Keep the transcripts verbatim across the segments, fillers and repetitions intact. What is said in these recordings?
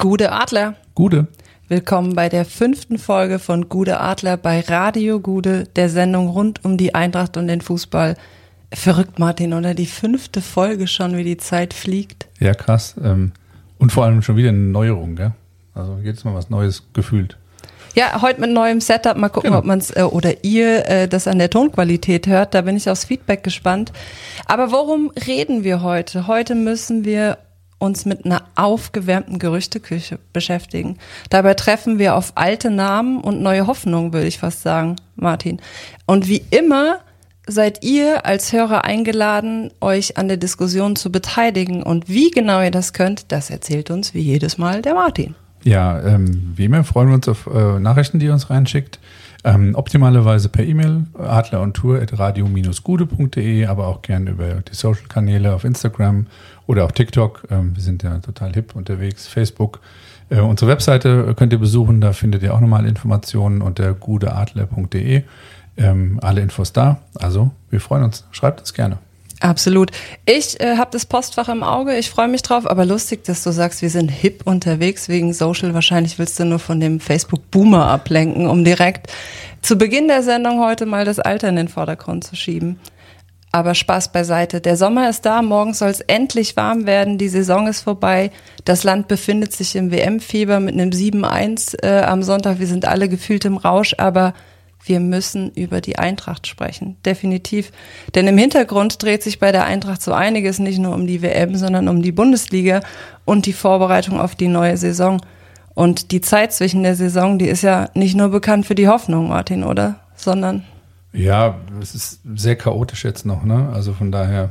Gude Adler. Gude. Willkommen bei der fünften Folge von Gude Adler bei Radio Gude, der Sendung rund um die Eintracht und den Fußball. Verrückt, Martin, oder? Die fünfte Folge schon, wie die Zeit fliegt. Ja, krass. Und vor allem schon wieder eine Neuerung, gell? Also jedes Mal was Neues gefühlt. Ja, heute mit neuem Setup. Mal gucken, genau. ob man es äh, oder ihr äh, das an der Tonqualität hört. Da bin ich aufs Feedback gespannt. Aber worum reden wir heute? Heute müssen wir uns mit einer aufgewärmten Gerüchteküche beschäftigen. Dabei treffen wir auf alte Namen und neue Hoffnungen, würde ich fast sagen, Martin. Und wie immer seid ihr als Hörer eingeladen, euch an der Diskussion zu beteiligen. Und wie genau ihr das könnt, das erzählt uns wie jedes Mal der Martin. Ja, ähm, wie immer freuen wir uns auf äh, Nachrichten, die ihr uns reinschickt. Ähm, optimalerweise per E-Mail, adlerundtour at radio dash gude punkt de, aber auch gerne über die Social-Kanäle auf Instagram oder auch TikTok. Ähm, wir sind ja total hip unterwegs, Facebook. Äh, unsere Webseite könnt ihr besuchen, da findet ihr auch nochmal Informationen unter gudeadler punkt de. Ähm, alle Infos da, also wir freuen uns. Schreibt uns gerne. Absolut. Ich äh, habe das Postfach im Auge, ich freue mich drauf, aber lustig, dass du sagst, wir sind hip unterwegs wegen Social. Wahrscheinlich willst du nur von dem Facebook-Boomer ablenken, um direkt zu Beginn der Sendung heute mal das Alter in den Vordergrund zu schieben. Aber Spaß beiseite. Der Sommer ist da, morgen soll es endlich warm werden, die Saison ist vorbei. Das Land befindet sich im W M-Fieber mit einem sieben eins äh, am Sonntag. Wir sind alle gefühlt im Rausch, aber wir müssen über die Eintracht sprechen, definitiv. Denn im Hintergrund dreht sich bei der Eintracht so einiges, nicht nur um die W M, sondern um die Bundesliga und die Vorbereitung auf die neue Saison. Und die Zeit zwischen der Saison, die ist ja nicht nur bekannt für die Hoffnung, Martin, oder? Sondern... Ja, es ist sehr chaotisch jetzt noch, ne? Also von daher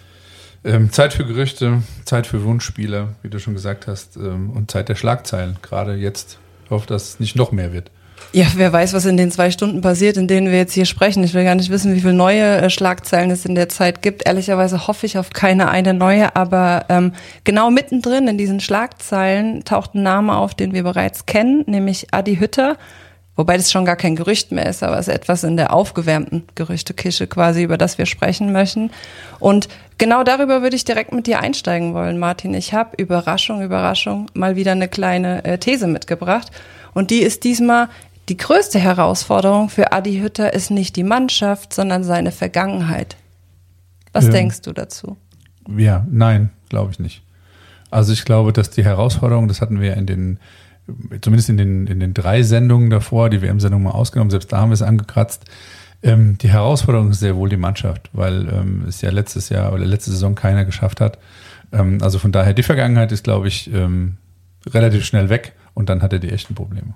ähm, Zeit für Gerüchte, Zeit für Wunschspieler, wie du schon gesagt hast, ähm, und Zeit der Schlagzeilen, gerade jetzt. Ich hoffe, dass es nicht noch mehr wird. Ja, wer weiß, was in den zwei Stunden passiert, in denen wir jetzt hier sprechen. Ich will gar nicht wissen, wie viele neue äh, Schlagzeilen es in der Zeit gibt. Ehrlicherweise hoffe ich auf keine eine neue, aber ähm, genau mittendrin in diesen Schlagzeilen taucht ein Name auf, den wir bereits kennen, nämlich Adi Hütter. Wobei das schon gar kein Gerücht mehr ist, aber es ist etwas in der aufgewärmten Gerüchtekische quasi, über das wir sprechen möchten. Und genau darüber würde ich direkt mit dir einsteigen wollen, Martin. Ich habe, Überraschung, Überraschung, mal wieder eine kleine äh, These mitgebracht. Und die ist diesmal: Die größte Herausforderung für Adi Hütter ist nicht die Mannschaft, sondern seine Vergangenheit. Was ähm, denkst du dazu? Ja, nein, glaube ich nicht. Also ich glaube, dass die Herausforderung, das hatten wir in den, zumindest in den, in den drei Sendungen davor, die W M-Sendung mal ausgenommen, selbst da haben wir es angekratzt, ähm, die Herausforderung ist sehr wohl die Mannschaft, weil ähm, es ja letztes Jahr oder letzte Saison keiner geschafft hat. Ähm, also von daher, die Vergangenheit ist, glaube ich, ähm, relativ schnell weg und dann hat er die echten Probleme.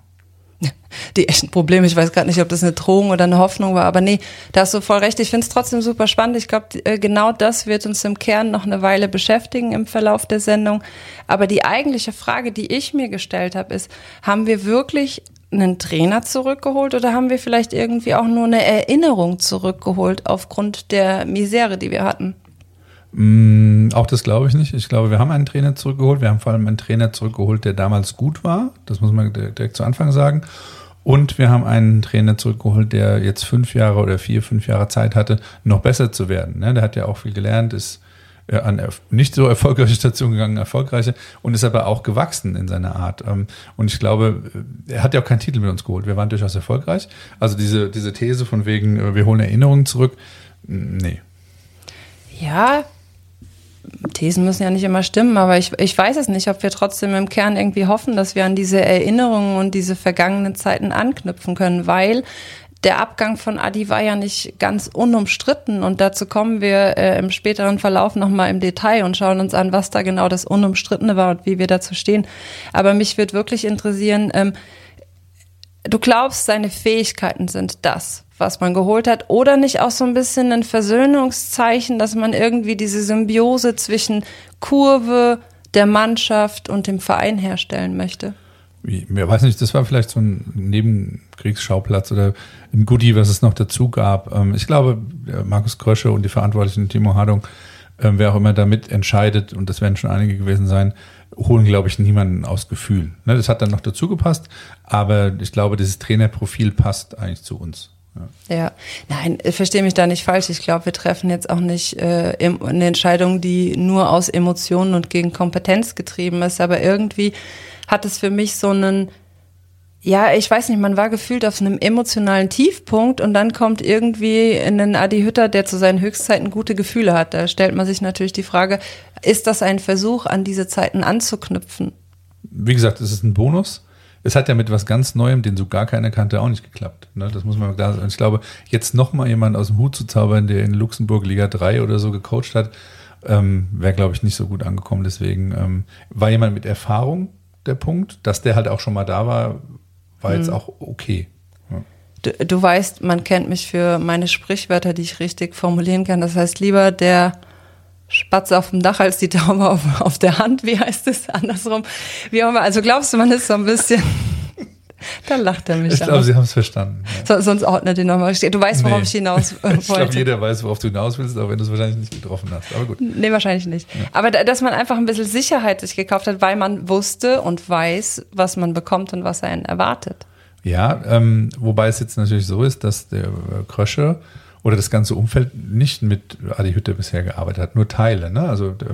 Die echten Probleme, ich weiß gerade nicht, ob das eine Drohung oder eine Hoffnung war, aber nee, da hast du voll recht. Ich finde es trotzdem super spannend. Ich glaube, genau das wird uns im Kern noch eine Weile beschäftigen im Verlauf der Sendung. Aber die eigentliche Frage, die ich mir gestellt habe, ist, haben wir wirklich einen Trainer zurückgeholt oder haben wir vielleicht irgendwie auch nur eine Erinnerung zurückgeholt aufgrund der Misere, die wir hatten? Mm, auch das glaube ich nicht. Ich glaube, wir haben einen Trainer zurückgeholt. Wir haben vor allem einen Trainer zurückgeholt, der damals gut war. Das muss man direkt zu Anfang sagen. Und wir haben einen Trainer zurückgeholt, der jetzt fünf Jahre oder vier, fünf Jahre Zeit hatte, noch besser zu werden. Der hat ja auch viel gelernt, ist an nicht so erfolgreiche Stationen gegangen, erfolgreiche, und ist aber auch gewachsen in seiner Art. Und ich glaube, er hat ja auch keinen Titel mit uns geholt. Wir waren durchaus erfolgreich. Also diese, diese These von wegen, wir holen Erinnerungen zurück, nee. Ja, Thesen müssen ja nicht immer stimmen, aber ich, ich weiß es nicht, ob wir trotzdem im Kern irgendwie hoffen, dass wir an diese Erinnerungen und diese vergangenen Zeiten anknüpfen können, weil der Abgang von Adi war ja nicht ganz unumstritten und dazu kommen wir äh, im späteren Verlauf nochmal im Detail und schauen uns an, was da genau das Unumstrittene war und wie wir dazu stehen. Aber mich würde wirklich interessieren, ähm, du glaubst, seine Fähigkeiten sind das, was man geholt hat, oder nicht auch so ein bisschen ein Versöhnungszeichen, dass man irgendwie diese Symbiose zwischen Kurve, der Mannschaft und dem Verein herstellen möchte? Ich weiß nicht, das war vielleicht so ein Nebenkriegsschauplatz oder ein Goodie, was es noch dazu gab. Ich glaube, Markus Krösche und die Verantwortlichen, Timo Hardung, wer auch immer da mit entscheidet, und das werden schon einige gewesen sein, holen, glaube ich, niemanden aus Gefühl. Das hat dann noch dazu gepasst, aber ich glaube, dieses Trainerprofil passt eigentlich zu uns. Ja, ja. Nein, verstehe mich da nicht falsch. Ich glaube, wir treffen jetzt auch nicht äh, eine Entscheidung, die nur aus Emotionen und gegen Kompetenz getrieben ist, aber irgendwie hat es für mich so einen, ja, ich weiß nicht, man war gefühlt auf einem emotionalen Tiefpunkt und dann kommt irgendwie ein Adi Hütter, der zu seinen Höchstzeiten gute Gefühle hat. Da stellt man sich natürlich die Frage, ist das ein Versuch, an diese Zeiten anzuknüpfen? Wie gesagt, es ist ein Bonus. Es hat ja mit was ganz Neuem, den so gar keiner kannte, auch nicht geklappt. Ne? Das muss man klar sagen. Ich glaube, jetzt nochmal jemanden aus dem Hut zu zaubern, der in Luxemburg Liga drei oder so gecoacht hat, ähm, wäre, glaube ich, nicht so gut angekommen. Deswegen ähm, war jemand mit Erfahrung der Punkt. Dass der halt auch schon mal da war, war jetzt auch okay. Ja. Du, du weißt, man kennt mich für meine Sprichwörter, die ich richtig formulieren kann. Das heißt, lieber der Spatz auf dem Dach als die Taube auf, auf der Hand. Wie heißt es andersrum? Wie auch immer. Also glaubst du, man ist so ein bisschen... Da lacht er mich Ich glaube, Sie haben es verstanden. Ja. So, sonst ordnet ihr nochmal. Du weißt, worauf nee. ich hinaus wollte. Ich glaube, jeder weiß, worauf du hinaus willst, auch wenn du es wahrscheinlich nicht getroffen hast. Aber gut. Nee, wahrscheinlich nicht. Ja. Aber da, dass man einfach ein bisschen Sicherheit sich gekauft hat, weil man wusste und weiß, was man bekommt und was einen erwartet. Ja, ähm, wobei es jetzt natürlich so ist, dass der äh, Krösche oder das ganze Umfeld nicht mit Adi Hütter bisher gearbeitet hat, nur Teile. Ne? Also der,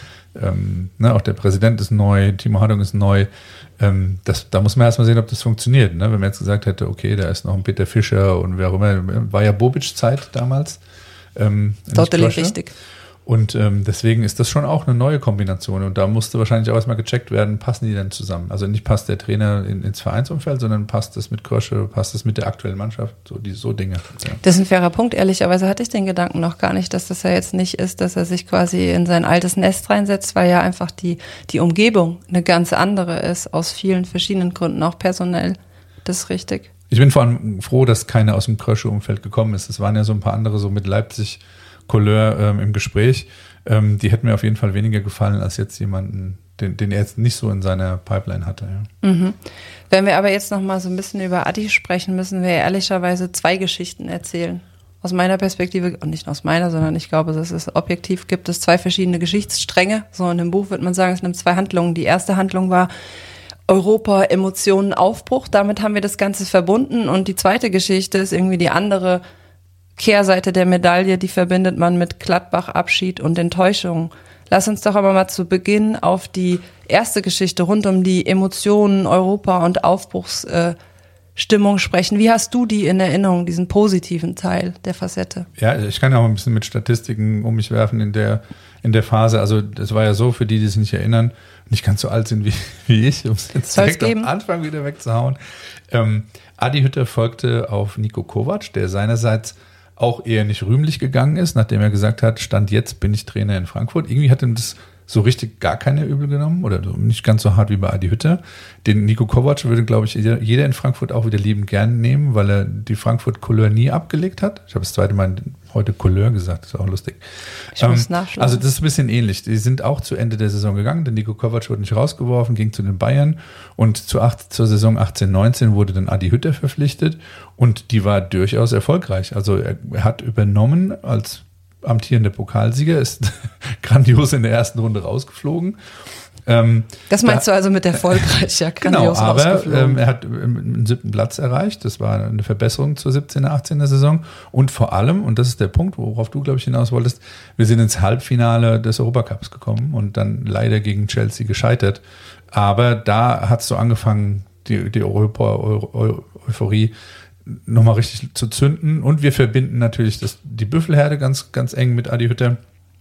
ähm, ne, auch der Präsident ist neu, Timo Hardung ist neu. Ähm, das, da muss man erstmal sehen, ob das funktioniert. Ne? Wenn man jetzt gesagt hätte, okay, da ist noch ein Peter Fischer und wer auch immer, war ja Bobic-Zeit damals. Ähm, Total richtig. Und ähm, deswegen ist das schon auch eine neue Kombination. Und da musste wahrscheinlich auch erstmal gecheckt werden, passen die denn zusammen? Also nicht passt der Trainer in, ins Vereinsumfeld, sondern passt das mit Krösche, passt das mit der aktuellen Mannschaft, so, die, so Dinge. Ja. Das ist ein fairer Punkt. Ehrlicherweise hatte ich den Gedanken noch gar nicht, dass das ja jetzt nicht ist, dass er sich quasi in sein altes Nest reinsetzt, weil ja einfach die, die Umgebung eine ganz andere ist, aus vielen verschiedenen Gründen, auch personell. Das ist richtig. Ich bin vor allem froh, dass keiner aus dem Krösche-Umfeld gekommen ist. Es waren ja so ein paar andere, so mit Leipzig, Couleur ähm, im Gespräch, ähm, die hätten mir auf jeden Fall weniger gefallen als jetzt jemanden, den, den er jetzt nicht so in seiner Pipeline hatte. Ja. Mhm. Wenn wir aber jetzt noch mal so ein bisschen über Adi sprechen, müssen wir ehrlicherweise zwei Geschichten erzählen. Aus meiner Perspektive, und nicht aus meiner, sondern ich glaube, das ist objektiv, gibt es zwei verschiedene Geschichtsstränge. So in dem Buch wird man sagen, es nimmt zwei Handlungen. Die erste Handlung war Europa, Emotionen, Aufbruch. Damit haben wir das Ganze verbunden. Und die zweite Geschichte ist irgendwie die andere Kehrseite der Medaille, die verbindet man mit Gladbach, Abschied und Enttäuschung. Lass uns doch aber mal zu Beginn auf die erste Geschichte rund um die Emotionen, Europa und Aufbruchsstimmung äh, sprechen. Wie hast du die in Erinnerung, diesen positiven Teil der Facette? Ja, ich kann ja auch ein bisschen mit Statistiken um mich werfen in der, in der Phase. Also das war ja so, für die, die sich nicht erinnern, nicht ganz so alt sind wie, wie ich, um es jetzt direkt am Anfang wieder wegzuhauen. Ähm, Adi Hütter folgte auf Niko Kovac, der seinerseits auch eher nicht rühmlich gegangen ist, nachdem er gesagt hat, Stand jetzt bin ich Trainer in Frankfurt. Irgendwie hat ihm das so richtig gar keiner übel genommen oder so, nicht ganz so hart wie bei Adi Hütter. Den Niko Kovac würde, glaube ich, jeder in Frankfurt auch wieder liebend gern nehmen, weil er die Frankfurt-Couleur nie abgelegt hat. Ich habe das zweite Mal heute Couleur gesagt, das ist auch lustig. Ich ähm, muss nachschlagen. Also das ist ein bisschen ähnlich. Die sind auch zu Ende der Saison gegangen, denn Niko Kovac wurde nicht rausgeworfen, ging zu den Bayern und zu acht, zur Saison achtzehn neunzehn wurde dann Adi Hütter verpflichtet und die war durchaus erfolgreich. Also er, er hat übernommen als amtierender Pokalsieger, ist grandios in der ersten Runde rausgeflogen. Ähm, das meinst da, du also mit erfolgreich, ja, grandios genau, aber ähm, er hat einen siebten Platz erreicht. Das war eine Verbesserung zur siebzehner, achtzehnter Saison. Und vor allem, und das ist der Punkt, worauf du, glaube ich, hinaus wolltest, wir sind ins Halbfinale des Europacups gekommen und dann leider gegen Chelsea gescheitert. Aber da hat es so angefangen, die, die Europa-Euphorie nochmal richtig zu zünden. Und wir verbinden natürlich das, die Büffelherde ganz, ganz eng mit Adi Hütter.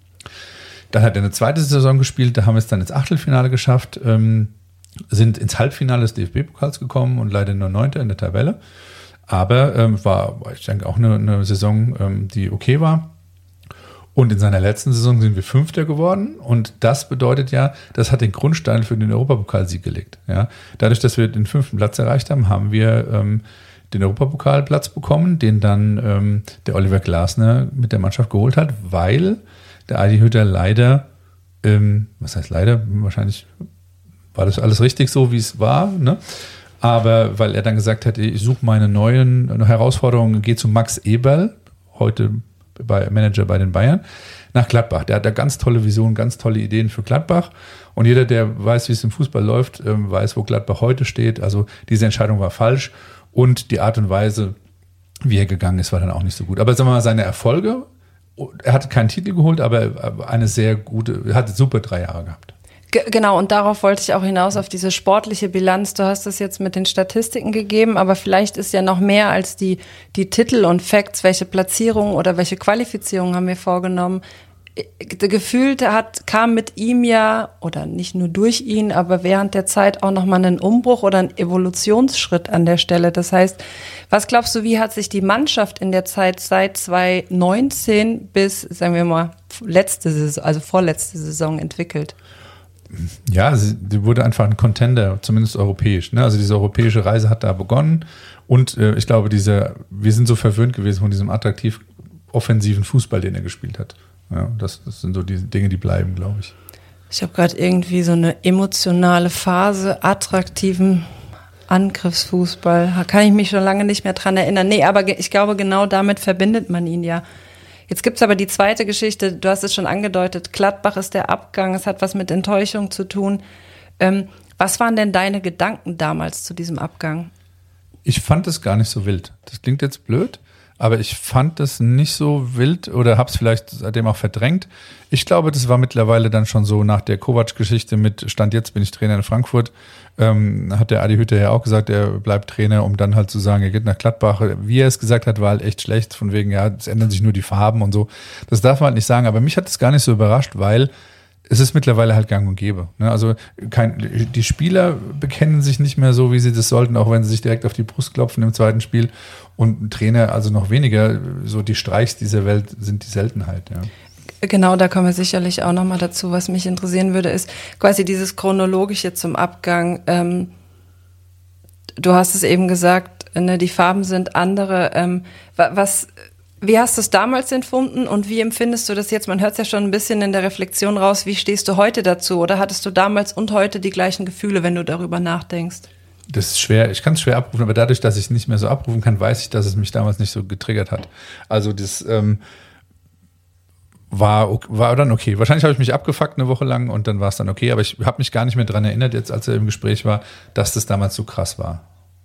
Dann hat er eine zweite Saison gespielt, da haben wir es dann ins Achtelfinale geschafft, ähm, sind ins Halbfinale des D F B-Pokals gekommen und leider nur Neunter in der Tabelle. Aber ähm, war, ich denke, auch eine, eine Saison, ähm, die okay war. Und in seiner letzten Saison sind wir Fünfter geworden. Und das bedeutet ja, das hat den Grundstein für den Europapokalsieg gelegt. Ja? Dadurch, dass wir den fünften Platz erreicht haben, haben wir ähm, den Europapokalplatz bekommen, den dann ähm, der Oliver Glasner mit der Mannschaft geholt hat, weil der Adi Hütter leider, ähm, was heißt leider, wahrscheinlich war das alles richtig so, wie es war, ne? Aber weil er dann gesagt hat, ich suche meine neuen Herausforderungen, gehe zu Max Eberl, heute bei Manager bei den Bayern, nach Gladbach. Der hat da ganz tolle Visionen, ganz tolle Ideen für Gladbach. Und jeder, der weiß, wie es im Fußball läuft, ähm, weiß, wo Gladbach heute steht. Also diese Entscheidung war falsch. Und die Art und Weise, wie er gegangen ist, war dann auch nicht so gut. Aber sagen wir mal, seine Erfolge, er hatte keinen Titel geholt, aber eine sehr gute, er hatte super drei Jahre gehabt. G- genau, und darauf wollte ich auch hinaus, auf diese sportliche Bilanz. Du hast es jetzt mit den Statistiken gegeben, aber vielleicht ist ja noch mehr als die, die Titel und Facts, welche Platzierungen oder welche Qualifizierungen haben wir vorgenommen. Gefühlt hat, kam mit ihm ja, oder nicht nur durch ihn, aber während der Zeit auch nochmal ein Umbruch oder ein Evolutionsschritt an der Stelle. Das heißt, was glaubst du, wie hat sich die Mannschaft in der Zeit seit zwanzig neunzehn bis, sagen wir mal, letzte Saison, also vorletzte Saison entwickelt? Ja, sie, sie wurde einfach ein Contender, zumindest europäisch. Ne? Also diese europäische Reise hat da begonnen und äh, ich glaube, diese, wir sind so verwöhnt gewesen von diesem attraktiv offensiven Fußball, den er gespielt hat. Ja, das, das sind so die Dinge, die bleiben, glaube ich. Ich habe gerade irgendwie so eine emotionale Phase, attraktiven Angriffsfußball. Da kann ich mich schon lange nicht mehr dran erinnern. Nee, aber ich glaube, genau damit verbindet man ihn ja. Jetzt gibt's aber die zweite Geschichte, du hast es schon angedeutet, Gladbach ist der Abgang, es hat was mit Enttäuschung zu tun. Ähm, was waren denn deine Gedanken damals zu diesem Abgang? Ich fand es gar nicht so wild. Das klingt jetzt blöd, aber ich fand das nicht so wild oder habe es vielleicht seitdem auch verdrängt. Ich glaube, das war mittlerweile dann schon so nach der Kovac-Geschichte mit Stand jetzt bin ich Trainer in Frankfurt, ähm, hat der Adi Hütter ja auch gesagt, er bleibt Trainer, um dann halt zu sagen, er geht nach Gladbach. Wie er es gesagt hat, war halt echt schlecht, von wegen, ja, es ändern sich nur die Farben und so. Das darf man halt nicht sagen, aber mich hat es gar nicht so überrascht, weil es ist mittlerweile halt gang und gäbe. Ne? Also kein, die Spieler bekennen sich nicht mehr so, wie sie das sollten, auch wenn sie sich direkt auf die Brust klopfen im zweiten Spiel. Und ein Trainer also noch weniger. So die Streichs dieser Welt sind die Seltenheit. Ja. Genau, da kommen wir sicherlich auch nochmal dazu. Was mich interessieren würde, ist quasi dieses Chronologische zum Abgang. Ähm, du hast es eben gesagt, ne, die Farben sind andere. Ähm, was... Wie hast du es damals empfunden und wie empfindest du das jetzt? Man hört es ja schon ein bisschen in der Reflexion raus. Wie stehst du heute dazu? Oder hattest du damals und heute die gleichen Gefühle, wenn du darüber nachdenkst? Das ist schwer. Ich kann es schwer abrufen, aber dadurch, dass ich es nicht mehr so abrufen kann, weiß ich, dass es mich damals nicht so getriggert hat. Also das ähm, war, war dann okay. Wahrscheinlich habe ich mich abgefuckt eine Woche lang und dann war es dann okay. Aber ich habe mich gar nicht mehr daran erinnert, jetzt als er im Gespräch war, dass das damals so krass war.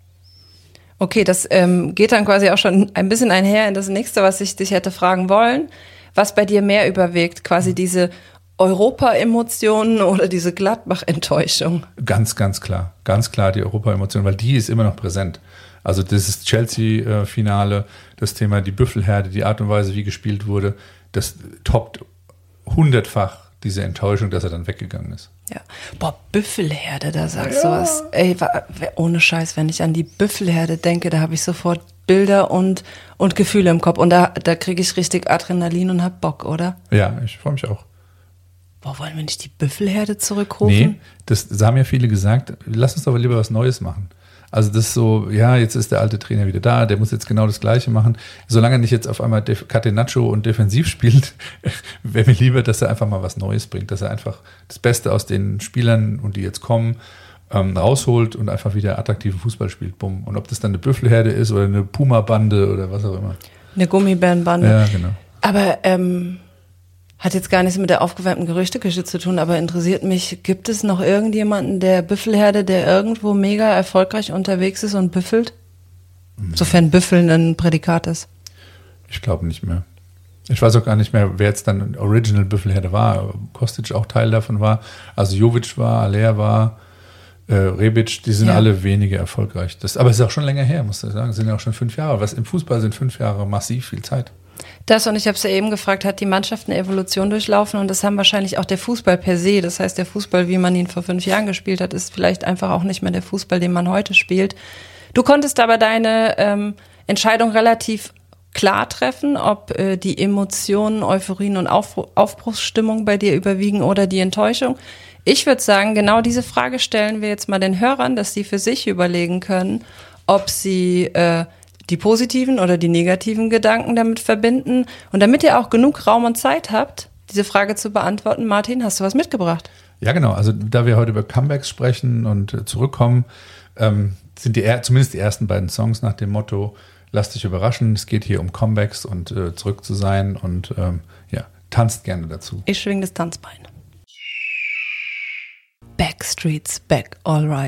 Okay, das ähm, geht dann quasi auch schon ein bisschen einher in das nächste, was ich dich hätte fragen wollen. Was bei dir mehr überwiegt, quasi diese Europa-Emotionen oder diese Gladbach-Enttäuschung? Ganz, ganz klar. Ganz klar die Europa-Emotion, weil die ist immer noch präsent. Also das ist Chelsea-Finale, das Thema die Büffelherde, die Art und Weise, wie gespielt wurde, das toppt hundertfach diese Enttäuschung, dass er dann weggegangen ist. Ja. Boah, Büffelherde, da sagst ja. du was. Ey, ohne Scheiß, wenn ich an die Büffelherde denke, da habe ich sofort Bilder und, und Gefühle im Kopf. Und da, da kriege ich richtig Adrenalin und hab Bock, oder? Ja, ich freue mich auch. Boah, wollen wir nicht die Büffelherde zurückrufen? Nee, das, das haben ja viele gesagt, lass uns doch lieber was Neues machen. Also das ist so, ja, jetzt ist der alte Trainer wieder da, der muss jetzt genau das Gleiche machen. Solange er nicht jetzt auf einmal Def- Catenaccio und defensiv spielt, wäre mir lieber, dass er einfach mal was Neues bringt, dass er einfach das Beste aus den Spielern und die jetzt kommen, ähm, rausholt und einfach wieder attraktiven Fußball spielt. Bumm. Und ob das dann eine Büffelherde ist oder eine Puma-Bande oder was auch immer. Eine Gummibärenbande. Ja, genau. Aber ähm, hat jetzt gar nichts mit der aufgewärmten Gerüchteküche zu tun, aber interessiert mich, gibt es noch irgendjemanden der Büffelherde, der irgendwo mega erfolgreich unterwegs ist und büffelt? Mhm. Sofern Büffeln ein Prädikat ist. Ich glaube nicht mehr. Ich weiß auch gar nicht mehr, wer jetzt dann Original Büffelherde war. Kostic auch Teil davon war. Also Jovic war, Aller war, äh, Rebic, die sind ja alle weniger erfolgreich. Das, aber es ist auch schon länger her, muss ich sagen. Es sind ja auch schon fünf Jahre. Was im Fußball sind fünf Jahre massiv viel Zeit. Das, und ich habe es ja eben gefragt, hat die Mannschaft eine Evolution durchlaufen und das haben wahrscheinlich auch der Fußball per se. Das heißt, der Fußball, wie man ihn vor fünf Jahren gespielt hat, ist vielleicht einfach auch nicht mehr der Fußball, den man heute spielt. Du konntest aber deine ähm, Entscheidung relativ klar treffen, ob äh, die Emotionen, Euphorien und Auf- Aufbruchsstimmung bei dir überwiegen oder die Enttäuschung. Ich würde sagen, genau diese Frage stellen wir jetzt mal den Hörern, dass sie für sich überlegen können, ob sie äh, die positiven oder die negativen Gedanken damit verbinden. Und damit ihr auch genug Raum und Zeit habt, diese Frage zu beantworten, Martin, hast du was mitgebracht? Ja, genau. Also da wir heute über Comebacks sprechen und äh, zurückkommen, ähm, sind die zumindest die ersten beiden Songs nach dem Motto, lass dich überraschen. Es geht hier um Comebacks und äh, zurück zu sein und ähm, ja, tanzt gerne dazu. Ich schwing das Tanzbein. Backstreet's back, alright.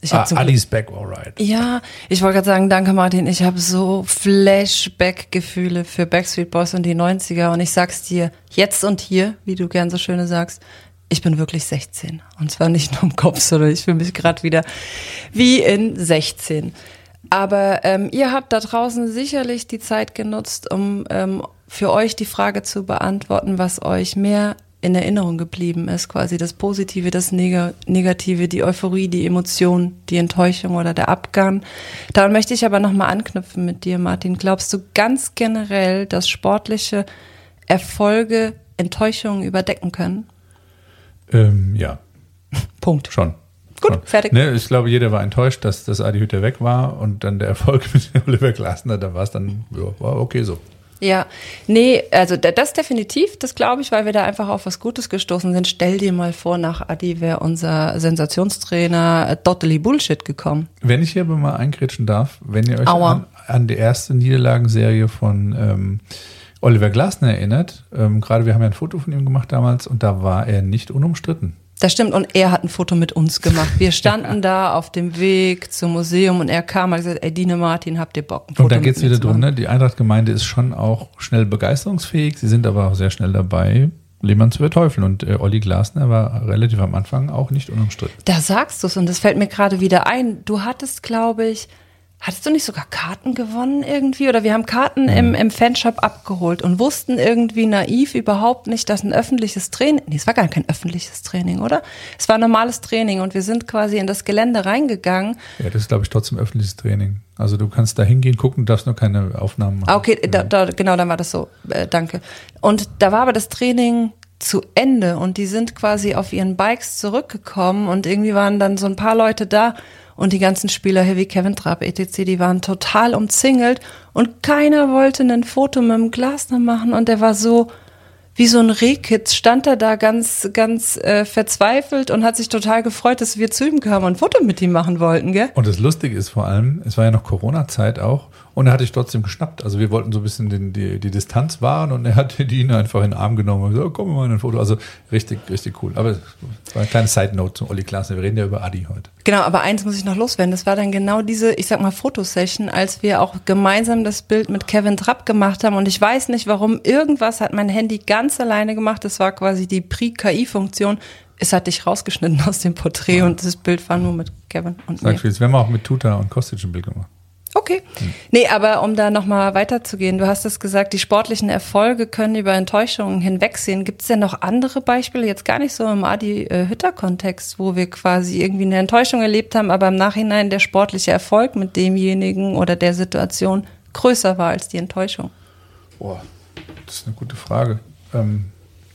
Ich ah, Adi's back, alright. Ja, ich wollte gerade sagen, danke Martin, ich habe so Flashback-Gefühle für Backstreet Boys und die neunziger und ich sag's dir, jetzt und hier, wie du gern so schöne sagst, ich bin wirklich sechzehn und zwar nicht nur im Kopf, sondern ich fühle mich gerade wieder wie in sechzehn. Aber ähm, ihr habt da draußen sicherlich die Zeit genutzt, um ähm, für euch die Frage zu beantworten, was euch mehr in Erinnerung geblieben ist, quasi das Positive, das Neg- Negative, die Euphorie, die Emotion, die Enttäuschung oder der Abgang. Daran möchte ich aber nochmal anknüpfen mit dir, Martin. Glaubst du ganz generell, dass sportliche Erfolge Enttäuschungen überdecken können? Ähm, ja. Punkt. Schon. Gut, Schon. fertig. Ne, ich glaube, jeder war enttäuscht, dass das Adi Hütter weg war und dann der Erfolg mit Oliver Glasner, da war es dann, ja, war okay so. Ja, nee, also das definitiv, das glaube ich, weil wir da einfach auf was Gutes gestoßen sind. Stell dir mal vor, nach Adi wäre unser Sensationstrainer Totally Bullshit gekommen. Wenn ich hier aber mal eingrätschen darf, wenn ihr euch an, an die erste Niederlagenserie von ähm, Oliver Glasner erinnert, ähm, gerade wir haben ja ein Foto von ihm gemacht damals und da war er nicht unumstritten. Das stimmt und er hat ein Foto mit uns gemacht. Wir standen da auf dem Weg zum Museum und er kam und hat gesagt, ey Dine Martin, habt ihr Bock? Ein Foto und da geht es wieder drum, machen? ne? Die Eintracht-Gemeinde ist schon auch schnell begeisterungsfähig, sie sind aber auch sehr schnell dabei, jemanden zu verteufeln und äh, Olli Glasner war relativ am Anfang auch nicht unumstritten. Da sagst du es und das fällt mir gerade wieder ein. Du hattest, glaube ich, hattest du nicht sogar Karten gewonnen irgendwie? Oder wir haben Karten Mhm. im, im Fanshop abgeholt und wussten irgendwie naiv überhaupt nicht, dass ein öffentliches Training, nee, es war gar kein öffentliches Training, oder? Es war ein normales Training und wir sind quasi in das Gelände reingegangen. Ja, das ist, glaube ich, trotzdem öffentliches Training. Also du kannst da hingehen, gucken, darfst nur keine Aufnahmen machen. Ah, okay, da, da, genau, dann war das so. Äh, danke. Und da war aber das Training zu Ende und die sind quasi auf ihren Bikes zurückgekommen und irgendwie waren dann so ein paar Leute da und die ganzen Spieler hier wie Kevin Trapp, et cetera, die waren total umzingelt und keiner wollte ein Foto mit dem Glasner machen und der war so wie so ein Rehkitz, stand er da ganz, ganz äh, verzweifelt und hat sich total gefreut, dass wir zu ihm kamen und ein Foto mit ihm machen wollten, gell? Und das Lustige ist vor allem, es war ja noch Corona-Zeit auch und er hat dich trotzdem geschnappt. Also wir wollten so ein bisschen den, die, die Distanz wahren und er hat die ihn einfach in den Arm genommen und gesagt, oh, komm mal in ein Foto. Also richtig, richtig cool. Aber es war eine kleine Side-Note zu Olli Glasner. Wir reden ja über Adi heute. Genau, aber eins muss ich noch loswerden. Das war dann genau diese, ich sag mal, Fotosession, als wir auch gemeinsam das Bild mit Kevin Trapp gemacht haben. Und ich weiß nicht, warum. Irgendwas hat mein Handy ganz alleine gemacht. Das war quasi die Pre-K I-Funktion. Es hat dich rausgeschnitten aus dem Porträt ja. Und das Bild war nur mit Kevin und Sag mir. viel. Wir haben auch mit Tuta und Kostic ein Bild gemacht. Okay. Nee, aber um da nochmal weiterzugehen, du hast es gesagt, die sportlichen Erfolge können über Enttäuschungen hinwegsehen. Gibt es denn noch andere Beispiele, jetzt gar nicht so im Adi-Hütter-Kontext, wo wir quasi irgendwie eine Enttäuschung erlebt haben, aber im Nachhinein der sportliche Erfolg mit demjenigen oder der Situation größer war als die Enttäuschung? Boah, das ist eine gute Frage. Ähm,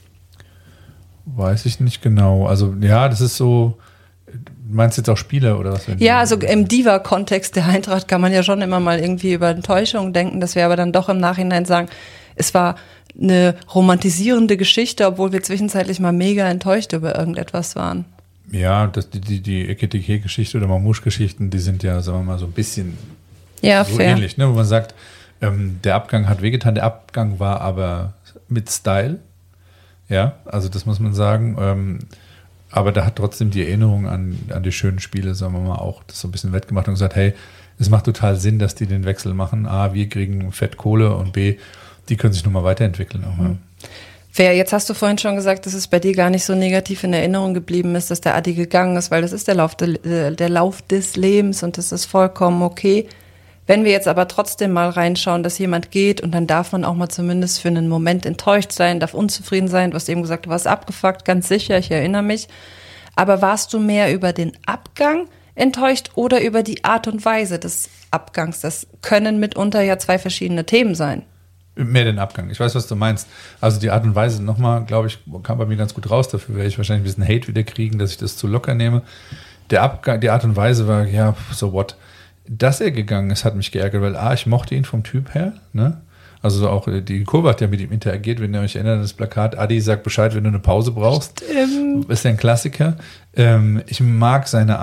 weiß ich nicht genau. Also ja, das ist so... Meinst du jetzt auch Spieler oder was? Ja, also im Diva-Kontext der Eintracht kann man ja schon immer mal irgendwie über Enttäuschung denken, dass wir aber dann doch im Nachhinein sagen, es war eine romantisierende Geschichte, obwohl wir zwischenzeitlich mal mega enttäuscht über irgendetwas waren. Ja, das, die, die, die Ekitike-Geschichte oder Mamouche-Geschichten, die sind ja, sagen wir mal, so ein bisschen ja, so fair. ähnlich, ne? Wo man sagt, ähm, der Abgang hat wehgetan, der Abgang war aber mit Style. Ja, also das muss man sagen. Ähm, Aber da hat trotzdem die Erinnerung an, an die schönen Spiele, sagen wir mal, auch das so ein bisschen wettgemacht und gesagt, hey, es macht total Sinn, dass die den Wechsel machen. A, wir kriegen Fett Kohle und B, die können sich nochmal weiterentwickeln. Auch, mhm. Fair, jetzt hast du vorhin schon gesagt, dass es bei dir gar nicht so negativ in Erinnerung geblieben ist, dass der Adi gegangen ist, weil das ist der Lauf, de, der Lauf des Lebens und das ist vollkommen okay. Wenn wir jetzt aber trotzdem mal reinschauen, dass jemand geht und dann darf man auch mal zumindest für einen Moment enttäuscht sein, darf unzufrieden sein. Du hast eben gesagt, du warst abgefuckt, ganz sicher, ich erinnere mich. Aber warst du mehr über den Abgang enttäuscht oder über die Art und Weise des Abgangs? Das können mitunter ja zwei verschiedene Themen sein. Mehr den Abgang. Ich weiß, was du meinst. Also die Art und Weise, nochmal, glaube ich, kam bei mir ganz gut raus. Dafür werde ich wahrscheinlich ein bisschen Hate wieder kriegen, dass ich das zu locker nehme. Der Abgang, die Art und Weise war, ja, so what. Dass er gegangen ist, hat mich geärgert, weil A, ich mochte ihn vom Typ her, ne? Also auch die Kurve hat ja mit ihm interagiert, wenn ihr euch erinnert, das Plakat, Adi sagt Bescheid, wenn du eine Pause brauchst. Stimmt. Ist ja ein Klassiker. Ähm, ich mag seine Art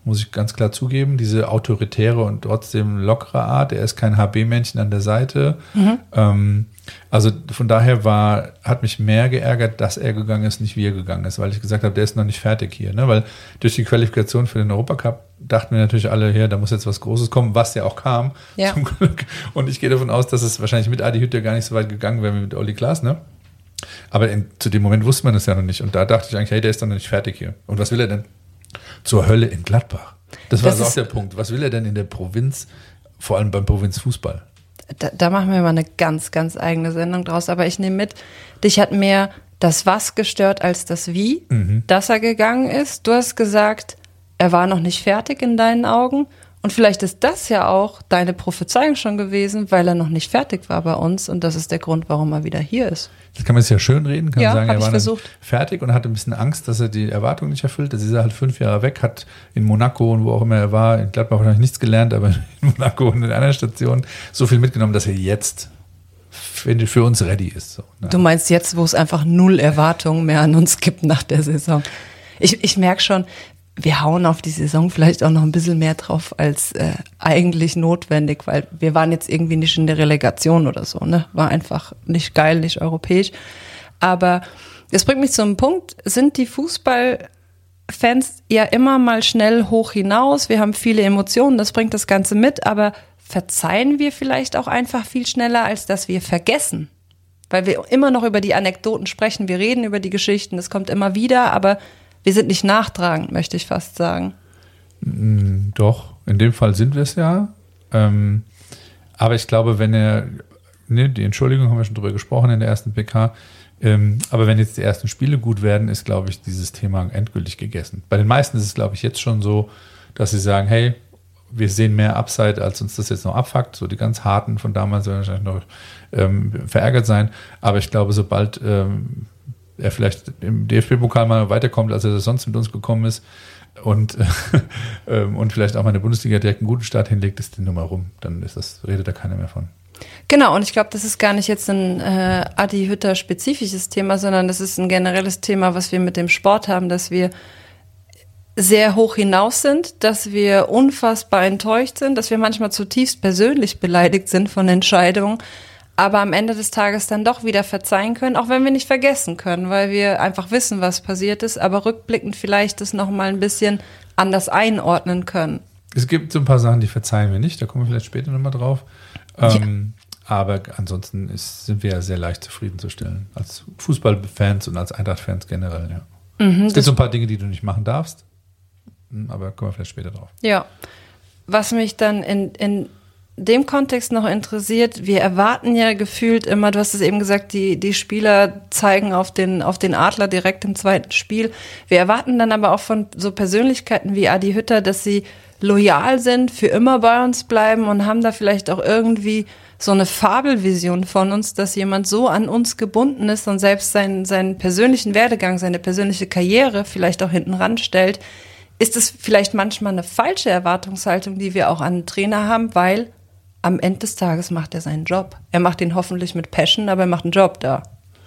muss ich ganz klar zugeben. Diese autoritäre und trotzdem lockere Art. Er ist kein H B-Männchen an der Seite. Mhm. Ähm, also von daher war, hat mich mehr geärgert, dass er gegangen ist, nicht wie er gegangen ist, weil ich gesagt habe, der ist noch nicht fertig hier. Ne? Weil durch die Qualifikation für den Europacup dachten wir natürlich alle, hier, da muss jetzt was Großes kommen, was ja auch kam, ja. Zum Glück. Und ich gehe davon aus, dass es wahrscheinlich mit Adi Hütter gar nicht so weit gegangen wäre wie mit Olli Glasner. Aber in, zu dem Moment wusste man das ja noch nicht. Und da dachte ich eigentlich, hey, der ist doch noch nicht fertig hier. Und was will er denn? Zur Hölle in Gladbach. Das war das also auch der Punkt. Was will er denn in der Provinz, vor allem beim Provinzfußball? Da, da machen wir mal eine ganz, ganz eigene Sendung draus. Aber ich nehme mit, dich hat mehr das Was gestört als das Wie, mhm. dass er gegangen ist. Du hast gesagt, er war noch nicht fertig in deinen Augen. Und vielleicht ist das ja auch deine Prophezeiung schon gewesen, weil er noch nicht fertig war bei uns. Und das ist der Grund, warum er wieder hier ist. Das kann man jetzt ja schön reden, kann ja, sagen, er war versucht. fertig und hatte ein bisschen Angst, dass er die Erwartungen nicht erfüllt. Jetzt ist er halt fünf Jahre weg, hat in Monaco und wo auch immer er war, in Gladbach wahrscheinlich nichts gelernt, aber in Monaco und in einer Station so viel mitgenommen, dass er jetzt für uns ready ist. So, ne? Du meinst jetzt, wo es einfach null Erwartungen mehr an uns gibt nach der Saison. Ich, ich merke schon, wir hauen auf die Saison vielleicht auch noch ein bisschen mehr drauf als äh, eigentlich notwendig, weil wir waren jetzt irgendwie nicht in der Relegation oder so, ne? War einfach nicht geil, nicht europäisch. Aber das bringt mich zu einem Punkt, sind die Fußballfans ja immer mal schnell hoch hinaus, wir haben viele Emotionen, das bringt das Ganze mit, aber verzeihen wir vielleicht auch einfach viel schneller, als dass wir vergessen? Weil wir immer noch über die Anekdoten sprechen, wir reden über die Geschichten, das kommt immer wieder, aber wir sind nicht nachtragend, möchte ich fast sagen. Doch, in dem Fall sind wir es ja. Ähm, aber ich glaube, wenn er, ne, die Entschuldigung haben wir schon drüber gesprochen in der ersten P K, ähm, aber wenn jetzt die ersten Spiele gut werden, ist, glaube ich, dieses Thema endgültig gegessen. Bei den meisten ist es, glaube ich, jetzt schon so, dass sie sagen, hey, wir sehen mehr Upside, als uns das jetzt noch abfuckt. So die ganz harten von damals werden wahrscheinlich noch ähm, verärgert sein. Aber ich glaube, sobald ähm, er vielleicht im D F B-Pokal mal weiterkommt, als er sonst mit uns gekommen ist und, äh, und vielleicht auch mal in der Bundesliga direkt einen guten Start hinlegt, ist die Nummer rum. Dann ist das, redet da keiner mehr von. Genau, und ich glaube, das ist gar nicht jetzt ein äh, Adi Hütter-spezifisches Thema, sondern das ist ein generelles Thema, was wir mit dem Sport haben, dass wir sehr hoch hinaus sind, dass wir unfassbar enttäuscht sind, dass wir manchmal zutiefst persönlich beleidigt sind von Entscheidungen, aber am Ende des Tages dann doch wieder verzeihen können, auch wenn wir nicht vergessen können, weil wir einfach wissen, was passiert ist, aber rückblickend vielleicht das nochmal ein bisschen anders einordnen können. Es gibt so ein paar Sachen, die verzeihen wir nicht, da kommen wir vielleicht später nochmal drauf. Ähm, ja. Aber ansonsten ist, sind wir ja sehr leicht zufriedenzustellen, als Fußballfans und als Eintracht-Fans generell, ja. Mhm, es gibt so ein paar Dinge, die du nicht machen darfst, aber kommen wir vielleicht später drauf. Ja, was mich dann in, in dem Kontext noch interessiert, wir erwarten ja gefühlt immer, du hast es eben gesagt, die, die Spieler zeigen auf den, auf den Adler direkt im zweiten Spiel. Wir erwarten dann aber auch von so Persönlichkeiten wie Adi Hütter, dass sie loyal sind, für immer bei uns bleiben und haben da vielleicht auch irgendwie so eine Fabelvision von uns, dass jemand so an uns gebunden ist und selbst seinen, seinen persönlichen Werdegang, seine persönliche Karriere vielleicht auch hinten ranstellt. Ist es vielleicht manchmal eine falsche Erwartungshaltung, die wir auch an einen Trainer haben, weil am Ende des Tages macht er seinen Job. Er macht ihn hoffentlich mit Passion, aber er macht einen Job da.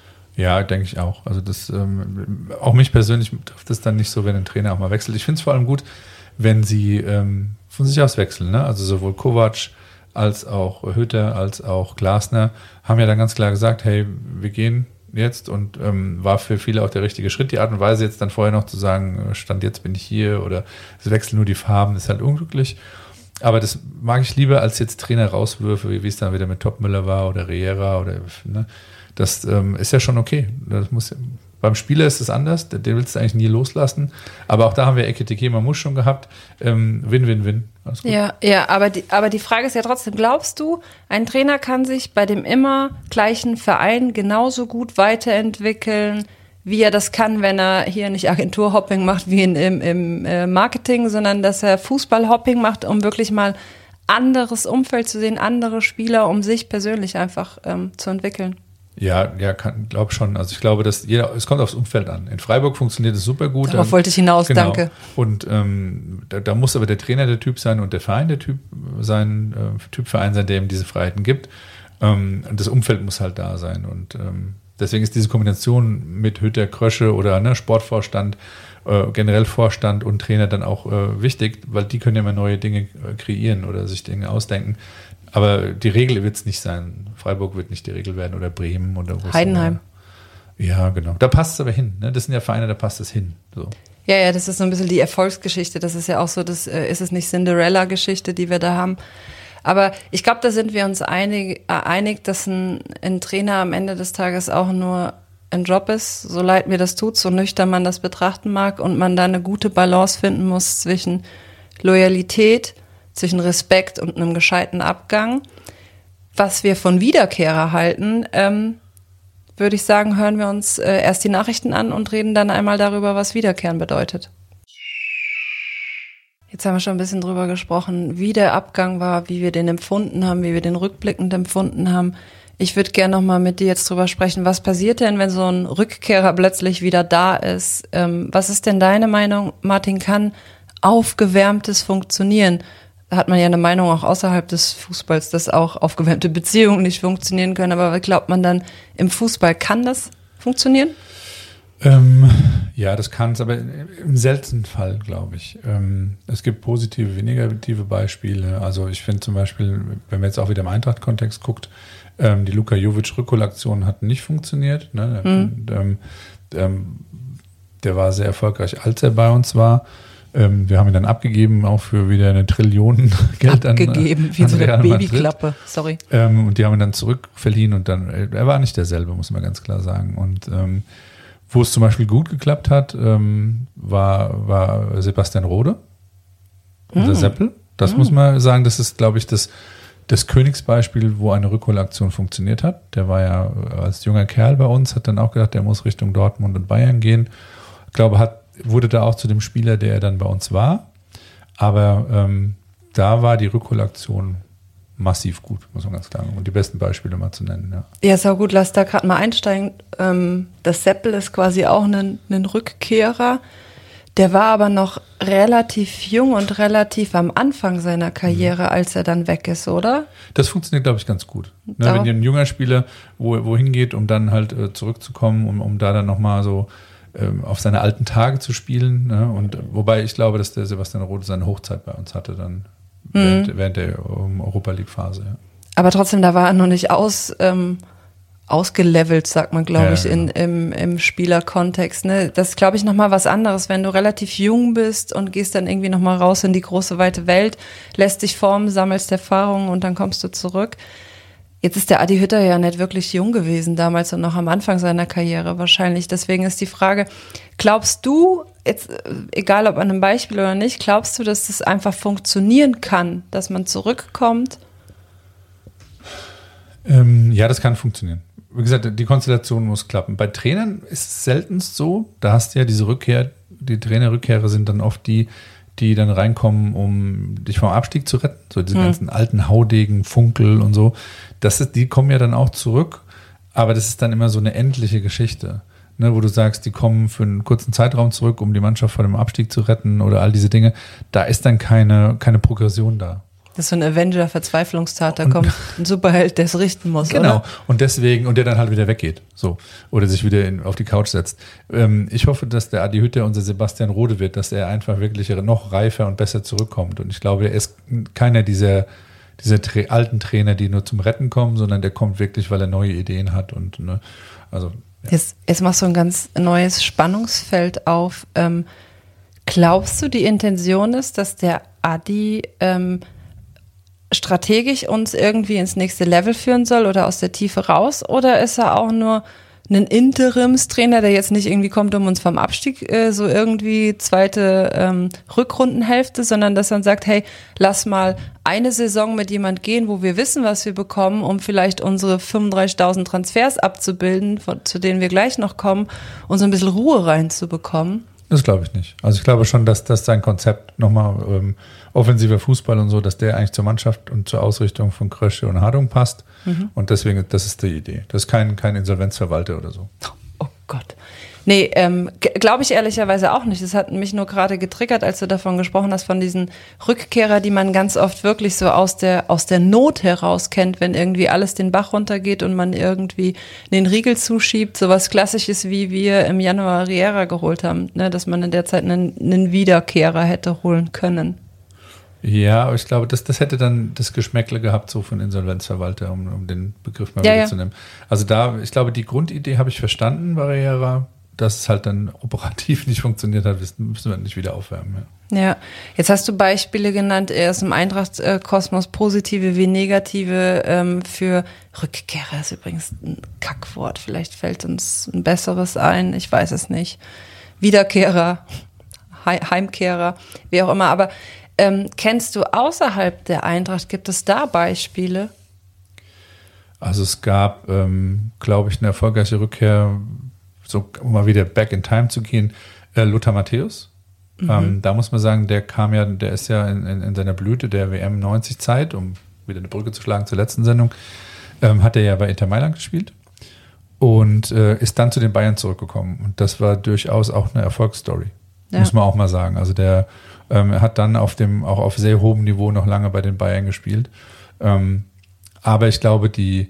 Ja, denke ich auch. Also das, ähm, auch mich persönlich trifft es dann nicht so, wenn ein Trainer auch mal wechselt. Ich finde es vor allem gut, wenn sie ähm, von sich aus wechseln. Ne? Also sowohl Kovac als auch Hütter als auch Glasner haben ja dann ganz klar gesagt, hey, wir gehen jetzt und ähm, war für viele auch der richtige Schritt. Die Art und Weise jetzt dann vorher noch zu sagen, Stand jetzt bin ich hier oder es wechseln nur die Farben, ist halt unglücklich. Aber das mag ich lieber als jetzt Trainer rauswürfe, wie, wie es dann wieder mit Topmüller war oder Riera oder ne? Das ähm, ist ja schon okay. Das muss, beim Spieler ist es anders, den willst du eigentlich nie loslassen. Aber auch da haben wir Ekitike Mamouche schon gehabt. Ähm, win, win, win. Alles gut. Ja, ja, aber die, aber die Frage ist ja trotzdem, glaubst du, ein Trainer kann sich bei dem immer gleichen Verein genauso gut weiterentwickeln, wie er das kann, wenn er hier nicht Agenturhopping macht wie in, im, im äh, Marketing, sondern dass er Fußballhopping macht, um wirklich mal anderes Umfeld zu sehen, andere Spieler, um sich persönlich einfach ähm, zu entwickeln? Ja, ja, glaube schon. Also ich glaube, dass jeder, es kommt aufs Umfeld an. In Freiburg funktioniert es super gut. Darauf wollte ich hinaus, genau. Danke. Und ähm, da, da muss aber der Trainer der Typ sein und der Verein der Typ sein, äh, Typ Verein sein, der ihm diese Freiheiten gibt. Ähm, und das Umfeld muss halt da sein. Und ähm, deswegen ist diese Kombination mit Hütter, Krösche oder ne, Sportvorstand, äh, generell Vorstand und Trainer dann auch äh, wichtig, weil die können ja immer neue Dinge äh, kreieren oder sich Dinge ausdenken. Aber die Regel wird es nicht sein. Freiburg wird nicht die Regel werden oder Bremen oder wo. Heidenheim. Ja, genau. Da passt es aber hin. Ne? Das sind ja Vereine, da passt es hin. So. Ja, ja, das ist so ein bisschen die Erfolgsgeschichte. Das ist ja auch so, das äh, ist es nicht Cinderella-Geschichte, die wir da haben. Aber ich glaube, da sind wir uns einig, äh, einig, dass ein, ein Trainer am Ende des Tages auch nur ein Job ist, so leid mir das tut, so nüchtern man das betrachten mag und man da eine gute Balance finden muss zwischen Loyalität, zwischen Respekt und einem gescheiten Abgang. Was wir von Wiederkehrer halten, ähm, würde ich sagen, hören wir uns äh, erst die Nachrichten an und reden dann einmal darüber, was Wiederkehren bedeutet. Jetzt haben wir schon ein bisschen drüber gesprochen, wie der Abgang war, wie wir den empfunden haben, wie wir den rückblickend empfunden haben. Ich würde gerne noch mal mit dir jetzt drüber sprechen, was passiert denn, wenn so ein Rückkehrer plötzlich wieder da ist? Ähm, was ist denn deine Meinung, Martin, kann aufgewärmtes funktionieren? Da hat man ja eine Meinung auch außerhalb des Fußballs, dass auch aufgewärmte Beziehungen nicht funktionieren können. Aber was glaubt man dann im Fußball? Kann das funktionieren? Ähm, ja, das kann es, aber im seltensten Fall, glaube ich. Ähm, es gibt positive, wie negative Beispiele. Also ich finde zum Beispiel, wenn man jetzt auch wieder im Eintracht-Kontext guckt, ähm, die Luka Jovic-Rückholaktion hat nicht funktioniert. Ne? Mhm. Ähm, ähm, der war sehr erfolgreich, als er bei uns war. Ähm, wir haben ihn dann abgegeben, auch für wieder eine Trillion Geld an. Abgegeben, wie so eine Babyklappe, sorry. Ähm, und die haben ihn dann zurückverliehen und dann, er war nicht derselbe, muss man ganz klar sagen. Und ähm, wo es zum Beispiel gut geklappt hat, ähm, war, war Sebastian Rode, unser mm. Seppel. Das mm. muss man sagen, das ist, glaube ich, das, das Königsbeispiel, wo eine Rückholaktion funktioniert hat. Der war ja als junger Kerl bei uns, hat dann auch gedacht, der muss Richtung Dortmund und Bayern gehen. Ich glaube, hat wurde da auch zu dem Spieler, der er dann bei uns war. Aber ähm, da war die Rückholaktion massiv gut, muss man ganz klar sagen. Und die besten Beispiele mal zu nennen. Ja, ja ist auch gut, lass da gerade mal einsteigen. Ähm, das Seppel ist quasi auch ein, ein Rückkehrer. Der war aber noch relativ jung und relativ am Anfang seiner Karriere, mhm. als er dann weg ist, oder? Das funktioniert, glaube ich, ganz gut. Ne, wenn ihr ein junger Spieler wo, wohin geht, um dann halt äh, zurückzukommen, um, um da dann nochmal so auf seine alten Tage zu spielen. Ne? Und wobei ich glaube, dass der Sebastian Rode seine Hochzeit bei uns hatte, dann mhm. während, während der um, Europa-League-Phase. Ja. Aber trotzdem, da war er noch nicht aus, ähm, ausgelevelt, sagt man, glaube ja, ich, ja. in, im, im Spielerkontext. Ne? Das ist, glaube ich, nochmal was anderes, wenn du relativ jung bist und gehst dann irgendwie nochmal raus in die große, weite Welt, lässt dich formen, sammelst Erfahrungen und dann kommst du zurück. Jetzt ist der Adi Hütter ja nicht wirklich jung gewesen damals und noch am Anfang seiner Karriere wahrscheinlich. Deswegen ist die Frage, glaubst du, jetzt egal ob an einem Beispiel oder nicht, glaubst du, dass das einfach funktionieren kann, dass man zurückkommt? Ähm, ja, das kann funktionieren. Wie gesagt, die Konstellation muss klappen. Bei Trainern ist es seltenst so. Da hast du ja diese Rückkehr, die Trainerrückkehrer sind dann oft die, die dann reinkommen, um dich vom Abstieg zu retten. So diese hm. ganzen alten Haudegen, Funkel und so. Das ist, die kommen ja dann auch zurück, aber das ist dann immer so eine endliche Geschichte, ne, wo du sagst, die kommen für einen kurzen Zeitraum zurück, um die Mannschaft vor dem Abstieg zu retten oder all diese Dinge. Da ist dann keine, keine Progression da. Das ist so ein Avenger-Verzweiflungstat, da und, kommt ein Superheld, der es richten muss, genau. Oder? Und deswegen, und der dann halt wieder weggeht, so. Oder sich wieder in, auf die Couch setzt. Ähm, ich hoffe, dass der Adi Hütter unser Sebastian Rode wird, dass er einfach wirklich noch reifer und besser zurückkommt. Und ich glaube, er ist keiner dieser, dieser tra- alten Trainer, die nur zum Retten kommen, sondern der kommt wirklich, weil er neue Ideen hat und, ne, also. Ja. Jetzt, jetzt machst du ein ganz neues Spannungsfeld auf. Ähm, glaubst du, die Intention ist, dass der Adi, ähm, strategisch uns irgendwie ins nächste Level führen soll oder aus der Tiefe raus? Oder ist er auch nur ein Interimstrainer, der jetzt nicht irgendwie kommt, um uns vom Abstieg äh, so irgendwie zweite ähm, Rückrundenhälfte, sondern dass er sagt, hey, lass mal eine Saison mit jemand gehen, wo wir wissen, was wir bekommen, um vielleicht unsere fünfunddreißigtausend Transfers abzubilden, von, zu denen wir gleich noch kommen, und so ein bisschen Ruhe reinzubekommen? Das glaube ich nicht. Also ich glaube schon, dass das sein Konzept nochmal ähm, offensiver Fußball und so, dass der eigentlich zur Mannschaft und zur Ausrichtung von Krösche und Hardung passt. Mhm. Und deswegen, das ist die Idee. Das ist kein, kein Insolvenzverwalter oder so. Oh Gott. Nee, ähm, g- glaube ich ehrlicherweise auch nicht. Das hat mich nur gerade getriggert, als du davon gesprochen hast, von diesen Rückkehrer, die man ganz oft wirklich so aus der, aus der Not heraus kennt, wenn irgendwie alles den Bach runtergeht und man irgendwie den Riegel zuschiebt. Sowas Klassisches, wie wir im Januar Riera geholt haben, ne? Dass man in der Zeit einen, einen Wiederkehrer hätte holen können. Ja, aber ich glaube, das, das hätte dann das Geschmäckle gehabt, so von Insolvenzverwalter, um, um den Begriff mal Ja, wieder ja. zu nehmen. Also da, ich glaube, die Grundidee habe ich verstanden, Barriera, dass es halt dann operativ nicht funktioniert hat, müssen müssen wir nicht wieder aufwärmen. Ja. Ja, jetzt hast du Beispiele genannt, eher aus dem Eintracht-Kosmos, positive wie negative ähm, für Rückkehrer ist übrigens ein Kackwort. Vielleicht fällt uns ein besseres ein, ich weiß es nicht. Wiederkehrer, He- Heimkehrer, wie auch immer. Aber ähm, kennst du außerhalb der Eintracht, gibt es da Beispiele? Also es gab, ähm, glaube ich, eine erfolgreiche Rückkehr, so um mal wieder back in time zu gehen, äh, Lothar Matthäus. Mhm. Ähm, da muss man sagen, der kam ja, der ist ja in, in, in seiner Blüte der W M neunzig Zeit, um wieder eine Brücke zu schlagen zur letzten Sendung, ähm, hat er ja bei Inter Mailand gespielt und äh, ist dann zu den Bayern zurückgekommen. Und das war durchaus auch eine Erfolgsstory, ja. Muss man auch mal sagen. Also der ähm, hat dann auf dem, auch auf sehr hohem Niveau noch lange bei den Bayern gespielt. Ähm, aber ich glaube, die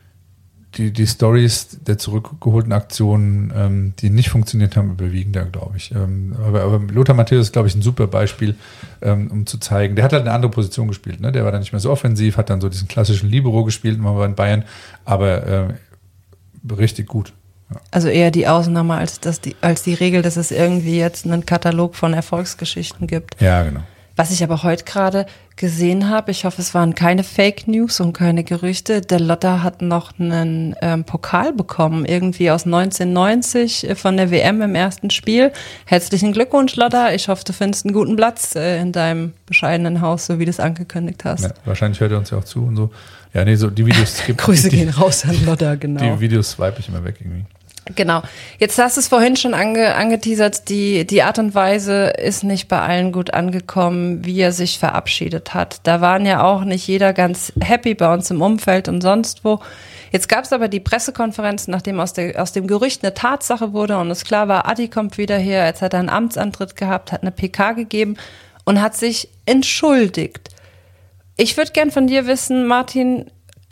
Die, die Storys der zurückgeholten Aktionen, ähm, die nicht funktioniert haben, überwiegen da, glaube ich. Ähm, aber, aber Lothar Matthäus ist, glaube ich, ein super Beispiel, ähm, um zu zeigen. Der hat halt eine andere Position gespielt. Ne? Der war dann nicht mehr so offensiv, hat dann so diesen klassischen Libero gespielt, mal in Bayern, aber äh, richtig gut. Ja. Also eher die Ausnahme als, das die, als die Regel, dass es irgendwie jetzt einen Katalog von Erfolgsgeschichten gibt. Ja, genau. Was ich aber heute gerade gesehen habe, ich hoffe, es waren keine Fake News und keine Gerüchte, der Lothar hat noch einen ähm, Pokal bekommen, irgendwie aus neunzehnhundertneunzig von der W M im ersten Spiel. Herzlichen Glückwunsch, Lothar. Ich hoffe, du findest einen guten Platz äh, in deinem bescheidenen Haus, so wie du es angekündigt hast. Ja, wahrscheinlich hört er uns ja auch zu und so. Ja, nee, so die Videos gibt Grüße die, gehen raus an Lothar, genau. Die Videos swipe ich immer weg irgendwie. Genau. Jetzt hast du es vorhin schon ange, angeteasert, die, die Art und Weise ist nicht bei allen gut angekommen, wie er sich verabschiedet hat. Da waren ja auch nicht jeder ganz happy bei uns im Umfeld und sonst wo. Jetzt gab es aber die Pressekonferenz, nachdem aus, der, aus dem Gerücht eine Tatsache wurde und es klar war, Adi kommt wieder her, jetzt hat er einen Amtsantritt gehabt, hat eine P K gegeben und hat sich entschuldigt. Ich würde gern von dir wissen, Martin,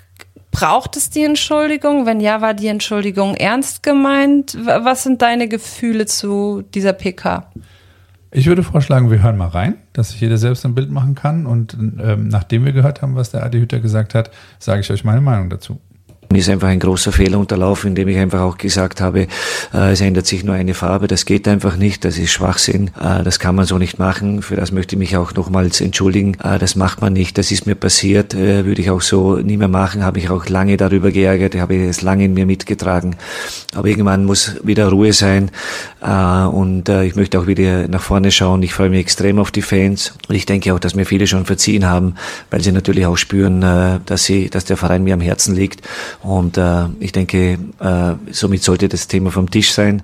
braucht es die Entschuldigung? Wenn ja, war die Entschuldigung ernst gemeint? Was sind deine Gefühle zu dieser P K? Ich würde vorschlagen, wir hören mal rein, dass sich jeder selbst ein Bild machen kann. Und ähm, nachdem wir gehört haben, was der Adi Hütter gesagt hat, sage ich euch meine Meinung dazu. Mir ist einfach ein großer Fehler unterlaufen, indem ich einfach auch gesagt habe, äh, es ändert sich nur eine Farbe, das geht einfach nicht, das ist Schwachsinn, äh, das kann man so nicht machen, für das möchte ich mich auch nochmals entschuldigen, äh, das macht man nicht, das ist mir passiert, äh, würde ich auch so nie mehr machen, habe ich auch lange darüber geärgert, habe es lange in mir mitgetragen, aber irgendwann muss wieder Ruhe sein äh, und äh, ich möchte auch wieder nach vorne schauen, ich freue mich extrem auf die Fans und ich denke auch, dass mir viele schon verziehen haben, weil sie natürlich auch spüren, äh, dass sie, dass der Verein mir am Herzen liegt. Und äh, ich denke, äh, somit sollte das Thema vom Tisch sein.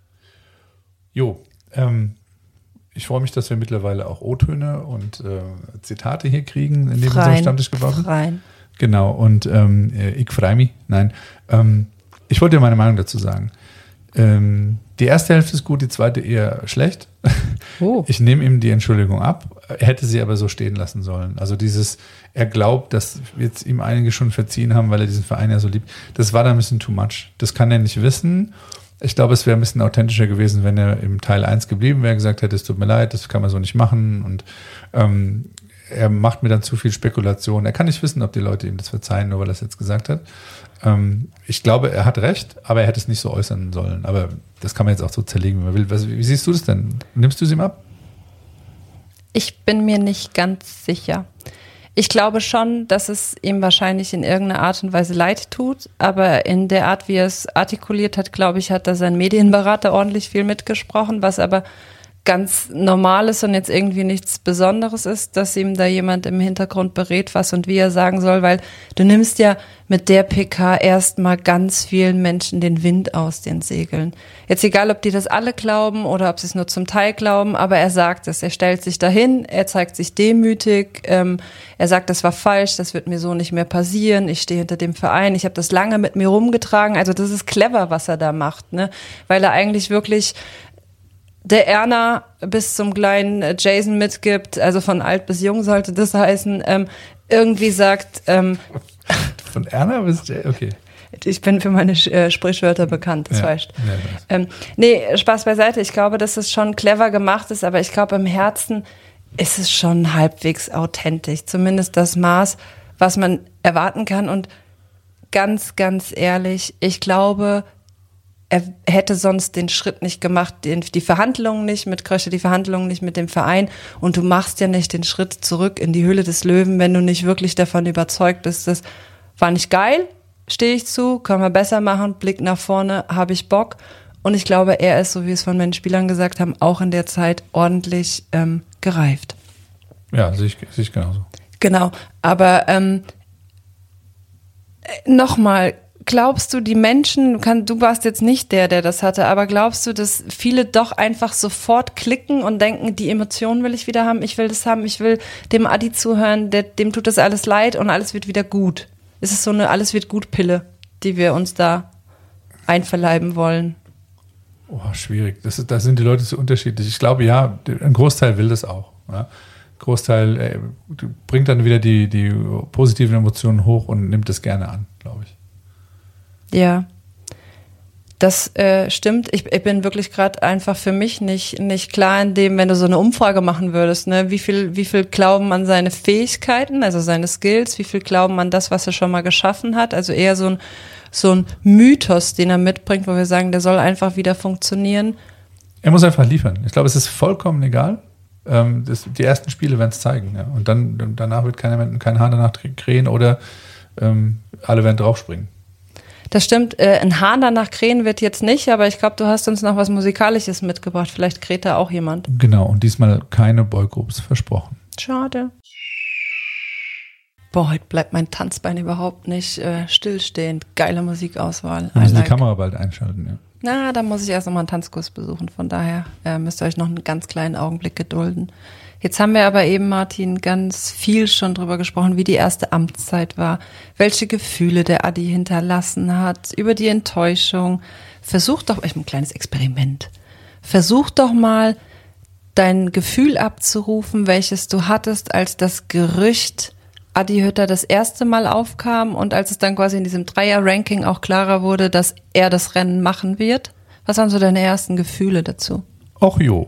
Jo, ähm, ich freue mich, dass wir mittlerweile auch O-Töne und äh, Zitate hier kriegen, in dem unserem Stammtisch gebaut wird. Genau, und ähm, ich freue mich. Nein, ähm, ich wollte dir meine Meinung dazu sagen. Ähm, die erste Hälfte ist gut, die zweite eher schlecht. Oh. Ich nehme ihm die Entschuldigung ab, er hätte sie aber so stehen lassen sollen. Also dieses, er glaubt, dass jetzt ihm einige schon verziehen haben, weil er diesen Verein ja so liebt. Das war da ein bisschen too much. Das kann er nicht wissen. Ich glaube, es wäre ein bisschen authentischer gewesen, wenn er im Teil eins geblieben wäre, gesagt hätte, es tut mir leid, das kann man so nicht machen. Und ähm, er macht mir dann zu viel Spekulation. Er kann nicht wissen, ob die Leute ihm das verzeihen, nur weil er es jetzt gesagt hat. Ähm, ich glaube, er hat recht, aber er hätte es nicht so äußern sollen. Aber das kann man jetzt auch so zerlegen, wie man will. Was, wie siehst du das denn? Nimmst du es ihm ab? Ich bin mir nicht ganz sicher. Ich glaube schon, dass es ihm wahrscheinlich in irgendeiner Art und Weise leid tut, aber in der Art, wie er es artikuliert hat, glaube ich, hat da sein Medienberater ordentlich viel mitgesprochen, was aber ganz normal ist und jetzt irgendwie nichts Besonderes ist, dass ihm da jemand im Hintergrund berät, was und wie er sagen soll, weil du nimmst ja mit der P K erstmal ganz vielen Menschen den Wind aus den Segeln. Jetzt egal, ob die das alle glauben oder ob sie es nur zum Teil glauben, aber er sagt es, er stellt sich dahin, er zeigt sich demütig, ähm, er sagt, das war falsch, das wird mir so nicht mehr passieren, ich stehe hinter dem Verein, ich habe das lange mit mir rumgetragen, also das ist clever, was er da macht, ne? Weil er eigentlich wirklich der Erna bis zum kleinen Jason mitgibt, also von alt bis jung sollte das heißen, ähm, irgendwie sagt... Ähm, von Erna bis Jason, okay. Ich bin für meine äh, Sprichwörter bekannt, das ja, weißt du. Ja, ähm, nee, Spaß beiseite, ich glaube, dass es schon clever gemacht ist, aber ich glaube, im Herzen ist es schon halbwegs authentisch, zumindest das Maß, was man erwarten kann und ganz, ganz ehrlich, ich glaube... Er hätte sonst den Schritt nicht gemacht, die Verhandlungen nicht mit Krösche, die Verhandlungen nicht mit dem Verein und du machst ja nicht den Schritt zurück in die Höhle des Löwen, wenn du nicht wirklich davon überzeugt bist, das war nicht geil, stehe ich zu, können wir besser machen, Blick nach vorne, habe ich Bock und ich glaube, er ist, so wie es von meinen Spielern gesagt haben, auch in der Zeit ordentlich ähm, gereift. Ja, sehe ich, sehe ich genauso. Genau, aber ähm, nochmal, glaubst du, die Menschen, kann, du warst jetzt nicht der, der das hatte, aber glaubst du, dass viele doch einfach sofort klicken und denken, die Emotionen will ich wieder haben, ich will das haben, ich will dem Adi zuhören, der, dem tut das alles leid und alles wird wieder gut? Ist es so eine Alles wird gut Pille, die wir uns da einverleiben wollen? Oh, schwierig. Das ist, da sind die Leute so unterschiedlich. Ich glaube, ja, ein Großteil will das auch. Ja. Großteil äh, bringt dann wieder die, die positiven Emotionen hoch und nimmt das gerne an, glaube ich. Ja, das äh, stimmt. Ich, ich bin wirklich gerade einfach für mich nicht, nicht klar in dem, wenn du so eine Umfrage machen würdest, ne, wie viel, wie viel glauben an seine Fähigkeiten, also seine Skills, wie viel glauben an das, was er schon mal geschaffen hat, also eher so ein, so ein Mythos, den er mitbringt, wo wir sagen, der soll einfach wieder funktionieren. Er muss einfach liefern. Ich glaube, es ist vollkommen egal. Ähm, das, die ersten Spiele werden es zeigen, ja. Und dann, danach wird keiner, kein Hahn danach krähen oder ähm, alle werden draufspringen. Das stimmt, äh, ein Hahn danach krähen wird jetzt nicht, aber ich glaube, du hast uns noch was Musikalisches mitgebracht. Vielleicht kräht da auch jemand. Genau, und diesmal keine Boygroups versprochen. Schade. Boah, heute bleibt mein Tanzbein überhaupt nicht äh, stillstehend. Geile Musikauswahl. Wir müssen like. die Kamera bald einschalten, ja. Na, da muss ich erst noch mal einen Tanzkurs besuchen. Von daher äh, müsst ihr euch noch einen ganz kleinen Augenblick gedulden. Jetzt haben wir aber eben, Martin, ganz viel schon drüber gesprochen, wie die erste Amtszeit war, welche Gefühle der Adi hinterlassen hat, über die Enttäuschung. Versuch doch, ich ein kleines Experiment, versuch doch mal, dein Gefühl abzurufen, welches du hattest, als das Gerücht Adi Hütter das erste Mal aufkam und als es dann quasi in diesem Dreier-Ranking auch klarer wurde, dass er das Rennen machen wird. Was waren so deine ersten Gefühle dazu? Och jo.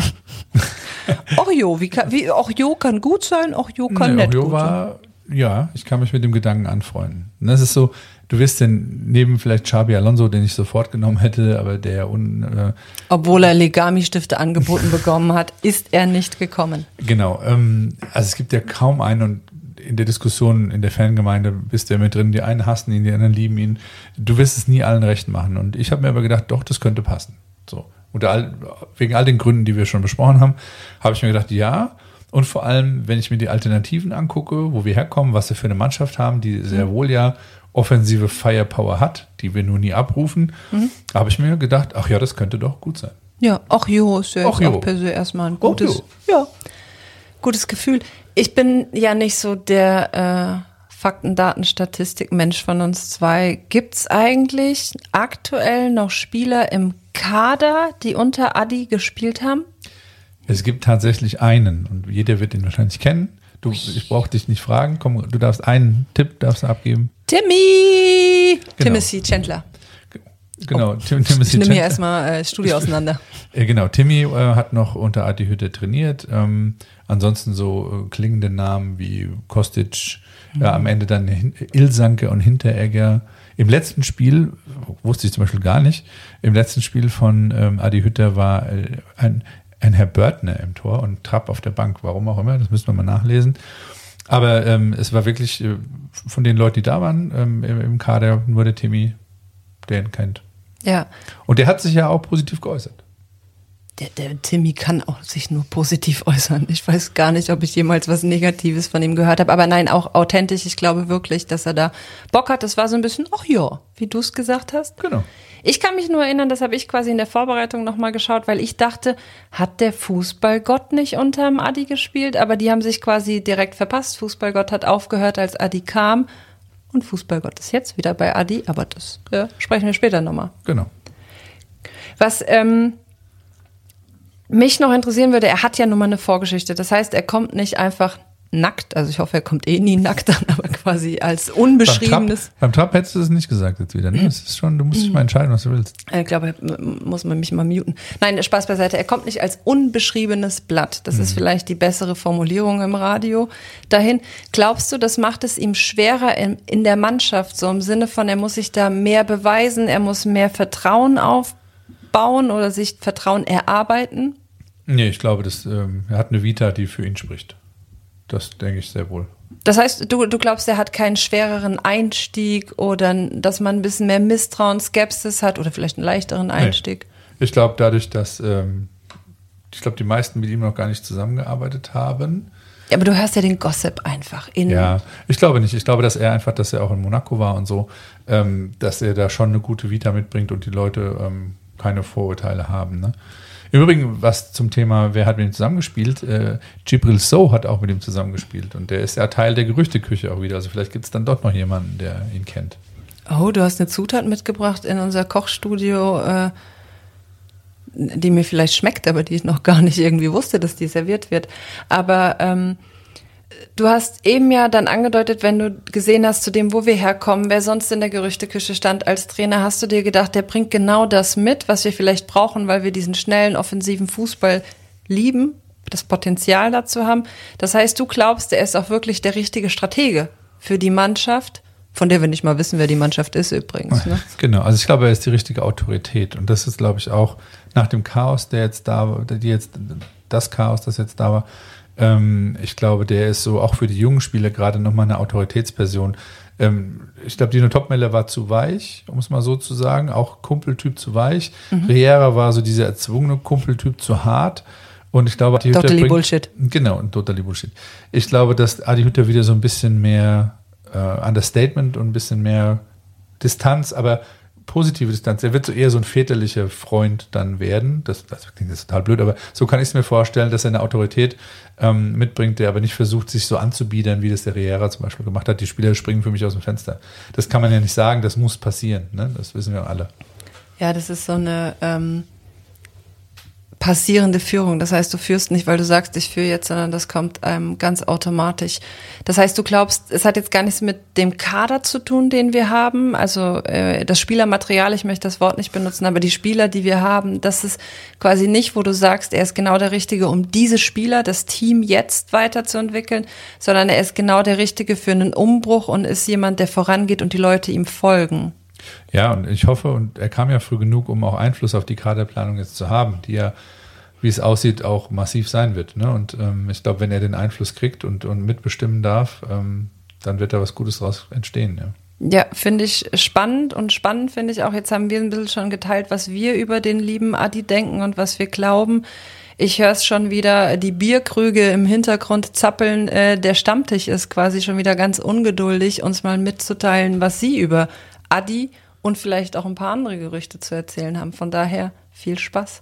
Och jo, wie kann, wie, och jo kann gut sein, och jo kann nee, nicht och jo gut war, sein. Ja, ich kann mich mit dem Gedanken anfreunden. Und das ist so, du wirst denn neben vielleicht Xabi Alonso, den ich sofort genommen hätte, aber der un, äh, obwohl er Legami-Stifte angeboten bekommen hat, ist er nicht gekommen. Genau, ähm, also es gibt ja kaum einen und in der Diskussion in der Fangemeinde bist du ja mit drin, die einen hassen ihn, die anderen lieben ihn. Du wirst es nie allen recht machen. Und ich habe mir aber gedacht, doch, das könnte passen. So. Unter all, wegen all den Gründen, die wir schon besprochen haben, habe ich mir gedacht, ja. Und vor allem, wenn ich mir die Alternativen angucke, wo wir herkommen, was wir für eine Mannschaft haben, die sehr wohl ja offensive Firepower hat, die wir nur nie abrufen, mhm. habe ich mir gedacht, ach ja, das könnte doch gut sein. Ja, ach jo, ist ja auch per se erstmal ein gutes, ja, gutes Gefühl. Ich bin ja nicht so der äh, Fakten, Daten, Statistik Mensch von uns zwei. Gibt's eigentlich aktuell noch Spieler im Kader, die unter Adi gespielt haben? Es gibt tatsächlich einen und jeder wird ihn wahrscheinlich kennen. Du, ich brauche dich nicht fragen. Komm, du darfst einen Tipp darfst du abgeben. Timmy! Genau. Timothy Chandler. Genau, oh, Tim, Timothy ich nehme hier erstmal äh, Studio auseinander. äh, genau, Timmy äh, hat noch unter Adi Hütter trainiert. Ähm, ansonsten so äh, klingende Namen wie Kostic, mhm. äh, am Ende dann Ilsanke und Hinteregger. Im letzten Spiel, wusste ich zum Beispiel gar nicht, im letzten Spiel von ähm, Adi Hütter war äh, ein, ein Herr Börtner im Tor und Trapp auf der Bank. Warum auch immer, das müssen wir mal nachlesen. Aber ähm, es war wirklich äh, von den Leuten, die da waren, ähm, im, im Kader, nur der Timmy, der ihn kennt. Ja. Und der hat sich ja auch positiv geäußert. Der, der Timmy kann auch sich nur positiv äußern. Ich weiß gar nicht, ob ich jemals was Negatives von ihm gehört habe. Aber nein, auch authentisch. Ich glaube wirklich, dass er da Bock hat. Das war so ein bisschen, ach ja, wie du es gesagt hast. Genau. Ich kann mich nur erinnern, das habe ich quasi in der Vorbereitung nochmal geschaut, weil ich dachte, hat der Fußballgott nicht unterm Adi gespielt? Aber die haben sich quasi direkt verpasst. Fußballgott hat aufgehört, als Adi kam. Und Fußballgott ist jetzt wieder bei Adi. Aber das ja, sprechen wir später nochmal. Genau. Was, ähm... mich noch interessieren würde, er hat ja nun mal eine Vorgeschichte. Das heißt, er kommt nicht einfach nackt, also ich hoffe, er kommt eh nie nackt an, aber quasi als unbeschriebenes. Beim Trab, beim Trab hättest du es nicht gesagt jetzt wieder. Ne? Das ist schon, du musst dich mal entscheiden, was du willst. Ich glaube, muss man mich mal muten. Nein, Spaß beiseite. Er kommt nicht als unbeschriebenes Blatt. Das mhm. ist vielleicht die bessere Formulierung im Radio. Dahin, glaubst du, das macht es ihm schwerer in, in der Mannschaft, so im Sinne von, er muss sich da mehr beweisen, er muss mehr Vertrauen aufbauen oder sich Vertrauen erarbeiten? Nee, ich glaube, das, ähm, er hat eine Vita, die für ihn spricht. Das denke ich sehr wohl. Das heißt, du, du glaubst, er hat keinen schwereren Einstieg oder dass man ein bisschen mehr Misstrauen, Skepsis hat oder vielleicht einen leichteren Einstieg? Nee. Ich glaube, dadurch, dass ähm, ich glaube, die meisten mit ihm noch gar nicht zusammengearbeitet haben. Ja, aber du hörst ja den Gossip einfach in. Ja, ich glaube nicht. Ich glaube, dass er einfach, dass er auch in Monaco war und so, ähm, dass er da schon eine gute Vita mitbringt und die Leute ähm, keine Vorurteile haben, ne? Im Übrigen, was zum Thema, wer hat mit ihm zusammengespielt, äh, Djibril Sow hat auch mit ihm zusammengespielt und der ist ja Teil der Gerüchteküche auch wieder. Also vielleicht gibt es dann doch noch jemanden, der ihn kennt. Oh, du hast eine Zutat mitgebracht in unser Kochstudio, äh, die mir vielleicht schmeckt, aber die ich noch gar nicht irgendwie wusste, dass die serviert wird. Aber ähm, du hast eben ja dann angedeutet, wenn du gesehen hast, zu dem, wo wir herkommen, wer sonst in der Gerüchteküche stand als Trainer, hast du dir gedacht, der bringt genau das mit, was wir vielleicht brauchen, weil wir diesen schnellen, offensiven Fußball lieben, das Potenzial dazu haben. Das heißt, du glaubst, er ist auch wirklich der richtige Stratege für die Mannschaft, von der wir nicht mal wissen, wer die Mannschaft ist übrigens. Ne? Genau, also ich glaube, er ist die richtige Autorität und das ist, glaube ich, auch nach dem Chaos, der jetzt da war, die jetzt, das Chaos, das jetzt da war, ich glaube, der ist so auch für die jungen Spieler gerade nochmal eine Autoritätsperson. Ich glaube, Dino Topmöller war zu weich, um es mal so zu sagen, auch Kumpeltyp zu weich. Mhm. Riera war so dieser erzwungene Kumpeltyp zu hart. Und ich glaube, Adi Hütter Totally bringt, Bullshit. Genau, totally Bullshit. Ich glaube, dass Adi Hütter wieder so ein bisschen mehr äh, Understatement und ein bisschen mehr Distanz, aber positive Distanz. Er wird so eher so ein väterlicher Freund dann werden. Das, das klingt jetzt total blöd, aber so kann ich es mir vorstellen, dass er eine Autorität ähm, mitbringt, der aber nicht versucht, sich so anzubiedern, wie das der Riera zum Beispiel gemacht hat. Die Spieler springen für mich aus dem Fenster. Das kann man ja nicht sagen, das muss passieren. Ne? Das wissen wir alle. Ja, das ist so eine ähm, passierende Führung. Das heißt, du führst nicht, weil du sagst, ich führe jetzt, sondern das kommt ähm, ganz automatisch. Das heißt, du glaubst, es hat jetzt gar nichts mit dem Kader zu tun, den wir haben. Also äh, das Spielermaterial, ich möchte das Wort nicht benutzen, aber die Spieler, die wir haben, das ist quasi nicht, wo du sagst, er ist genau der Richtige, um diese Spieler, das Team jetzt weiterzuentwickeln, sondern er ist genau der Richtige für einen Umbruch und ist jemand, der vorangeht und die Leute ihm folgen. Ja, und ich hoffe, und er kam ja früh genug, um auch Einfluss auf die Kaderplanung jetzt zu haben, die ja, wie es aussieht, auch massiv sein wird. Ne? Und ähm, ich glaube, wenn er den Einfluss kriegt und, und mitbestimmen darf, ähm, dann wird da was Gutes draus entstehen. Ja, ja, finde ich spannend und spannend finde ich auch, jetzt haben wir ein bisschen schon geteilt, was wir über den lieben Adi denken und was wir glauben. Ich höre es schon wieder, die Bierkrüge im Hintergrund zappeln. Äh, der Stammtisch ist quasi schon wieder ganz ungeduldig, uns mal mitzuteilen, was sie über Adi und vielleicht auch ein paar andere Gerüchte zu erzählen haben. Von daher viel Spaß.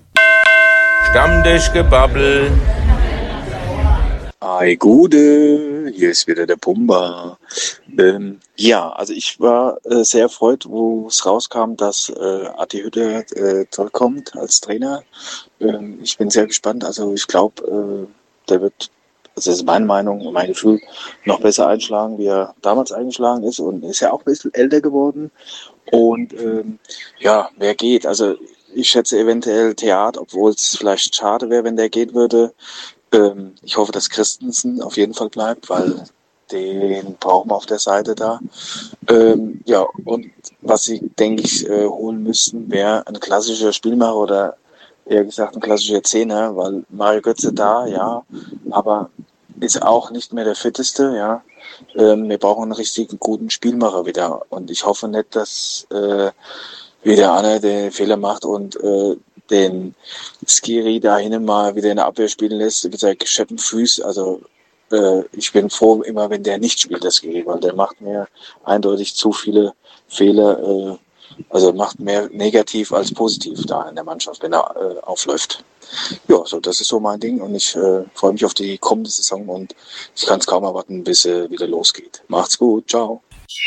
Stammtischgebabbel. Ei Gude, hier ist wieder der Pumba. Ähm, ja, also ich war äh, sehr erfreut, wo es rauskam, dass äh, Adi Hütter äh, zurückkommt als Trainer. Ähm, ich bin sehr gespannt. Also ich glaube, äh, der wird, also das ist meine Meinung und mein Gefühl, noch besser einschlagen, wie er damals eingeschlagen ist, und ist ja auch ein bisschen älter geworden. Und ähm, ja, wer geht? Also ich schätze eventuell Theat, obwohl es vielleicht schade wäre, wenn der gehen würde. Ähm, ich hoffe, dass Christensen auf jeden Fall bleibt, weil den brauchen wir auf der Seite da. Ähm, ja, und was sie, denke ich, äh, holen müssten, wäre ein klassischer Spielmacher oder eher gesagt ein klassischer Zehner, weil Mario Götze da, ja, aber ist auch nicht mehr der Fitteste, ja. Ähm, wir brauchen einen richtig guten Spielmacher wieder, und ich hoffe nicht, dass äh, wieder einer den Fehler macht und äh, den Skiri da hinten mal wieder in der Abwehr spielen lässt, mit seinen gescheppten Füßen. Also äh, ich bin froh immer, wenn der nicht spielt, das Skiri, weil der macht mir eindeutig zu viele Fehler, äh, also macht mehr negativ als positiv da in der Mannschaft, wenn er äh, aufläuft. Ja, so das ist so mein Ding und ich äh, freue mich auf die kommende Saison und ich kann es kaum erwarten, bis es äh, wieder losgeht. Macht's gut, ciao.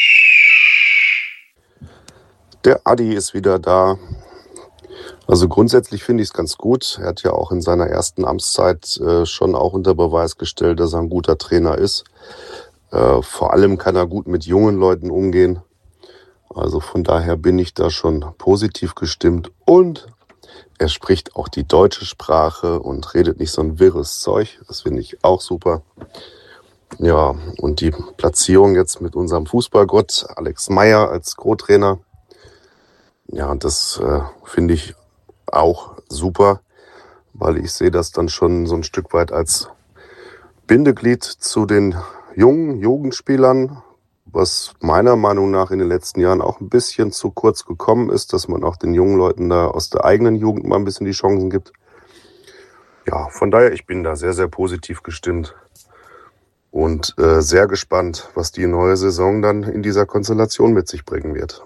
Der Adi ist wieder da. Also grundsätzlich finde ich es ganz gut. Er hat ja auch in seiner ersten Amtszeit äh, schon auch unter Beweis gestellt, dass er ein guter Trainer ist. Äh, vor allem kann er gut mit jungen Leuten umgehen. Also von daher bin ich da schon positiv gestimmt. Und er spricht auch die deutsche Sprache und redet nicht so ein wirres Zeug. Das finde ich auch super. Ja, und die Platzierung jetzt mit unserem Fußballgott Alex Meyer als Co-Trainer. Ja, das äh, finde ich auch super, weil ich sehe das dann schon so ein Stück weit als Bindeglied zu den jungen Jugendspielern, was meiner Meinung nach in den letzten Jahren auch ein bisschen zu kurz gekommen ist, dass man auch den jungen Leuten da aus der eigenen Jugend mal ein bisschen die Chancen gibt. Ja, von daher, ich bin da sehr, sehr positiv gestimmt und äh, sehr gespannt, was die neue Saison dann in dieser Konstellation mit sich bringen wird.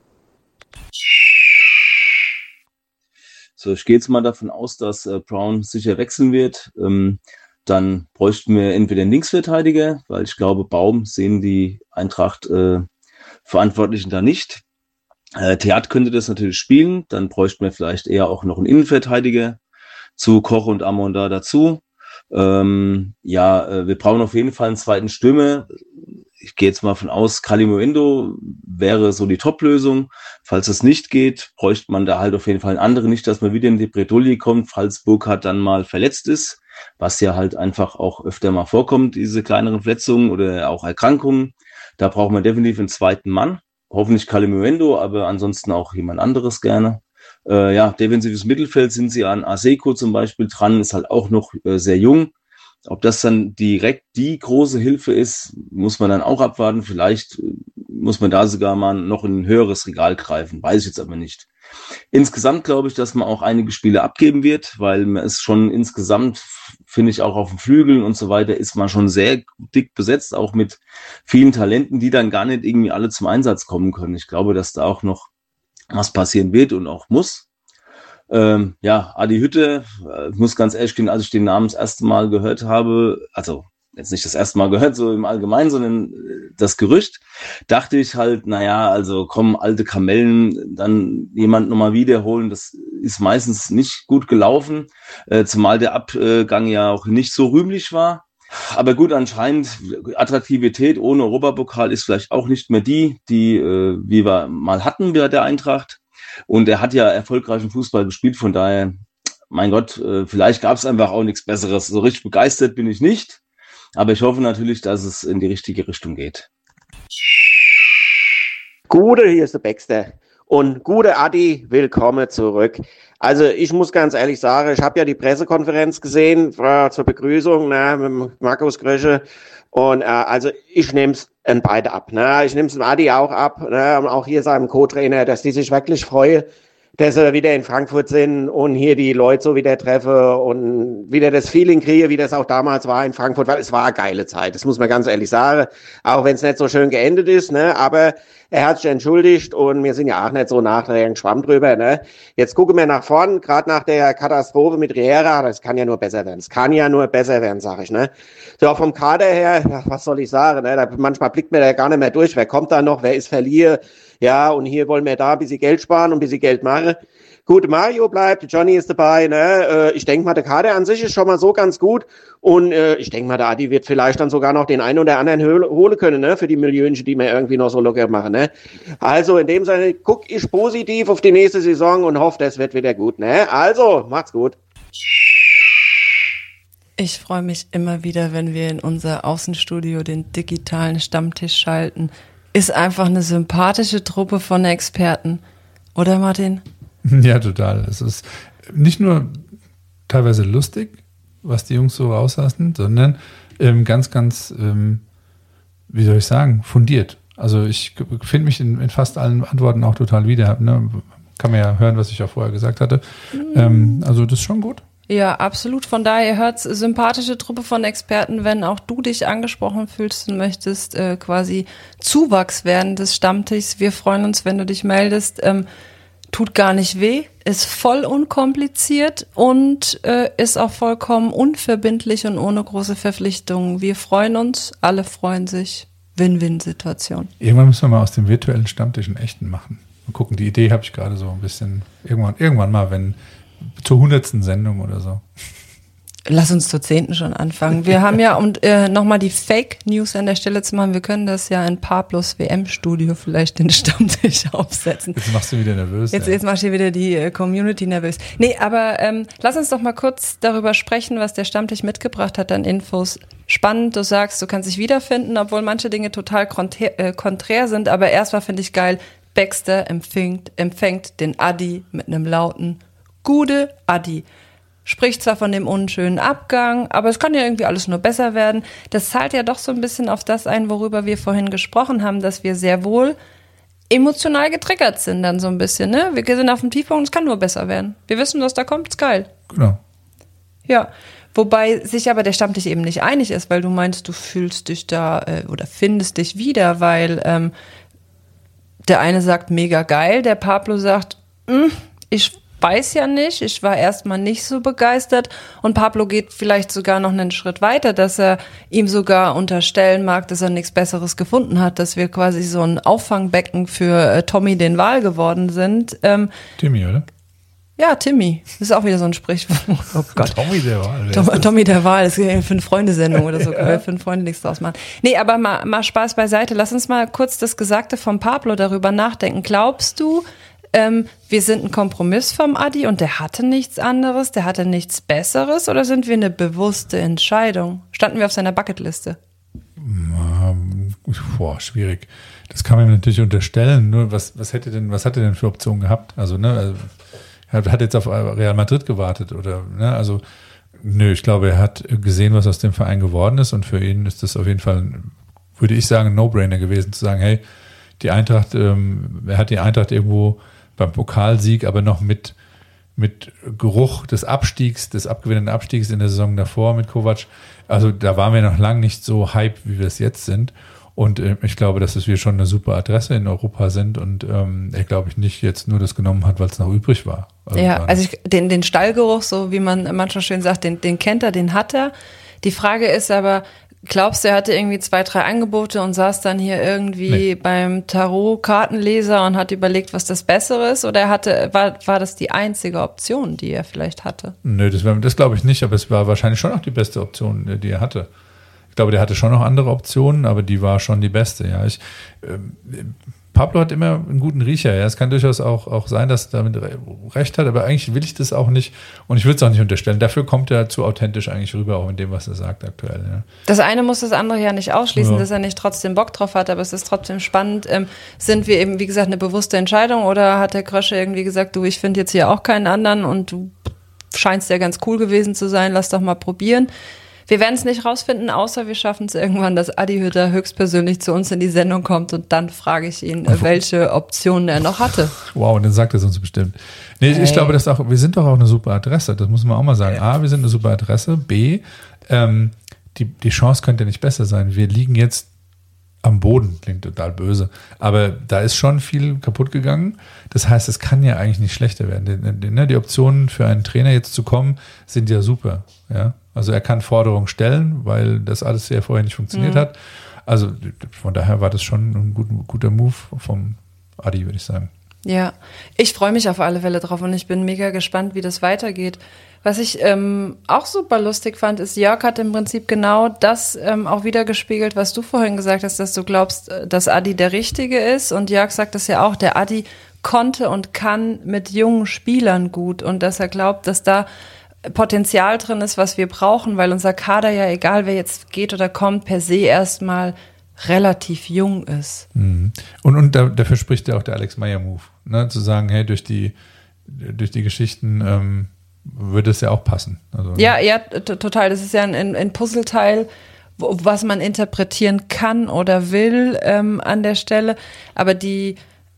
So, ich gehe jetzt mal davon aus, dass äh, Brown sicher wechseln wird. Ähm, dann bräuchten wir entweder einen Linksverteidiger, weil ich glaube, Baum sehen die Eintracht-Verantwortlichen äh, da nicht. Äh, Theat könnte das natürlich spielen. Dann bräuchten wir vielleicht eher auch noch einen Innenverteidiger zu Koch und Amon da dazu. Ähm, ja, äh, wir brauchen auf jeden Fall einen zweiten Stürmer. Ich gehe jetzt mal von aus, Kalimuendo wäre so die Top-Lösung. Falls es nicht geht, bräuchte man da halt auf jeden Fall einen anderen. Nicht, dass man wieder in die Bredouille kommt, falls Burkhardt dann mal verletzt ist, was ja halt einfach auch öfter mal vorkommt, diese kleineren Verletzungen oder auch Erkrankungen. Da braucht man definitiv einen zweiten Mann. Hoffentlich Kalimuendo, aber ansonsten auch jemand anderes gerne. Äh, ja, defensives Mittelfeld sind sie an Aseko zum Beispiel dran, ist halt auch noch äh, sehr jung. Ob das dann direkt die große Hilfe ist, muss man dann auch abwarten. Vielleicht muss man da sogar mal noch in ein höheres Regal greifen. Weiß ich jetzt aber nicht. Insgesamt glaube ich, dass man auch einige Spiele abgeben wird, weil man ist schon insgesamt, finde ich, auch auf den Flügeln und so weiter, ist man schon sehr dick besetzt, auch mit vielen Talenten, die dann gar nicht irgendwie alle zum Einsatz kommen können. Ich glaube, dass da auch noch was passieren wird und auch muss. Ähm, ja, Adi Hütte, äh, muss ganz ehrlich gehen, als ich den Namen das erste Mal gehört habe, also jetzt nicht das erste Mal gehört, so im Allgemeinen, sondern äh, das Gerücht, dachte ich halt, naja, also kommen alte Kamellen, dann jemand nochmal wiederholen, das ist meistens nicht gut gelaufen, äh, zumal der Abgang ja auch nicht so rühmlich war. Aber gut, anscheinend Attraktivität ohne Europapokal ist vielleicht auch nicht mehr die, die äh, wie wir mal hatten bei der Eintracht. Und er hat ja erfolgreichen Fußball gespielt, von daher, mein Gott, vielleicht gab es einfach auch nichts Besseres. So richtig begeistert bin ich nicht, aber ich hoffe natürlich, dass es in die richtige Richtung geht. Gute, hier ist der Baxter. Und gute Adi, willkommen zurück. Also ich muss ganz ehrlich sagen, ich habe ja die Pressekonferenz gesehen äh, zur Begrüßung ne, mit Markus Krösche. Und äh, also ich nehme es an beide ab. Ne? Ich nehme es dem Adi auch ab, ne? Und auch hier seinem Co-Trainer, dass die sich wirklich freuen, dass sie wieder in Frankfurt sind und hier die Leute so wieder treffe und wieder das Feeling kriege, wie das auch damals war in Frankfurt, weil es war eine geile Zeit, das muss man ganz ehrlich sagen, auch wenn es nicht so schön geendet ist, ne, aber er hat sich entschuldigt und wir sind ja auch nicht so nachdrehend Schwamm drüber, ne. Jetzt gucken wir nach vorn, gerade nach der Katastrophe mit Riera, das kann ja nur besser werden, es kann ja nur besser werden, sag ich, ne. So, vom Kader her, ja, was soll ich sagen, ne, da, manchmal blickt mir da gar nicht mehr durch, wer kommt da noch, wer ist Verlierer, ja, und hier wollen wir da ein bisschen Geld sparen und ein bisschen Geld machen. Gut, Mario bleibt, Johnny ist dabei, ne? Ich denke mal, der Kader an sich ist schon mal so ganz gut. Und äh, ich denke mal, der Adi wird vielleicht dann sogar noch den einen oder anderen hol- holen können, ne? Für die Millionchen, die wir irgendwie noch so locker machen, ne? Also in dem Sinne guck ich positiv auf die nächste Saison und hoffe, das wird wieder gut, ne? Also, macht's gut. Ich freue mich immer wieder, wenn wir in unser Außenstudio den digitalen Stammtisch schalten. Ist einfach eine sympathische Truppe von Experten. Oder, Martin? Ja, total. Es ist nicht nur teilweise lustig, was die Jungs so rauslassen, sondern ähm, ganz, ganz, ähm, wie soll ich sagen, fundiert. Also ich finde mich in, in fast allen Antworten auch total wieder. Ne? kann man ja hören, was ich ja vorher gesagt hatte. Mhm. Ähm, also das ist schon gut. Ja, absolut. Von daher hört's sympathische Truppe von Experten, wenn auch du dich angesprochen fühlst und möchtest äh, quasi Zuwachs werden des Stammtischs. Wir freuen uns, wenn du dich meldest. Ähm, tut gar nicht weh, ist voll unkompliziert und äh, ist auch vollkommen unverbindlich und ohne große Verpflichtungen. Wir freuen uns, alle freuen sich. Win-Win-Situation. Irgendwann müssen wir mal aus dem virtuellen Stammtisch einen echten machen. Mal gucken, die Idee habe ich gerade so ein bisschen, irgendwann, irgendwann mal, wenn zur hundertsten Sendung oder so. Lass uns zur zehnten schon anfangen. Wir haben ja, um äh, nochmal die Fake News an der Stelle zu machen, wir können das ja in Pablos W M-Studio vielleicht den Stammtisch aufsetzen. Jetzt machst du wieder nervös. Jetzt, ja. jetzt machst du wieder die äh, Community nervös. Nee, aber ähm, lass uns doch mal kurz darüber sprechen, was der Stammtisch mitgebracht hat an Infos. Spannend, du sagst, du kannst dich wiederfinden, obwohl manche Dinge total konträr, äh, konträr sind, aber erstmal finde ich geil, Baxter empfängt, empfängt den Adi mit einem lauten Gude Adi. Spricht zwar von dem unschönen Abgang, aber es kann ja irgendwie alles nur besser werden. Das zahlt ja doch so ein bisschen auf das ein, worüber wir vorhin gesprochen haben, dass wir sehr wohl emotional getriggert sind dann so ein bisschen. Ne? Wir sind auf dem Tiefpunkt, es kann nur besser werden. Wir wissen, was da kommt, ist geil. Genau. Ja, wobei sich aber der Stammtisch eben nicht einig ist, weil du meinst, du fühlst dich da äh, oder findest dich wieder, weil ähm, der eine sagt mega geil, der Pablo sagt, ich weiß ja nicht, ich war erstmal nicht so begeistert und Pablo geht vielleicht sogar noch einen Schritt weiter, dass er ihm sogar unterstellen mag, dass er nichts Besseres gefunden hat, dass wir quasi so ein Auffangbecken für äh, Tommy den Wal geworden sind. Ähm, Timmy, oder? Ja, Timmy. Das ist auch wieder so ein Sprichwort. Oh Gott. Tommy der Wal. Tom, Tommy der Wal, das ist eine Fünf-Freunde-Sendung oder so. Ja. Fünf Freunde nichts draus machen. Nee, aber mal, mal Spaß beiseite. Lass uns mal kurz das Gesagte vom Pablo darüber nachdenken. Glaubst du, ähm, wir sind ein Kompromiss vom Adi und der hatte nichts anderes, der hatte nichts Besseres oder sind wir eine bewusste Entscheidung? Standen wir auf seiner Bucketliste? Boah, schwierig. Das kann man ihm natürlich unterstellen. Nur was, was hätte denn, was hat er denn für Optionen gehabt? Also, ne, also, er hat jetzt auf Real Madrid gewartet oder, ne, also, nö, ich glaube, er hat gesehen, was aus dem Verein geworden ist und für ihn ist das auf jeden Fall, würde ich sagen, ein No-Brainer gewesen, zu sagen, hey, die Eintracht, ähm, er hat die Eintracht irgendwo beim Pokalsieg, aber noch mit, mit Geruch des Abstiegs, des abgewinnenden Abstiegs in der Saison davor mit Kovac. Also da waren wir noch lange nicht so hype, wie wir es jetzt sind. Und äh, ich glaube, dass wir schon eine super Adresse in Europa sind und ähm, er, glaube ich, nicht jetzt nur das genommen hat, weil es noch übrig war. Also ja, also ich, den, den Stallgeruch, so wie man manchmal schön sagt, den, den kennt er, den hat er. Die Frage ist aber, glaubst du, er hatte irgendwie zwei, drei Angebote und saß dann hier irgendwie nee. beim Tarot-Kartenleser und hat überlegt, was das Bessere ist? Oder er hatte, war, war das die einzige Option, die er vielleicht hatte? Nö, das, das glaube ich nicht, aber es war wahrscheinlich schon auch die beste Option, die er hatte. Ich glaube, der hatte schon noch andere Optionen, aber die war schon die beste. Ja, ich, ähm, Pablo hat immer einen guten Riecher. Ja, es kann durchaus auch, auch sein, dass er damit recht hat, aber eigentlich will ich das auch nicht und ich will es auch nicht unterstellen. Dafür kommt er zu authentisch eigentlich rüber, auch in dem, was er sagt aktuell. Ja. Das eine muss das andere ja nicht ausschließen, ja. dass er nicht trotzdem Bock drauf hat, aber es ist trotzdem spannend. Ähm, sind wir eben, wie gesagt, eine bewusste Entscheidung oder hat der Krösche irgendwie gesagt, du, ich finde jetzt hier auch keinen anderen und du scheinst ja ganz cool gewesen zu sein, lass doch mal probieren. Wir werden es nicht rausfinden, außer wir schaffen es irgendwann, dass Adi Hütter höchstpersönlich zu uns in die Sendung kommt und dann frage ich ihn, welche Optionen er noch hatte. Wow, und dann sagt er es uns bestimmt. Nee, hey. Ich glaube, dass auch, wir sind doch auch eine super Adresse, das muss man auch mal sagen. A, wir sind eine super Adresse. B, ähm, die, die Chance könnte nicht besser sein. Wir liegen jetzt am Boden, klingt total böse, aber da ist schon viel kaputt gegangen. Das heißt, es kann ja eigentlich nicht schlechter werden. Die, die, die Optionen für einen Trainer jetzt zu kommen, sind ja super, ja. Also er kann Forderungen stellen, weil das alles ja vorher nicht funktioniert mhm. hat. Also von daher war das schon ein gut, guter Move vom Adi, würde ich sagen. Ja, ich freue mich auf alle Fälle drauf und ich bin mega gespannt, wie das weitergeht. Was ich ähm, auch super lustig fand, ist, Jörg hat im Prinzip genau das ähm, auch wieder gespiegelt, was du vorhin gesagt hast, dass du glaubst, dass Adi der Richtige ist. Und Jörg sagt das ja auch, der Adi konnte und kann mit jungen Spielern gut und dass er glaubt, dass da Potenzial drin ist, was wir brauchen, weil unser Kader ja, egal wer jetzt geht oder kommt, per se erstmal relativ jung ist. Mhm. Und, und da, dafür spricht ja auch der Alex Meyer-Move, ne? Zu sagen, hey, durch die, durch die Geschichten ähm, würde es ja auch passen. Also, ja, ja, t- total. Das ist ja ein, ein Puzzleteil, wo, was man interpretieren kann oder will ähm, an der Stelle. Aber die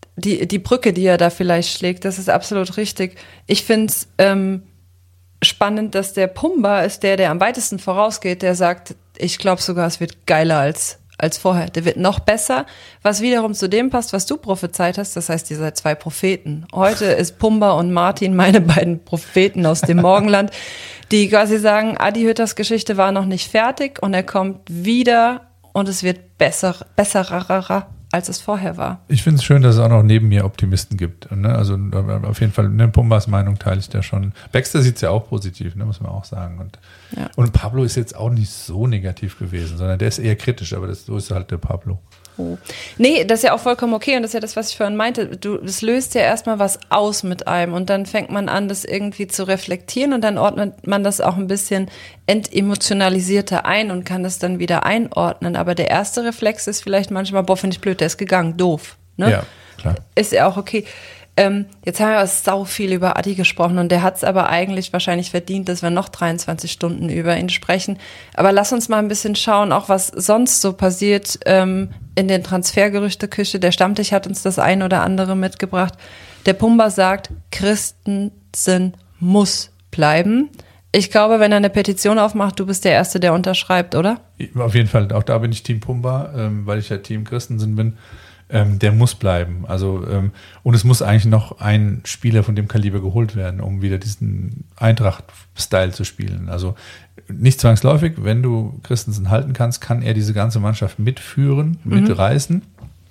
die, die Brücke, die er da vielleicht schlägt, das ist absolut richtig. Ich finde es ähm, spannend, dass der Pumba ist der, der am weitesten vorausgeht, der sagt, ich glaube sogar, es wird geiler als, als vorher. Der wird noch besser, was wiederum zu dem passt, was du prophezeit hast. Das heißt, ihr seid zwei Propheten. Heute ist Pumba und Martin meine beiden Propheten aus dem Morgenland, die quasi sagen, Adi Hütters Geschichte war noch nicht fertig und er kommt wieder und es wird besser, besserer, als es vorher war. Ich finde es schön, dass es auch noch neben mir Optimisten gibt. Ne? Also auf jeden Fall, ne, Pumbas Meinung teile ich da schon. Baxter sieht es ja auch positiv, ne, muss man auch sagen. Und, ja. und Pablo ist jetzt auch nicht so negativ gewesen, sondern der ist eher kritisch, aber das, so ist halt der Pablo. Oh. Nee, das ist ja auch vollkommen okay und das ist ja das, was ich vorhin meinte. Du, das löst ja erstmal was aus mit einem und dann fängt man an, das irgendwie zu reflektieren und dann ordnet man das auch ein bisschen entemotionalisierter ein und kann das dann wieder einordnen. Aber der erste Reflex ist vielleicht manchmal, boah, finde ich blöd, der ist gegangen, doof. Ne? Ja, klar. Ist ja auch okay. Ähm, jetzt haben wir sau viel über Adi gesprochen und der hat es aber eigentlich wahrscheinlich verdient, dass wir noch dreiundzwanzig Stunden über ihn sprechen. Aber lass uns mal ein bisschen schauen, auch was sonst so passiert ähm, in den Transfergerüchteküche. Der Stammtisch hat uns das ein oder andere mitgebracht. Der Pumba sagt, Christensen muss bleiben. Ich glaube, wenn er eine Petition aufmacht, du bist der Erste, der unterschreibt, oder? Auf jeden Fall, auch da bin ich Team Pumba, ähm, weil ich ja Team Christensen bin. Ähm, der muss bleiben. Also ähm, und es muss eigentlich noch ein Spieler von dem Kaliber geholt werden, um wieder diesen Eintracht-Style zu spielen. Also nicht zwangsläufig, wenn du Christensen halten kannst, kann er diese ganze Mannschaft mitführen, mhm. mitreißen.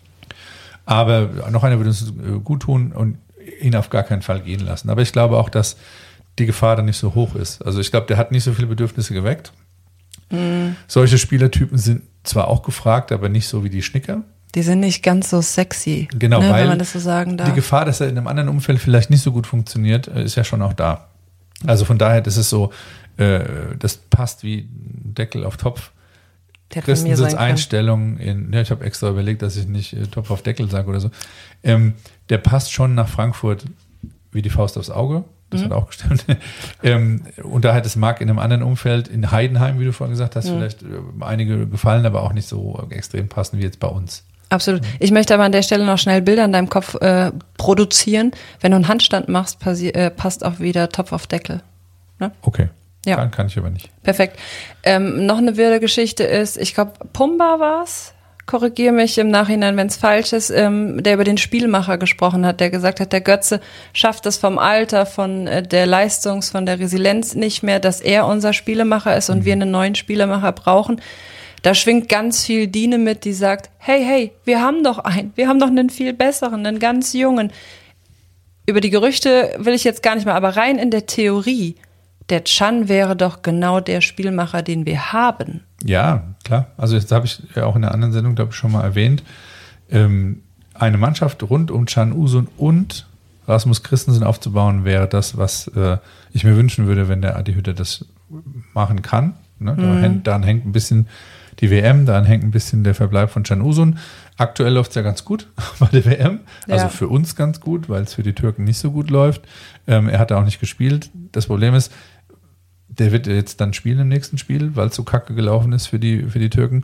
Aber noch einer würde uns gut tun und ihn auf gar keinen Fall gehen lassen. Aber ich glaube auch, dass die Gefahr dann nicht so hoch ist. Also ich glaube, der hat nicht so viele Bedürfnisse geweckt. Mhm. Solche Spielertypen sind zwar auch gefragt, aber nicht so wie die Schnicker. Die sind nicht ganz so sexy, genau, ne, weil wenn man das so sagen darf. Die Gefahr, dass er in einem anderen Umfeld vielleicht nicht so gut funktioniert, ist ja schon auch da. Also von daher, das ist so, äh, das passt wie ein Deckel auf Topf. Christensens Einstellung in, ja, ich habe extra überlegt, dass ich nicht äh, Topf auf Deckel sage oder so. Ähm, der passt schon nach Frankfurt wie die Faust aufs Auge. Das mhm. hat auch gestimmt. ähm, und da hat es mag in einem anderen Umfeld, in Heidenheim, wie du vorhin gesagt hast, mhm. vielleicht äh, einige gefallen, aber auch nicht so extrem passen wie jetzt bei uns. Absolut. Ich möchte aber an der Stelle noch schnell Bilder in deinem Kopf äh, produzieren. Wenn du einen Handstand machst, passi- äh, passt auch wieder Topf auf Deckel. Ne? Okay. Ja. Kann, kann ich aber nicht. Perfekt. Ähm, noch eine wilde Geschichte ist, ich glaube, Pumba war's. Korrigiere mich im Nachhinein, wenn es falsch ist, ähm, der über den Spielmacher gesprochen hat, der gesagt hat, der Götze schafft es vom Alter, von äh, der Leistungs-, von der Resilienz nicht mehr, dass er unser Spielemacher ist und mhm. wir einen neuen Spielemacher brauchen. Da schwingt ganz viel Diene mit, die sagt, hey, hey, wir haben doch einen, wir haben doch einen viel besseren, einen ganz jungen. Über die Gerüchte will ich jetzt gar nicht mehr, aber rein in der Theorie, der Can wäre doch genau der Spielmacher, den wir haben. Ja, klar. Also jetzt habe ich ja auch in einer anderen Sendung, glaube ich, schon mal erwähnt, ähm, eine Mannschaft rund um Can Uzun und Rasmus Christensen aufzubauen, wäre das, was äh, ich mir wünschen würde, wenn der Adi Hütter das machen kann. Ne? Mhm. Daran hängt ein bisschen die W M, daran hängt ein bisschen der Verbleib von Can Uzun. Aktuell läuft es ja ganz gut bei der W M, also ja. für uns ganz gut, weil es für die Türken nicht so gut läuft. Ähm, er hat da auch nicht gespielt. Das Problem ist, der wird jetzt dann spielen im nächsten Spiel, weil es so kacke gelaufen ist für die, für die Türken.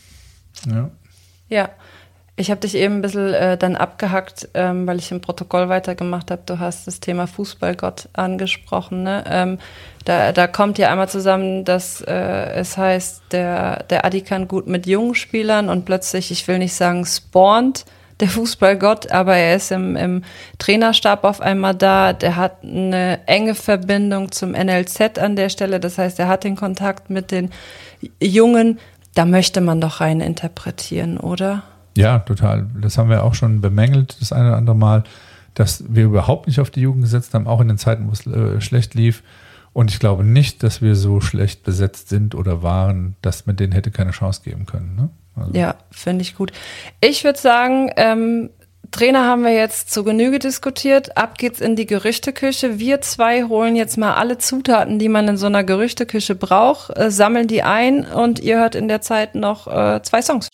Ja. Ja, ich habe dich eben ein bisschen äh, dann abgehackt, ähm, weil ich im Protokoll weitergemacht habe. Du hast das Thema Fußballgott angesprochen. Ne? Ähm, da, da kommt ja einmal zusammen, dass äh, es heißt, der, der Adi kann gut mit jungen Spielern und plötzlich, ich will nicht sagen spawnt der Fußballgott, aber er ist im, im Trainerstab auf einmal da. Der hat eine enge Verbindung zum N L Z an der Stelle. Das heißt, er hat den Kontakt mit den Jungen. Da möchte man doch rein interpretieren, oder? Ja, total. Das haben wir auch schon bemängelt, das eine oder andere Mal, dass wir überhaupt nicht auf die Jugend gesetzt haben, auch in den Zeiten, wo es äh, schlecht lief. Und ich glaube nicht, dass wir so schlecht besetzt sind oder waren, dass man denen hätte keine Chance geben können. Ne? Also. Ja, finde ich gut. Ich würde sagen, ähm, Trainer haben wir jetzt zu Genüge diskutiert. Ab geht's in die Gerüchteküche. Wir zwei holen jetzt mal alle Zutaten, die man in so einer Gerüchteküche braucht, äh, sammeln die ein und ihr hört in der Zeit noch äh, zwei Songs.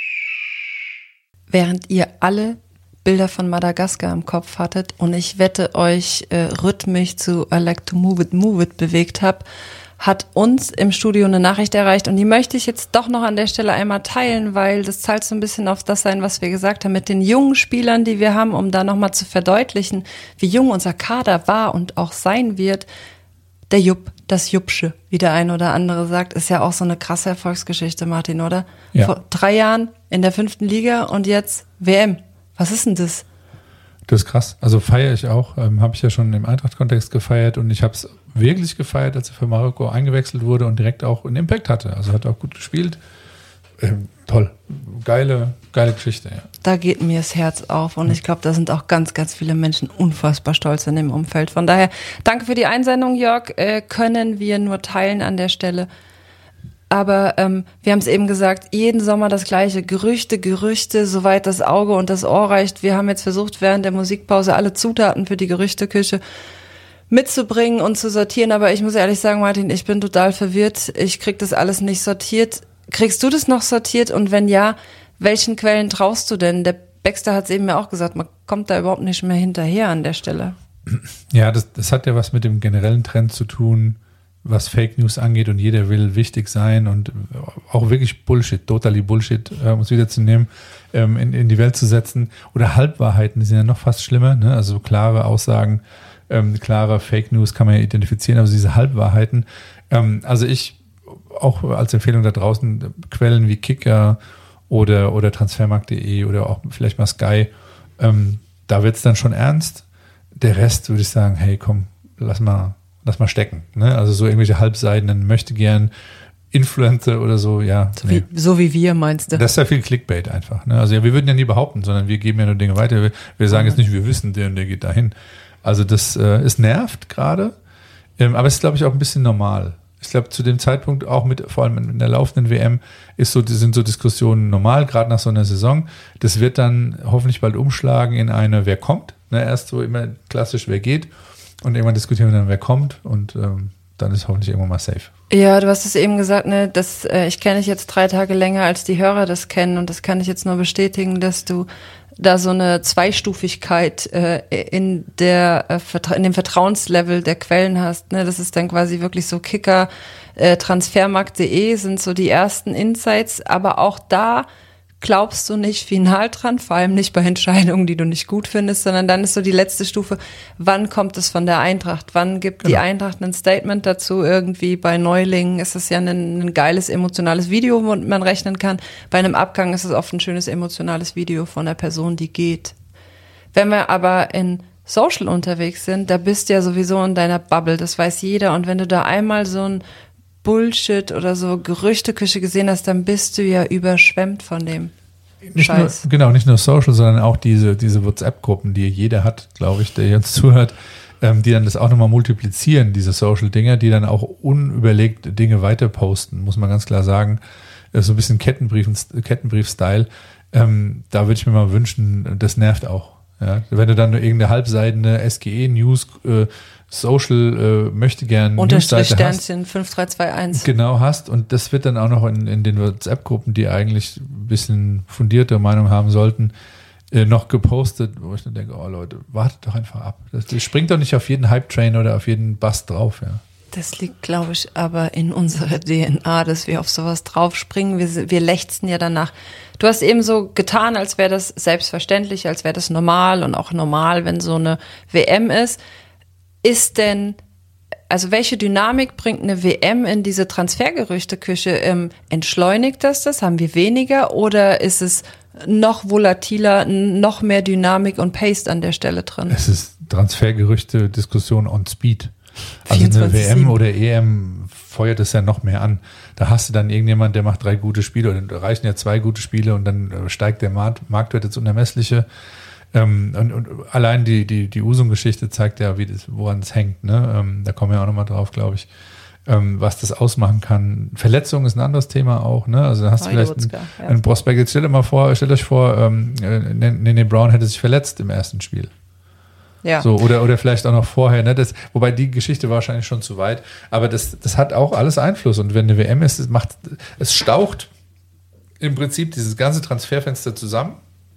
Während ihr alle Bilder von Madagaskar im Kopf hattet und ich wette euch äh, rhythmisch zu I Like to Move It, Move It bewegt habt, hat uns im Studio eine Nachricht erreicht und die möchte ich jetzt doch noch an der Stelle einmal teilen, weil das zahlt so ein bisschen auf das ein, was wir gesagt haben, mit den jungen Spielern, die wir haben, um da nochmal zu verdeutlichen, wie jung unser Kader war und auch sein wird. Der Jupp, das Juppsche, wie der ein oder andere sagt, ist ja auch so eine krasse Erfolgsgeschichte, Martin, oder? Ja. Vor drei Jahren in der fünften Liga und jetzt W M. Was ist denn das? Das ist krass. Also feiere ich auch. Ähm, habe ich ja schon im Eintracht-Kontext gefeiert und ich habe es wirklich gefeiert, als er für Marokko eingewechselt wurde und direkt auch einen Impact hatte. Also hat auch gut gespielt. Ähm, toll. Geile, geile Geschichte, ja. Da geht mir das Herz auf und ich glaube, da sind auch ganz, ganz viele Menschen unfassbar stolz in dem Umfeld. Von daher, danke für die Einsendung, Jörg. Äh, können wir nur teilen an der Stelle. Aber ähm, wir haben es eben gesagt, jeden Sommer das Gleiche. Gerüchte, Gerüchte, soweit das Auge und das Ohr reicht. Wir haben jetzt versucht, während der Musikpause alle Zutaten für die Gerüchteküche mitzubringen und zu sortieren. Aber ich muss ehrlich sagen, Martin, ich bin total verwirrt. Ich krieg das alles nicht sortiert. Kriegst du das noch sortiert? Und wenn ja, welchen Quellen traust du denn? Der Baxter hat es eben ja auch gesagt, man kommt da überhaupt nicht mehr hinterher an der Stelle. Ja, das, das hat ja was mit dem generellen Trend zu tun, was Fake News angeht und jeder will wichtig sein und auch wirklich Bullshit, totally Bullshit, äh, um es wieder zu nehmen, ähm, in, in die Welt zu setzen. Oder Halbwahrheiten, die sind ja noch fast schlimmer, ne? Also klare Aussagen, ähm, klare Fake News kann man ja identifizieren, aber diese Halbwahrheiten, ähm, also ich, auch als Empfehlung da draußen, Quellen wie Kicker oder, oder Transfermarkt punkt de oder auch vielleicht mal Sky, ähm, da wird's dann schon ernst. Der Rest würde ich sagen, hey komm, lass mal Lass mal stecken. Ne? Also so irgendwelche halbseidenen möchte gern Influencer oder so, ja. So, nee. wie, so wie wir, meinst du? Das ist ja viel Clickbait einfach. Ne? Also ja, wir würden ja nie behaupten, sondern wir geben ja nur Dinge weiter. Wir, wir sagen jetzt nicht, wir wissen, der und der geht dahin. Also das äh, es nervt gerade, ähm, aber es ist, glaube ich, auch ein bisschen normal. Ich glaube, zu dem Zeitpunkt auch mit, vor allem in der laufenden W M, ist so, sind so Diskussionen normal, gerade nach so einer Saison. Das wird dann hoffentlich bald umschlagen in eine, wer kommt. Ne? Erst so immer klassisch, wer geht. Und irgendwann diskutieren wir dann, wer kommt und ähm, dann ist hoffentlich irgendwann mal safe. Ja, du hast es eben gesagt, ne, dass äh, ich kenne dich jetzt drei Tage länger, als die Hörer das kennen und das kann ich jetzt nur bestätigen, dass du da so eine Zweistufigkeit äh, in der äh, in dem Vertrauenslevel der Quellen hast. Ne? Das ist dann quasi wirklich so Kicker, äh, Transfermarkt punkt de sind so die ersten Insights, aber auch da glaubst du nicht final dran, vor allem nicht bei Entscheidungen, die du nicht gut findest, sondern dann ist so die letzte Stufe, wann kommt es von der Eintracht? Wann gibt genau. die Eintracht ein Statement dazu? Irgendwie bei Neulingen ist es ja ein, ein geiles, emotionales Video, womit man rechnen kann. Bei einem Abgang ist es oft ein schönes, emotionales Video von der Person, die geht. Wenn wir aber in Social unterwegs sind, da bist du ja sowieso in deiner Bubble, das weiß jeder. Und wenn du da einmal so ein Bullshit oder so Gerüchteküche gesehen hast, dann bist du ja überschwemmt von dem nicht Scheiß. Nur, genau, nicht nur Social, sondern auch diese, diese WhatsApp-Gruppen, die jeder hat, glaube ich, der jetzt zuhört, ähm, die dann das auch nochmal multiplizieren, diese Social-Dinger, die dann auch unüberlegt Dinge weiter posten, muss man ganz klar sagen. So ein bisschen Kettenbrief, Kettenbrief-Style. Ähm, da würde ich mir mal wünschen, das nervt auch. Ja? Wenn du dann nur irgendeine halbseidene S G E-News äh, Social äh, möchte gern Unterstrich Sternchen fünf drei zwei eins genau hast und das wird dann auch noch in, in den WhatsApp-Gruppen, die eigentlich ein bisschen fundierte Meinung haben sollten, äh, noch gepostet, wo ich dann denke, oh Leute, wartet doch einfach ab. Das, das springt doch nicht auf jeden Hype-Train oder auf jeden Bust drauf. Ja. Das liegt, glaube ich, aber in unserer D N A, dass wir auf sowas draufspringen. Wir, wir lechzen ja danach. Du hast eben so getan, als wäre das selbstverständlich, als wäre das normal und auch normal, wenn so eine W M ist. Ist denn, also welche Dynamik bringt eine W M in diese Transfergerüchteküche? Ähm, entschleunigt das das? Haben wir weniger? Oder ist es noch volatiler, noch mehr Dynamik und Pace an der Stelle drin? Es ist Transfergerüchte, Diskussion on Speed. Also eine W M oder E M feuert es ja noch mehr an. Da hast du dann irgendjemand, der macht drei gute Spiele oder da reichen ja zwei gute Spiele und dann steigt der Markt, Marktwert ins Unermessliche. Ähm, und, und allein die, die, die Usum-Geschichte zeigt ja, wie das, woran es hängt. Ne? Ähm, da kommen wir auch nochmal drauf, glaube ich, ähm, was das ausmachen kann. Verletzung ist ein anderes Thema auch. Ne? Also da hast du vielleicht einen, ja. einen Prospekt. Jetzt stellt, mal vor, stellt euch vor, ähm, Nene Brown hätte sich verletzt im ersten Spiel. Ja. So, oder, oder vielleicht auch noch vorher. Ne? Das, wobei die Geschichte war wahrscheinlich schon zu weit. Aber das, das hat auch alles Einfluss. Und wenn eine W M ist, es, macht, es staucht im Prinzip dieses ganze Transferfenster zusammen.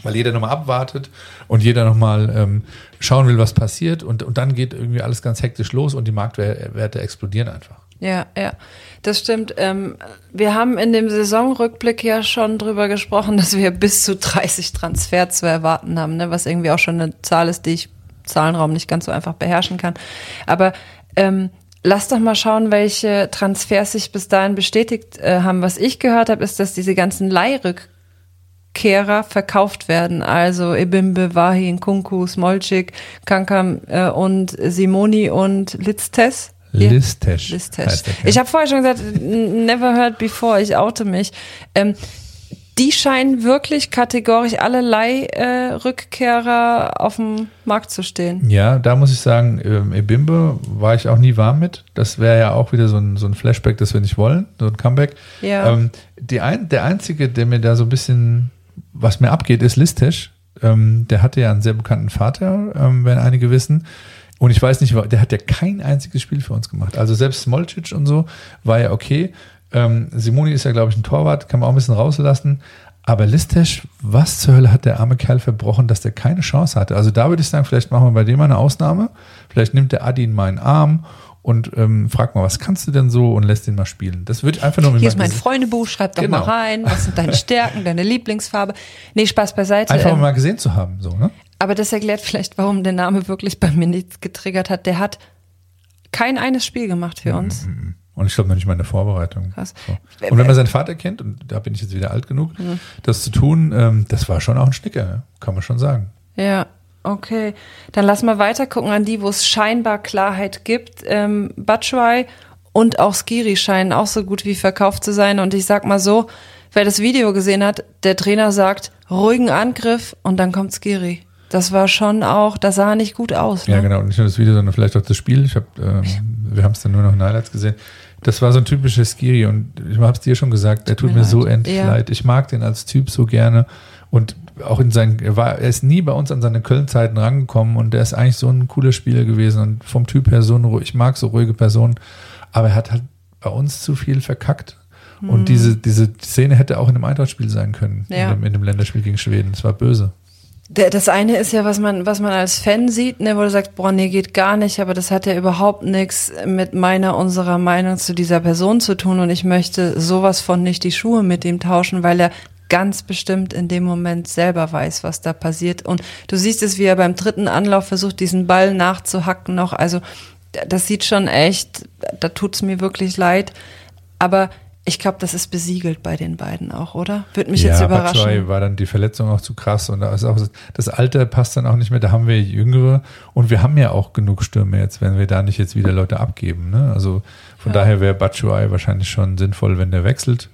weil jeder nochmal abwartet und jeder nochmal ähm, schauen will, was passiert und, und dann geht irgendwie alles ganz hektisch los und die Marktwerte explodieren einfach. Ja, ja, das stimmt. Ähm, wir haben in dem Saisonrückblick ja schon drüber gesprochen, dass wir bis zu dreißig Transfer zu erwarten haben, ne? Was irgendwie auch schon eine Zahl ist, die ich Zahlenraum nicht ganz so einfach beherrschen kann. Aber ähm, lass doch mal schauen, welche Transfers sich bis dahin bestätigt äh, haben. Was ich gehört habe, ist, dass diese ganzen Leihrückkehrer verkauft werden. Also Ebimbe, Wahi, Nkunku, Smolcic, Kankam äh, und Simoni und Litztes. Lisztes. Lisztes. Ich habe vorher schon gesagt, never heard before, ich oute mich. Ähm, die scheinen wirklich kategorisch alle Leihrückkehrer äh, auf dem Markt zu stehen. Ja, da muss ich sagen, ähm, Ebimbe war ich auch nie warm mit. Das wäre ja auch wieder so ein, so ein Flashback, das wir nicht wollen, so ein Comeback. Ja. Ähm, die ein, der Einzige, der mir da so ein bisschen, was mir abgeht, ist Lisztes. Ähm, der hatte ja einen sehr bekannten Vater, ähm, wenn einige wissen. Und ich weiß nicht, der hat ja kein einziges Spiel für uns gemacht. Also selbst Smolcic und so war ja okay. Ähm, Simoni ist ja, glaube ich, ein Torwart, kann man auch ein bisschen rauslassen. Aber Lisztes, was zur Hölle hat der arme Kerl verbrochen, dass der keine Chance hatte? Also da würde ich sagen, vielleicht machen wir bei dem mal eine Ausnahme. Vielleicht nimmt der Adi in meinen Arm und ähm, fragt mal, was kannst du denn so und lässt ihn mal spielen. Das würde ich einfach nur mit Hier ist mein Freundebuch, schreib doch genau. mal rein, was sind deine Stärken, deine Lieblingsfarbe. Nee, Spaß beiseite. Einfach ähm, mal gesehen zu haben, so, ne? Aber das erklärt vielleicht, warum der Name wirklich bei mir nichts getriggert hat. Der hat kein eines Spiel gemacht für uns. Und ich glaube noch nicht mal in der Vorbereitung. Krass. So. Und wenn man seinen Vater kennt, und da bin ich jetzt wieder alt genug, mhm. das zu tun, ähm, das war schon auch ein Schnicker, kann man schon sagen. Ja, okay. Dann lass mal weiter gucken an die, wo es scheinbar Klarheit gibt. Ähm, Batshuayi und auch Skiri scheinen auch so gut wie verkauft zu sein. Und ich sag mal so, wer das Video gesehen hat, der Trainer sagt, ruhigen Angriff und dann kommt Skiri. Das war schon auch, das sah nicht gut aus. Ne? Ja, genau. Und nicht nur das Video, sondern vielleicht auch das Spiel. Ich hab, ähm, wir haben es dann nur noch in Highlights gesehen. Das war so ein typisches Skiri und ich habe es dir schon gesagt, er tut mir, mir so endlich ja. leid. Ich mag den als Typ so gerne und auch in seinen, er war, er ist nie bei uns an seine Köln-Zeiten rangekommen und er ist eigentlich so ein cooler Spieler gewesen und vom Typ her so ein, ich mag so ruhige Personen, aber er hat halt bei uns zu viel verkackt. Hm. Und diese, diese Szene hätte auch in einem Eintracht-Spiel sein können, ja. in, dem, in dem Länderspiel gegen Schweden. Das war böse. Das eine ist ja, was man, was man als Fan sieht, ne, wo du sagst, boah, nee, geht gar nicht, aber das hat ja überhaupt nichts mit meiner, unserer Meinung zu dieser Person zu tun und ich möchte sowas von nicht die Schuhe mit ihm tauschen, weil er ganz bestimmt in dem Moment selber weiß, was da passiert und du siehst es, wie er beim dritten Anlauf versucht, diesen Ball nachzuhacken noch, also das sieht schon echt, da tut's mir wirklich leid, aber ich glaube, das ist besiegelt bei den beiden auch, oder? Würde mich ja, jetzt überraschen. Batshuayi war dann die Verletzung auch zu krass und da ist auch das Alter passt dann auch nicht mehr. Da haben wir Jüngere und wir haben ja auch genug Stürme jetzt, wenn wir da nicht jetzt wieder Leute abgeben. Ne? Also von ja. daher wäre Batshuayi wahrscheinlich schon sinnvoll, wenn der wechselt.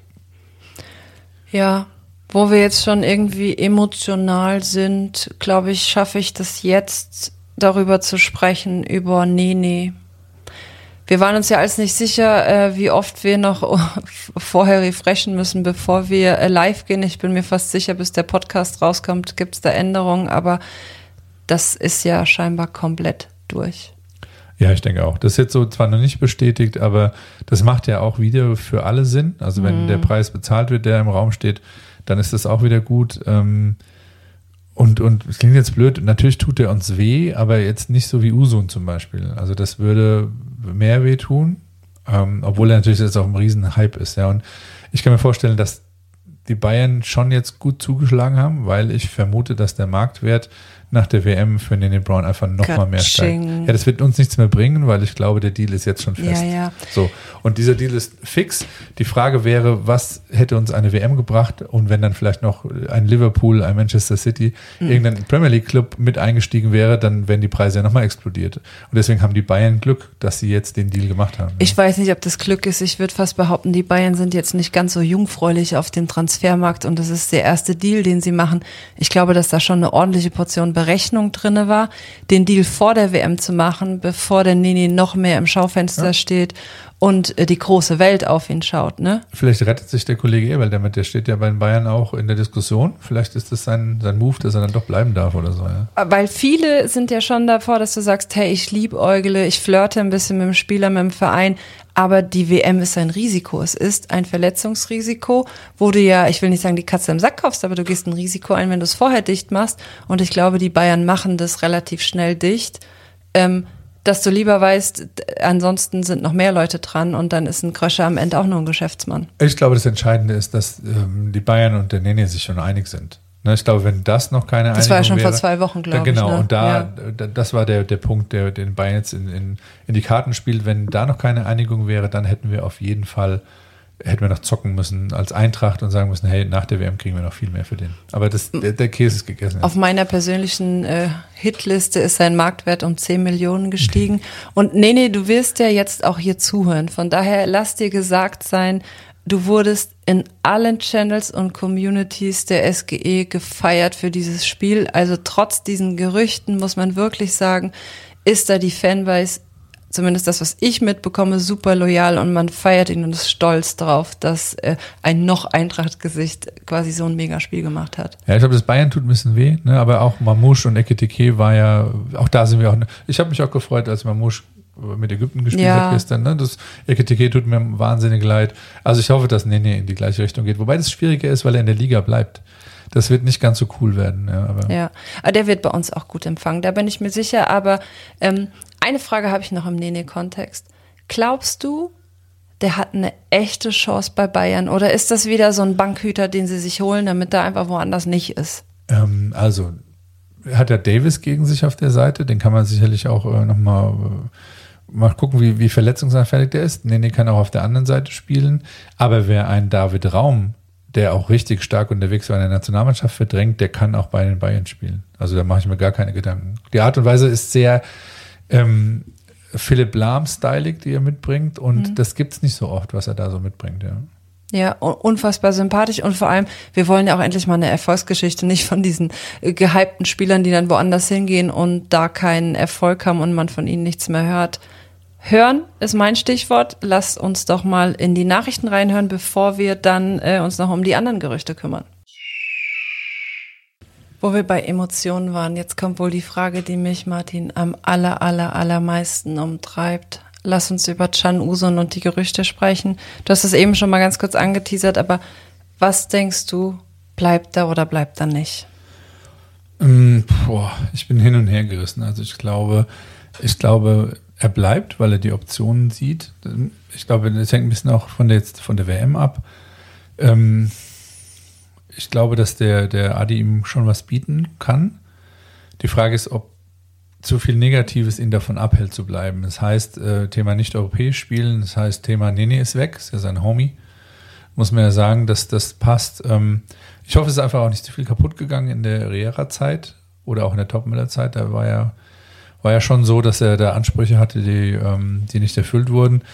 Ja, wo wir jetzt schon irgendwie emotional sind, glaube ich, schaffe ich das jetzt, darüber zu sprechen, über Nene. Wir waren uns ja alles nicht sicher, äh, wie oft wir noch vorher refreshen müssen, bevor wir äh, live gehen. Ich bin mir fast sicher, bis der Podcast rauskommt, gibt es da Änderungen, aber das ist ja scheinbar komplett durch. Ja, ich denke auch. Das ist jetzt so zwar noch nicht bestätigt, aber das macht ja auch wieder für alle Sinn. Also wenn mm. der Preis bezahlt wird, der im Raum steht, dann ist das auch wieder gut. Ähm, Und, und es klingt jetzt blöd, natürlich tut er uns weh, aber jetzt nicht so wie Usun zum Beispiel. Also das würde mehr weh tun, ähm, obwohl er natürlich jetzt auch ein riesen Hype ist. Ja. Und ich kann mir vorstellen, dass die Bayern schon jetzt gut zugeschlagen haben, weil ich vermute, dass der Marktwert nach der W M für Nene Brown einfach noch Katsching. mal mehr steigt. Ja, das wird uns nichts mehr bringen, weil ich glaube, der Deal ist jetzt schon fest. Ja, ja. So. Und dieser Deal ist fix. Die Frage wäre, was hätte uns eine W M gebracht? Und wenn dann vielleicht noch ein Liverpool, ein Manchester City, mhm. irgendein Premier League Club mit eingestiegen wäre, dann wären die Preise ja nochmal explodiert. Und deswegen haben die Bayern Glück, dass sie jetzt den Deal gemacht haben. Ich ja. weiß nicht, ob das Glück ist. Ich würde fast behaupten, die Bayern sind jetzt nicht ganz so jungfräulich auf dem Transfermarkt und das ist der erste Deal, den sie machen. Ich glaube, dass da schon eine ordentliche Portion Berechnung drinne war, den Deal vor der W M zu machen, bevor der Nini noch mehr im Schaufenster ja. steht. und äh, die große Welt auf ihn schaut, ne? Vielleicht rettet sich der Kollege Eberl damit, der steht ja bei den Bayern auch in der Diskussion. Vielleicht ist das sein, sein Move, dass er dann doch bleiben darf oder so, ja. Weil viele sind ja schon davor, dass du sagst, hey, ich liebäugle, ich flirte ein bisschen mit dem Spieler, mit dem Verein, aber die W M ist ein Risiko. Es ist ein Verletzungsrisiko, wo du ja, ich will nicht sagen, die Katze im Sack kaufst, aber du gehst ein Risiko ein, wenn du es vorher dicht machst. Und ich glaube, die Bayern machen das relativ schnell dicht. Ähm, dass du lieber weißt, ansonsten sind noch mehr Leute dran und dann ist ein Kröscher am Ende auch nur ein Geschäftsmann. Ich glaube, das Entscheidende ist, dass ähm, die Bayern und der Nene sich schon einig sind. Ne, ich glaube, wenn das noch keine Einigung wäre. Das war ja schon wäre, vor zwei Wochen, glaube genau, ich. Genau, ne? Und da, ja. das war der, der Punkt, der den Bayern jetzt in, in, in die Karten spielt. Wenn da noch keine Einigung wäre, dann hätten wir auf jeden Fall hätten wir noch zocken müssen als Eintracht und sagen müssen, hey, nach der W M kriegen wir noch viel mehr für den. Aber das, der, der Käse ist gegessen. Auf meiner persönlichen äh, Hitliste ist sein Marktwert um zehn Millionen gestiegen. Und nee, nee, du wirst ja jetzt auch hier zuhören. Von daher lass dir gesagt sein, du wurdest in allen Channels und Communities der S G E gefeiert für dieses Spiel. Also trotz diesen Gerüchten muss man wirklich sagen, ist da die Fanbase, zumindest das, was ich mitbekomme, super loyal und man feiert ihn und ist stolz drauf, dass äh, ein noch Eintracht-Gesicht quasi so ein Megaspiel gemacht hat. Ja, ich glaube, das Bayern tut ein bisschen weh, ne? Aber auch Mamouche und Ekitike war ja, auch da sind wir auch, ich habe mich auch gefreut, als Mamouche mit Ägypten gespielt ja. hat gestern. Ne? Das Ekitike tut mir wahnsinnig leid. Also ich hoffe, dass Nene in die gleiche Richtung geht. Wobei das schwieriger ist, weil er in der Liga bleibt. Das wird nicht ganz so cool werden. Ja, aber, ja. aber der wird bei uns auch gut empfangen, da bin ich mir sicher. Aber ähm, eine Frage habe ich noch im Nene-Kontext. Glaubst du, der hat eine echte Chance bei Bayern oder ist das wieder so ein Bankhüter, den sie sich holen, damit er einfach woanders nicht ist? Ähm, also hat er Davis gegen sich auf der Seite, den kann man sicherlich auch äh, nochmal äh, mal gucken, wie, wie verletzungsanfällig der ist. Nene kann auch auf der anderen Seite spielen, aber wer einen David Raum, der auch richtig stark unterwegs war in der Nationalmannschaft verdrängt, der kann auch bei den Bayern spielen. Also da mache ich mir gar keine Gedanken. Die Art und Weise ist sehr ähm, Philipp Lahm-stylig, die er mitbringt und mhm. das gibt's nicht so oft, was er da so mitbringt, ja. Ja, unfassbar sympathisch und vor allem, wir wollen ja auch endlich mal eine Erfolgsgeschichte, nicht von diesen gehypten Spielern, die dann woanders hingehen und da keinen Erfolg haben und man von ihnen nichts mehr hört. Hören ist mein Stichwort. Lasst uns doch mal in die Nachrichten reinhören, bevor wir dann äh, uns noch um die anderen Gerüchte kümmern. Wo wir bei Emotionen waren, jetzt kommt wohl die Frage, die mich, Martin, am aller, aller, allermeisten umtreibt. Lass uns über Can Uzun und die Gerüchte sprechen. Du hast es eben schon mal ganz kurz angeteasert, aber was denkst du, bleibt er oder bleibt er nicht? Ähm, boah, ich bin hin und her gerissen. Also ich glaube, ich glaube, er bleibt, weil er die Optionen sieht. Ich glaube, das hängt ein bisschen auch von der, jetzt von der W M ab. Ähm, ich glaube, dass der, der Adi ihm schon was bieten kann. Die Frage ist, ob zu viel Negatives ihn davon abhält zu bleiben. Das heißt, äh, Thema nicht europäisch spielen, das heißt, Thema Nene ist weg, ist ja sein Homie. Muss man ja sagen, dass das passt. Ähm, ich hoffe, es ist einfach auch nicht zu viel kaputt gegangen in der Riera-Zeit oder auch in der Topmüller-Zeit. Da war ja, war ja schon so, dass er da Ansprüche hatte, die, ähm, die nicht erfüllt wurden.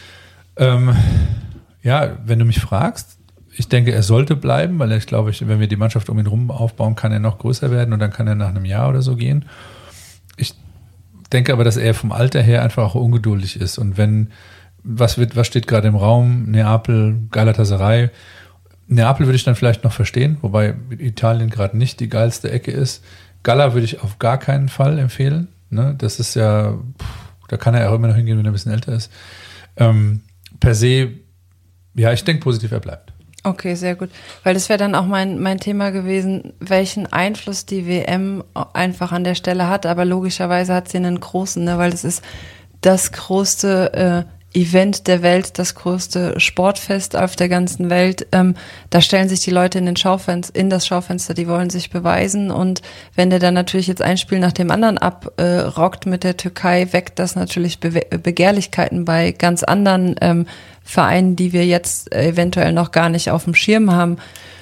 Ähm, ja, wenn du mich fragst, ich denke, er sollte bleiben, weil ich glaube, ich, wenn wir die Mannschaft um ihn rum aufbauen, kann er noch größer werden und dann kann er nach einem Jahr oder so gehen. Ich denke aber, dass er vom Alter her einfach auch ungeduldig ist. Und wenn, was wird, was steht gerade im Raum? Neapel, Galatasaray. Neapel würde ich dann vielleicht noch verstehen, wobei Italien gerade nicht die geilste Ecke ist. Gala würde ich auf gar keinen Fall empfehlen. Ne? Das ist ja, pff, da kann er auch immer noch hingehen, wenn er ein bisschen älter ist. Ähm, per se, ja, ich denke positiv, er bleibt. Okay, sehr gut. Weil das wäre dann auch mein mein Thema gewesen, welchen Einfluss die W M einfach an der Stelle hat. Aber logischerweise hat sie einen großen, ne? Weil es ist das größte äh, Event der Welt, das größte Sportfest auf der ganzen Welt. Ähm, da stellen sich die Leute in den Schaufenster, in das Schaufenster, die wollen sich beweisen. Und wenn der dann natürlich jetzt ein Spiel nach dem anderen abrockt äh, mit der Türkei, weckt das natürlich Be- Begehrlichkeiten bei ganz anderen ähm, Vereinen, die wir jetzt eventuell noch gar nicht auf dem Schirm haben.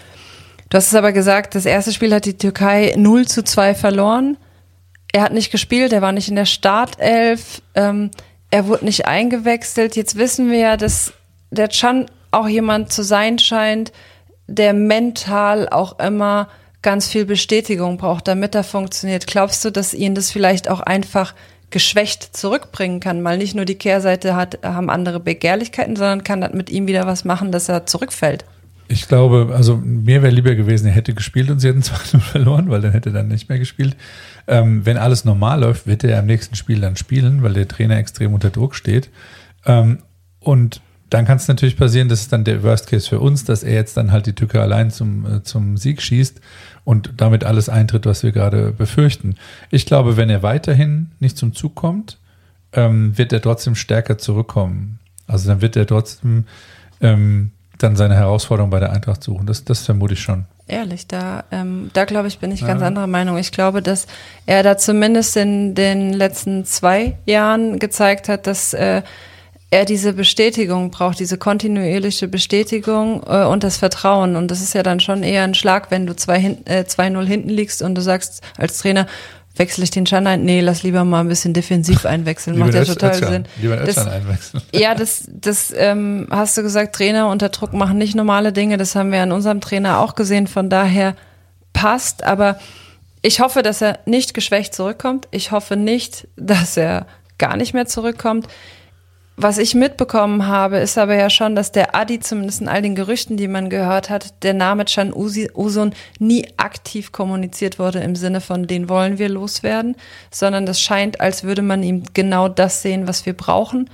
Du hast es aber gesagt, das erste Spiel hat die Türkei null zu zwei verloren. Er hat nicht gespielt, er war nicht in der Startelf, ähm, er wurde nicht eingewechselt. Jetzt wissen wir ja, dass der Can auch jemand zu sein scheint, der mental auch immer ganz viel Bestätigung braucht, damit er funktioniert. Glaubst du, dass ihn das vielleicht auch einfach geschwächt zurückbringen kann, mal nicht nur die Kehrseite hat, haben andere Begehrlichkeiten, sondern kann das mit ihm wieder was machen, dass er zurückfällt. Ich glaube, also mir wäre lieber gewesen, er hätte gespielt und sie hätten zwei null verloren, weil dann hätte er dann nicht mehr gespielt. Ähm, wenn alles normal läuft, wird er im nächsten Spiel dann spielen, weil der Trainer extrem unter Druck steht. Ähm, und dann kann es natürlich passieren, das ist dann der Worst Case für uns, dass er jetzt dann halt die Tücke allein zum, äh, zum Sieg schießt und damit alles eintritt, was wir gerade befürchten. Ich glaube, wenn er weiterhin nicht zum Zug kommt, ähm, wird er trotzdem stärker zurückkommen. Also dann wird er trotzdem ähm, dann seine Herausforderung bei der Eintracht suchen. Das, das vermute ich schon. Ehrlich, da, ähm, da glaube ich, bin ich ganz ja. anderer Meinung. Ich glaube, dass er da zumindest in den letzten zwei Jahren gezeigt hat, dass äh, er diese Bestätigung braucht, diese kontinuierliche Bestätigung äh, und das Vertrauen. Und das ist ja dann schon eher ein Schlag, wenn du zwei hin, äh, zwei null hinten liegst und du sagst als Trainer, wechsle ich den Can ein? Nee, lass lieber mal ein bisschen defensiv einwechseln. Macht ja total Özcan. Sinn. Lieber den Özcan einwechseln. Ja, das, das ähm, hast du gesagt, Trainer unter Druck machen nicht normale Dinge. Das haben wir an unserem Trainer auch gesehen. Von daher passt. Aber ich hoffe, dass er nicht geschwächt zurückkommt. Ich hoffe nicht, dass er gar nicht mehr zurückkommt. Was ich mitbekommen habe, ist aber ja schon, dass der Adi, zumindest in all den Gerüchten, die man gehört hat, der Name Can Uzun nie aktiv kommuniziert wurde im Sinne von, den wollen wir loswerden, sondern das scheint, als würde man ihm genau das sehen, was wir brauchen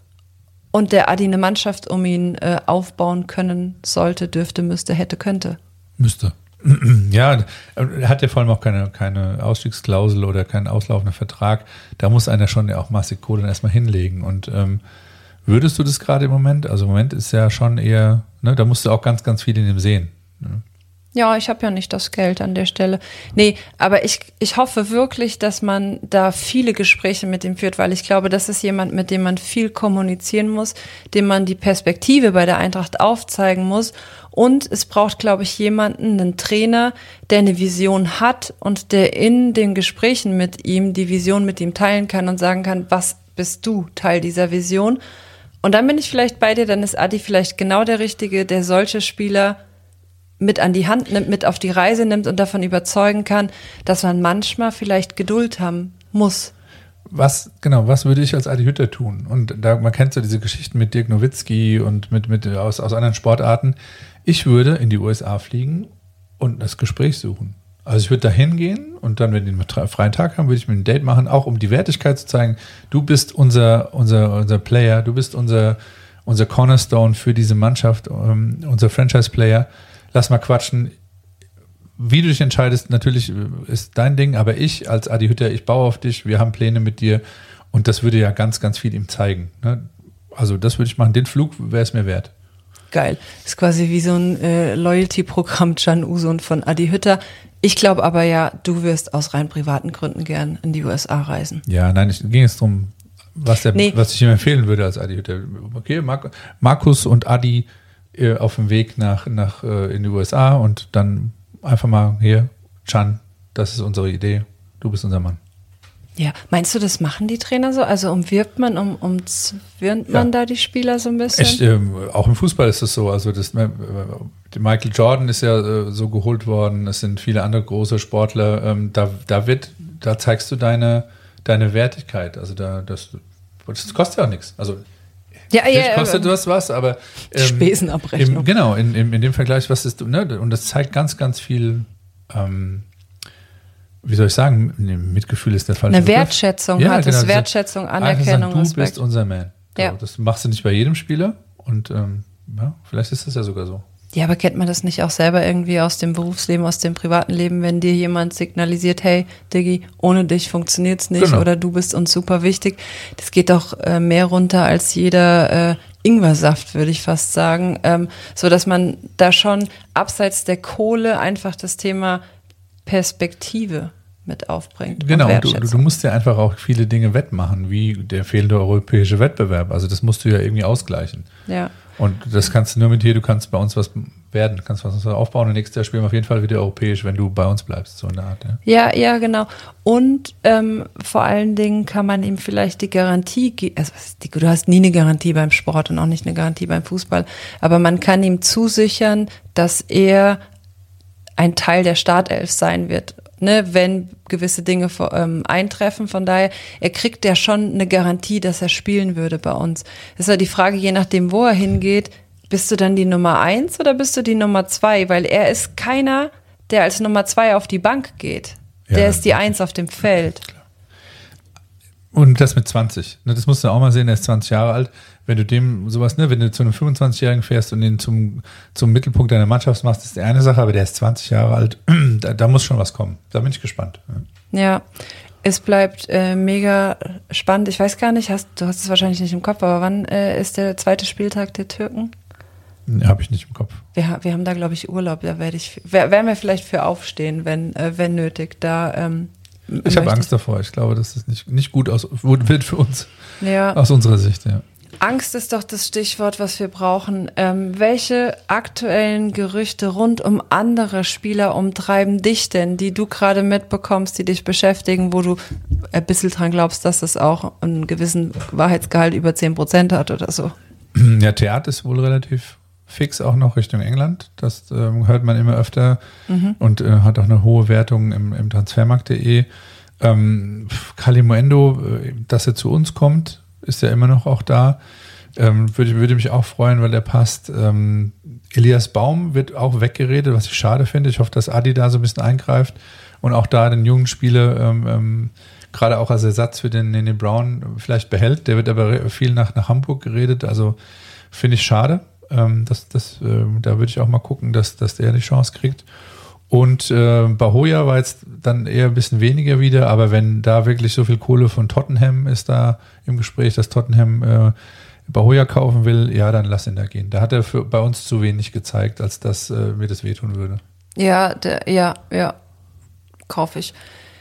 und der Adi eine Mannschaft um ihn äh, aufbauen können sollte, dürfte, müsste, hätte, könnte. Müsste. Ja, er hat ja vor allem auch keine, keine Ausstiegsklausel oder keinen auslaufenden Vertrag. Da muss einer schon ja auch massig Kohle dann erstmal hinlegen. Und ähm, würdest du das gerade im Moment? Also im Moment ist ja schon eher, ne, da musst du auch ganz, ganz viel in dem sehen. Ne? Ja, ich habe ja nicht das Geld an der Stelle. Nee, aber ich, ich hoffe wirklich, dass man da viele Gespräche mit ihm führt, weil ich glaube, das ist jemand, mit dem man viel kommunizieren muss, dem man die Perspektive bei der Eintracht aufzeigen muss. Und es braucht, glaube ich, jemanden, einen Trainer, der eine Vision hat und der in den Gesprächen mit ihm die Vision mit ihm teilen kann und sagen kann, was bist du Teil dieser Vision? Und dann bin ich vielleicht bei dir, dann ist Adi vielleicht genau der Richtige, der solche Spieler mit an die Hand nimmt, mit auf die Reise nimmt und davon überzeugen kann, dass man manchmal vielleicht Geduld haben muss. Was, genau, was würde ich als Adi Hütter tun? Und da, man kennt so diese Geschichten mit Dirk Nowitzki und mit, mit, aus, aus anderen Sportarten. Ich würde in die U S A fliegen und das Gespräch suchen. Also ich würde da hingehen und dann, wenn die einen freien Tag haben, würde ich mir ein Date machen, auch um die Wertigkeit zu zeigen. Du bist unser, unser, unser Player, du bist unser, unser Cornerstone für diese Mannschaft, um, unser Franchise-Player. Lass mal quatschen. Wie du dich entscheidest, natürlich ist dein Ding, aber ich als Adi Hütter, ich baue auf dich, wir haben Pläne mit dir und das würde ja ganz, ganz viel ihm zeigen. Ne? Also das würde ich machen. Den Flug wäre es mir wert. Geil. Ist quasi wie so ein äh, Loyalty-Programm Can Uzun von Adi Hütter. Ich glaube aber ja, du wirst aus rein privaten Gründen gern in die U S A reisen. Ja, nein, es ging jetzt darum, was, der, nee. was ich ihm empfehlen würde als Adi Hütter. Okay, Mar- Markus und Adi äh, auf dem Weg nach, nach äh, in die U S A und dann einfach mal hier, Can, das ist unsere Idee, du bist unser Mann. Ja, meinst du, das machen die Trainer so? Also umwirbt man, um, umzwirnt man ja. da die Spieler so ein bisschen? Echt, ähm, auch im Fußball ist es so. Also das, äh, Michael Jordan ist ja äh, so geholt worden. Es sind viele andere große Sportler. Ähm, da, da wird, da zeigst du deine, deine Wertigkeit. Also da, das, das kostet ja auch nichts. Also ja, ja, kostet was was, aber ähm, Spesenabrechnung. Im, genau, in, in, in dem Vergleich, was ist, ne? Und das zeigt ganz, ganz viel. Ähm, Wie soll ich sagen, Mitgefühl ist der falsche Eine Begriff. Wertschätzung ja, hat genau, es, Wertschätzung, Anerkennung, sagen, du Respekt. bist unser Man. So, ja. Das machst du nicht bei jedem Spieler und ähm, ja, vielleicht ist das ja sogar so. Ja, aber kennt man das nicht auch selber irgendwie aus dem Berufsleben, aus dem privaten Leben, wenn dir jemand signalisiert, hey, Diggi, ohne dich funktioniert's nicht genau. oder du bist uns super wichtig. Das geht doch äh, mehr runter als jeder äh, Ingwersaft, würde ich fast sagen, ähm, so dass man da schon abseits der Kohle einfach das Thema Perspektive mit aufbringt. Genau, und du, du musst ja einfach auch viele Dinge wettmachen, wie der fehlende europäische Wettbewerb. Also das musst du ja irgendwie ausgleichen. Ja. Und das kannst du nur mit hier, du kannst bei uns was werden, kannst was aufbauen und nächstes Jahr spielen wir auf jeden Fall wieder europäisch, wenn du bei uns bleibst, so in der Art. Ja, ja, ja genau. Und ähm, vor allen Dingen kann man ihm vielleicht die Garantie geben, also du hast nie eine Garantie beim Sport und auch nicht eine Garantie beim Fußball, aber man kann ihm zusichern, dass er ein Teil der Startelf sein wird. ne, wenn gewisse Dinge ähm, eintreffen. Von daher, er kriegt ja schon eine Garantie, dass er spielen würde bei uns. Ist ja die Frage, je nachdem, wo er hingeht, bist du dann die Nummer eins oder bist du die Nummer zwei? Weil er ist keiner, der als Nummer zwei auf die Bank geht. Der ja, ist die Eins auf dem Feld. Klar. Und das mit zwanzig. Das musst du auch mal sehen, er ist zwanzig Jahre alt. Wenn du dem sowas, ne, wenn du zu einem fünfundzwanzigjährigen fährst und ihn zum, zum Mittelpunkt deiner Mannschaft machst, ist die eine Sache, aber der ist zwanzig Jahre alt. Da, da muss schon was kommen. Da bin ich gespannt. Ja, ja, es bleibt äh, mega spannend. Ich weiß gar nicht, hast, du hast es wahrscheinlich nicht im Kopf, aber wann äh, ist der zweite Spieltag der Türken? Ja, habe ich nicht im Kopf. Wir, wir haben da, glaube ich, Urlaub. Da werde ich, werden wir vielleicht für aufstehen, wenn, äh, wenn nötig. Da ähm, Ich habe Angst davor. Ich glaube, das ist nicht, nicht gut aus, wird für uns. Ja. Aus unserer Sicht, ja. Angst ist doch das Stichwort, was wir brauchen. Ähm, welche aktuellen Gerüchte rund um andere Spieler umtreiben dich denn, die du gerade mitbekommst, die dich beschäftigen, wo du ein bisschen dran glaubst, dass das auch einen gewissen Wahrheitsgehalt über zehn Prozent hat oder so? Ja, Theat ist wohl relativ fix auch noch Richtung England. Das ähm, hört man immer öfter mhm. und äh, hat auch eine hohe Wertung im, im Transfermarkt punkt de. Ähm, Kalimuendo, äh, dass er zu uns kommt, ist ja immer noch auch da. Ähm, würde, würde mich auch freuen, weil der passt. Ähm, Elias Baum wird auch weggeredet, was ich schade finde. Ich hoffe, dass Adi da so ein bisschen eingreift und auch da den jungen Spieler ähm, ähm, gerade auch als Ersatz für den Nene Brown vielleicht behält. Der wird aber viel nach, nach Hamburg geredet. Also finde ich schade. Ähm, das, das, äh, da würde ich auch mal gucken, dass, dass der die Chance kriegt. Und äh, Bahoya war jetzt dann eher ein bisschen weniger wieder, aber wenn da wirklich so viel Kohle von Tottenham ist da im Gespräch, dass Tottenham äh, Bahoya kaufen will, ja, dann lass ihn da gehen. Da hat er für, bei uns zu wenig gezeigt, als dass äh, mir das wehtun würde. Ja, der, ja, ja, kaufe ich.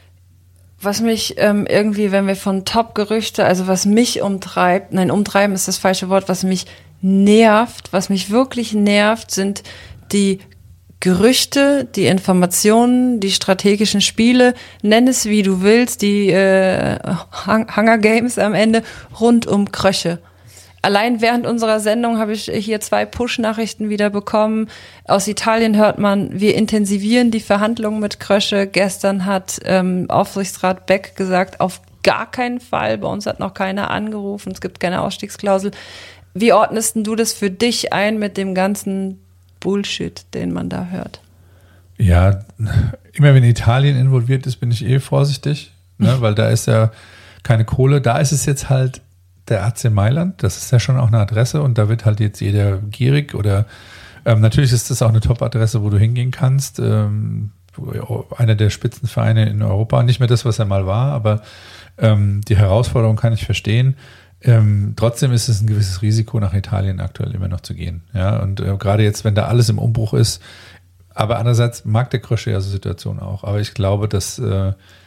Was mich ähm, irgendwie, wenn wir von Top-Gerüchte, also was mich umtreibt, nein, umtreiben ist das falsche Wort, was mich nervt, was mich wirklich nervt, sind die Gerüchte, die Informationen, die strategischen Spiele, nenn es wie du willst, die äh, Hunger Games am Ende rund um Krösche. Allein während unserer Sendung habe ich hier zwei Push-Nachrichten wieder bekommen. Aus Italien hört man, wir intensivieren die Verhandlungen mit Krösche. Gestern hat ähm, Aufsichtsrat Beck gesagt, auf gar keinen Fall. Bei uns hat noch keiner angerufen. Es gibt keine Ausstiegsklausel. Wie ordnest du das für dich ein mit dem ganzen Bullshit, den man da hört? Ja, immer wenn Italien involviert ist, bin ich eh vorsichtig, ne, weil da ist ja keine Kohle. Da ist es jetzt halt der A C Mailand, das ist ja schon auch eine Adresse und da wird halt jetzt jeder gierig oder ähm, natürlich ist das auch eine Top-Adresse, wo du hingehen kannst. Ähm, einer der Spitzenvereine in Europa, nicht mehr das, was er mal war, aber ähm, die Herausforderung kann ich verstehen. Ähm, trotzdem ist es ein gewisses Risiko, nach Italien aktuell immer noch zu gehen. Ja, und äh, gerade jetzt, wenn da alles im Umbruch ist, aber andererseits mag der Krösche ja so Situation auch. Aber ich glaube, dass äh,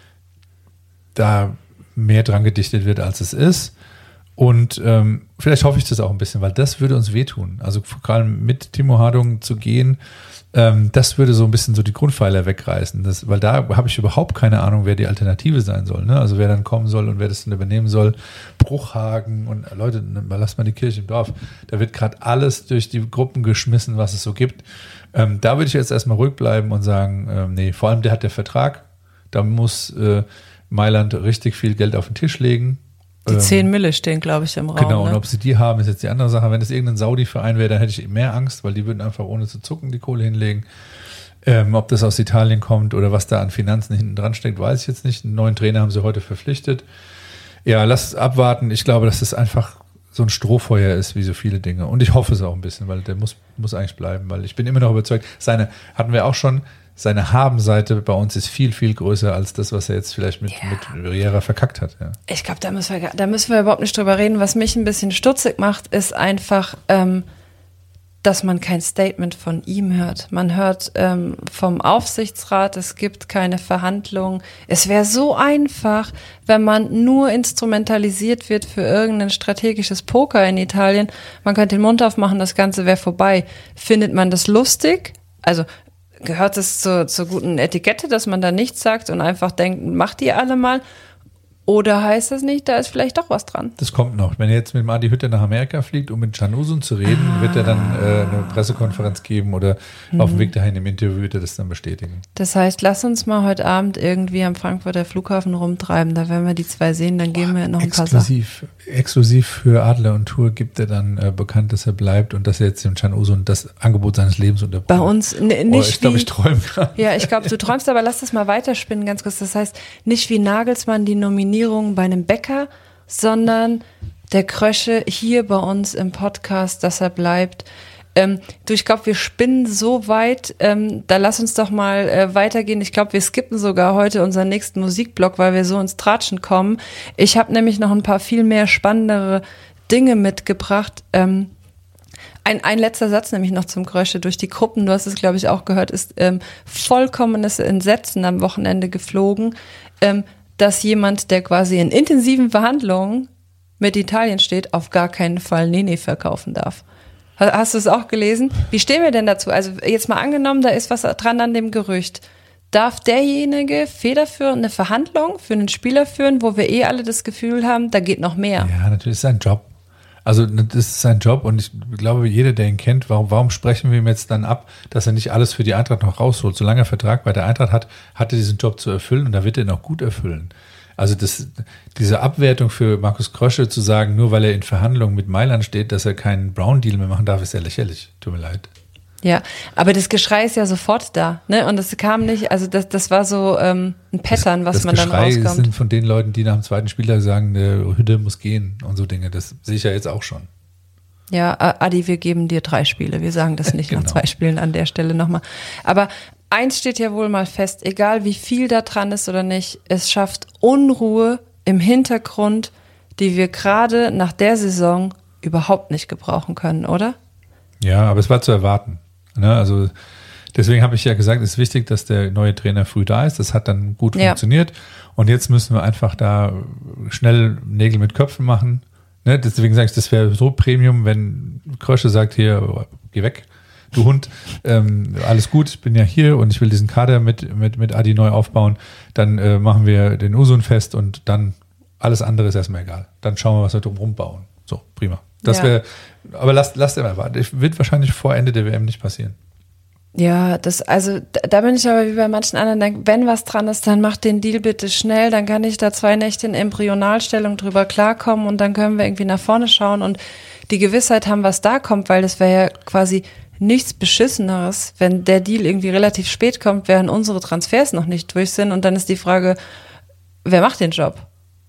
da mehr dran gedichtet wird, als es ist. Und ähm, vielleicht hoffe ich das auch ein bisschen, weil das würde uns wehtun. Also vor allem mit Timo Hardung zu gehen, ähm, das würde so ein bisschen so die Grundpfeiler wegreißen. Das, weil da habe ich überhaupt keine Ahnung, wer die Alternative sein soll. Ne? Also wer dann kommen soll und wer das dann übernehmen soll. Bruchhagen und Leute, lasst mal die Kirche im Dorf. Da wird gerade alles durch die Gruppen geschmissen, was es so gibt. Ähm, da würde ich jetzt erstmal ruhig bleiben und sagen, ähm, nee, vor allem der hat der Vertrag. Da muss äh, Mailand richtig viel Geld auf den Tisch legen. Die zehn Mille stehen, glaube ich, im Raum. Genau, ne? Und ob sie die haben, ist jetzt die andere Sache. Wenn es irgendein Saudi-Verein wäre, dann hätte ich mehr Angst, weil die würden einfach ohne zu zucken die Kohle hinlegen. Ähm, ob das aus Italien kommt oder was da an Finanzen hinten dran steckt, weiß ich jetzt nicht. Einen neuen Trainer haben sie heute verpflichtet. Ja, lass es abwarten. Ich glaube, dass das einfach so ein Strohfeuer ist, wie so viele Dinge. Und ich hoffe es auch ein bisschen, weil der muss, muss eigentlich bleiben, weil ich bin immer noch überzeugt. Seine, hatten wir auch schon, seine Habenseite bei uns ist viel, viel größer als das, was er jetzt vielleicht mit, ja. mit Riera verkackt hat. Ja. Ich glaube, da müssen wir, da müssen wir überhaupt nicht drüber reden. Was mich ein bisschen stutzig macht, ist einfach, ähm, dass man kein Statement von ihm hört. Man hört ähm, vom Aufsichtsrat, es gibt keine Verhandlungen. Es wäre so einfach, wenn man nur instrumentalisiert wird für irgendein strategisches Poker in Italien. Man könnte den Mund aufmachen, das Ganze wäre vorbei. Findet man das lustig? Also gehört es zur, zur guten Etikette, dass man da nichts sagt und einfach denkt, macht ihr alle mal? Oder heißt das nicht, da ist vielleicht doch was dran? Das kommt noch. Wenn er jetzt mit dem Adi Hütter nach Amerika fliegt, um mit Can Uzun zu reden, ah. wird er dann äh, eine Pressekonferenz geben oder mhm. auf dem Weg dahin im Interview wird er das dann bestätigen. Das heißt, lass uns mal heute Abend irgendwie am Frankfurter Flughafen rumtreiben. Da werden wir die zwei sehen, dann geben wir noch ein paar Sachen. Exklusiv für Adler und Tour gibt er dann äh, bekannt, dass er bleibt und dass er jetzt dem Can Uzun das Angebot seines Lebens unterbringt. Bei uns n- nicht oh, ich glaube, ich träume gerade. Ja, ich glaube, du träumst, aber lass das mal weiterspinnen ganz kurz. Das heißt, nicht wie Nagelsmann die Nominierung bei einem Bäcker, sondern der Krösche hier bei uns im Podcast, dass er bleibt. Ähm, du, ich glaube, wir spinnen so weit, ähm, da lass uns doch mal äh, weitergehen. Ich glaube, wir skippen sogar heute unseren nächsten Musikblock, weil wir so ins Tratschen kommen. Ich habe nämlich noch ein paar viel mehr spannendere Dinge mitgebracht. Ähm, Ein, ein letzter Satz nämlich noch zum Krösche. Durch die Gruppen, du hast es, glaube ich, auch gehört, ist ähm, vollkommenes Entsetzen am Wochenende geflogen. Ähm, dass jemand, der quasi in intensiven Verhandlungen mit Italien steht, auf gar keinen Fall Nene verkaufen darf. Hast du es auch gelesen? Wie stehen wir denn dazu? Also jetzt mal angenommen, da ist was dran an dem Gerücht. Darf derjenige federführend eine Verhandlung für einen Spieler führen, wo wir eh alle das Gefühl haben, da geht noch mehr? Ja, natürlich ist sein Job. Also das ist sein Job und ich glaube, jeder, der ihn kennt, warum, warum sprechen wir ihm jetzt dann ab, dass er nicht alles für die Eintracht noch rausholt? Solange er Vertrag bei der Eintracht hat, hat er diesen Job zu erfüllen und da wird er ihn auch gut erfüllen. Also das, diese Abwertung für Markus Krösche zu sagen, nur weil er in Verhandlungen mit Mailand steht, dass er keinen Brown-Deal mehr machen darf, ist ja lächerlich. Tut mir leid. Ja, aber das Geschrei ist ja sofort da, ne? Und das kam nicht, also das, das war so ähm, ein Pattern, was das, das man dann rauskommt. Das Geschrei sind von den Leuten, die nach dem zweiten Spieltag sagen, der Hütte muss gehen und so Dinge. Das sehe ich ja jetzt auch schon. Ja, Adi, wir geben dir drei Spiele. Wir sagen das nicht genau. nach zwei Spielen an der Stelle nochmal. Aber eins steht ja wohl mal fest, egal wie viel da dran ist oder nicht, es schafft Unruhe im Hintergrund, die wir gerade nach der Saison überhaupt nicht gebrauchen können, oder? Ja, aber es war zu erwarten. Ne? Also deswegen habe ich ja gesagt, es ist wichtig, dass der neue Trainer früh da ist. Das hat dann gut ja. funktioniert. Und jetzt müssen wir einfach da schnell Nägel mit Köpfen machen. Ne? Deswegen sage ich, das wäre so Premium, wenn Krösche sagt, hier, geh weg, du Hund, ähm, alles gut, ich bin ja hier und ich will diesen Kader mit, mit, mit Adi neu aufbauen. Dann äh, machen wir den Uzun fest und dann alles andere ist erstmal egal. Dann schauen wir, was wir drumherum bauen. So, prima. Das ja. wäre, aber lasst, lasst immer warten. Das wird wahrscheinlich vor Ende der W M nicht passieren. Ja, das, also, da bin ich aber wie bei manchen anderen, denke, wenn was dran ist, dann macht den Deal bitte schnell, dann kann ich da zwei Nächte in Embryonalstellung drüber klarkommen und dann können wir irgendwie nach vorne schauen und die Gewissheit haben, was da kommt, weil das wäre ja quasi nichts Beschisseneres, wenn der Deal irgendwie relativ spät kommt, während unsere Transfers noch nicht durch sind und dann ist die Frage, wer macht den Job?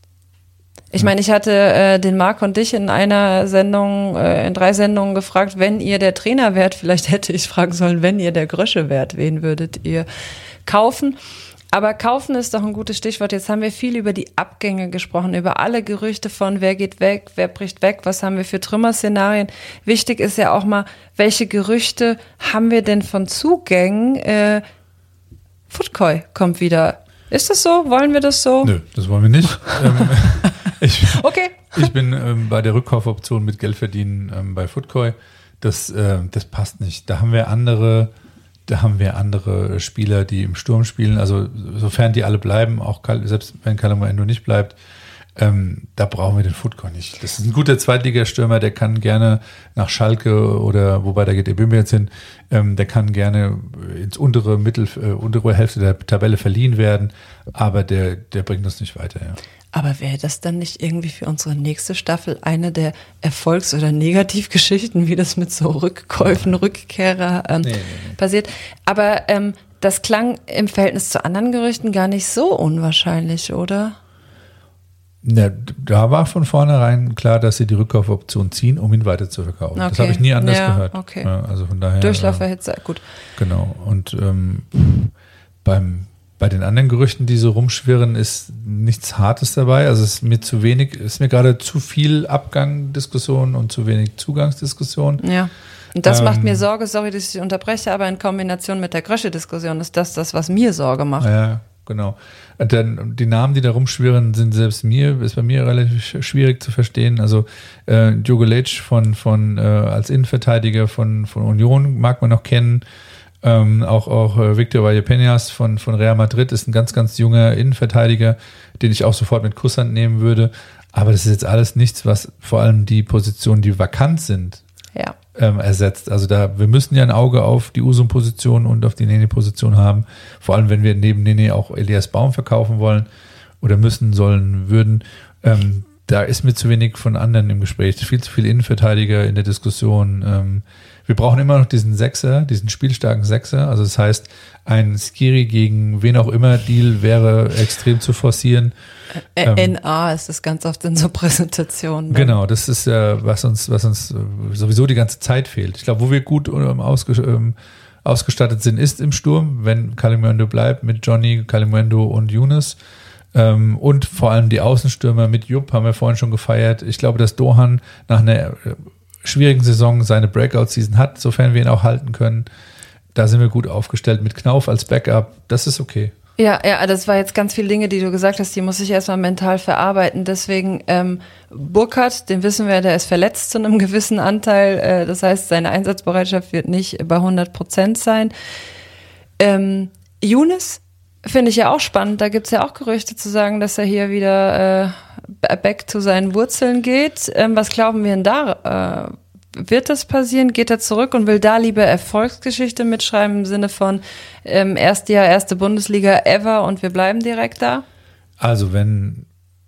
Ich meine, ich hatte äh, den Marc und dich in einer Sendung, äh, in drei Sendungen gefragt, wenn ihr der Trainer wärt, vielleicht hätte ich fragen sollen, wenn ihr der Grösche wärt, wen würdet ihr kaufen? Aber kaufen ist doch ein gutes Stichwort. Jetzt haben wir viel über die Abgänge gesprochen, über alle Gerüchte von wer geht weg, wer bricht weg, was haben wir für Trümmerszenarien. Wichtig ist ja auch mal, welche Gerüchte haben wir denn von Zugängen? Äh, Futkoi kommt wieder. Ist das so? Wollen wir das so? Nö, das wollen wir nicht. ähm, ich, okay. ich bin ähm, bei der Rückkaufoption mit Geld verdienen ähm, bei Futkoi. Das, äh, das passt nicht. Da haben wir andere, da haben wir andere Spieler, die im Sturm spielen. Also sofern die alle bleiben, auch selbst wenn Kalamoendo nicht bleibt, ähm, da brauchen wir den Futkoi nicht. Das ist ein guter Zweitligastürmer, der kann gerne nach Schalke oder wobei da geht Ebimbe jetzt hin, ähm, der kann gerne ins untere Mittel, äh, untere Hälfte der Tabelle verliehen werden, aber der, der bringt uns nicht weiter. Ja. Aber wäre das dann nicht irgendwie für unsere nächste Staffel eine der Erfolgs- oder Negativgeschichten, wie das mit so Rückkäufen, Rückkehrer ähm, nee, nee, nee. passiert? Aber ähm, das klang im Verhältnis zu anderen Gerüchten gar nicht so unwahrscheinlich, oder? Ja, da war von vornherein klar, dass sie die Rückkaufoption ziehen, um ihn weiter zu verkaufen. Okay. Das habe ich nie anders ja, gehört. Okay. Ja, also von daher. Durchlauferhitze, gut. Genau. Und ähm, beim bei den anderen Gerüchten, die so rumschwirren, ist nichts Hartes dabei. Also es ist mir zu wenig, ist mir gerade zu viel Abgang-Diskussion und zu wenig Zugangsdiskussion. Ja. Und das ähm, macht mir Sorge, sorry, dass ich dich unterbreche, aber in Kombination mit der Grösche-Diskussion ist das das, was mir Sorge macht. Ja, genau. Und dann, die Namen, die da rumschwirren, sind selbst mir, ist bei mir relativ schwierig zu verstehen. Also äh, Djogo Lec von, von äh, als Innenverteidiger von, von Union mag man noch kennen. Ähm, auch auch äh, Victor Vallepeñas von, von Real Madrid ist ein ganz, ganz junger Innenverteidiger, den ich auch sofort mit Kusshand nehmen würde. Aber das ist jetzt alles nichts, was vor allem die Positionen, die vakant sind, ja. ähm, ersetzt. Also da, wir müssen ja ein Auge auf die Usum-Position und auf die Nene-Position haben. Vor allem, wenn wir neben Nene auch Elias Baum verkaufen wollen oder müssen, sollen, würden. Ähm, da ist mir zu wenig von anderen im Gespräch. Viel zu viele Innenverteidiger in der Diskussion. Ähm, wir brauchen immer noch diesen Sechser, diesen spielstarken Sechser. Also das heißt, ein Skiri gegen wen auch immer Deal wäre extrem zu forcieren. Ähm, N A ist das ganz oft in so Präsentationen. Dann. Genau, das ist ja, äh, was uns, was uns sowieso die ganze Zeit fehlt. Ich glaube, wo wir gut ähm, ausge, ähm, ausgestattet sind, ist im Sturm, wenn Kalimuendo bleibt mit Johnny, Kalimuendo und Younes. Ähm, und vor allem die Außenstürmer mit Jupp haben wir vorhin schon gefeiert. Ich glaube, dass Dohan nach einer äh, schwierigen Saison seine Breakout-Season hat, sofern wir ihn auch halten können. Da sind wir gut aufgestellt mit Knauf als Backup. Das ist okay. Ja, ja, das war jetzt ganz viele Dinge, die du gesagt hast, die muss ich erstmal mental verarbeiten. Deswegen ähm, Burkhardt, den wissen wir, der ist verletzt zu einem gewissen Anteil. Äh, das heißt, seine Einsatzbereitschaft wird nicht bei hundert Prozent sein. Ähm, Younes finde ich ja auch spannend. Da gibt's ja auch Gerüchte zu sagen, dass er hier wieder äh, back zu seinen Wurzeln geht. Ähm, was glauben wir denn da? Äh, Wird das passieren? Geht er zurück und will da lieber Erfolgsgeschichte mitschreiben im Sinne von ähm, erste Jahr, erste Bundesliga ever und wir bleiben direkt da? Also wenn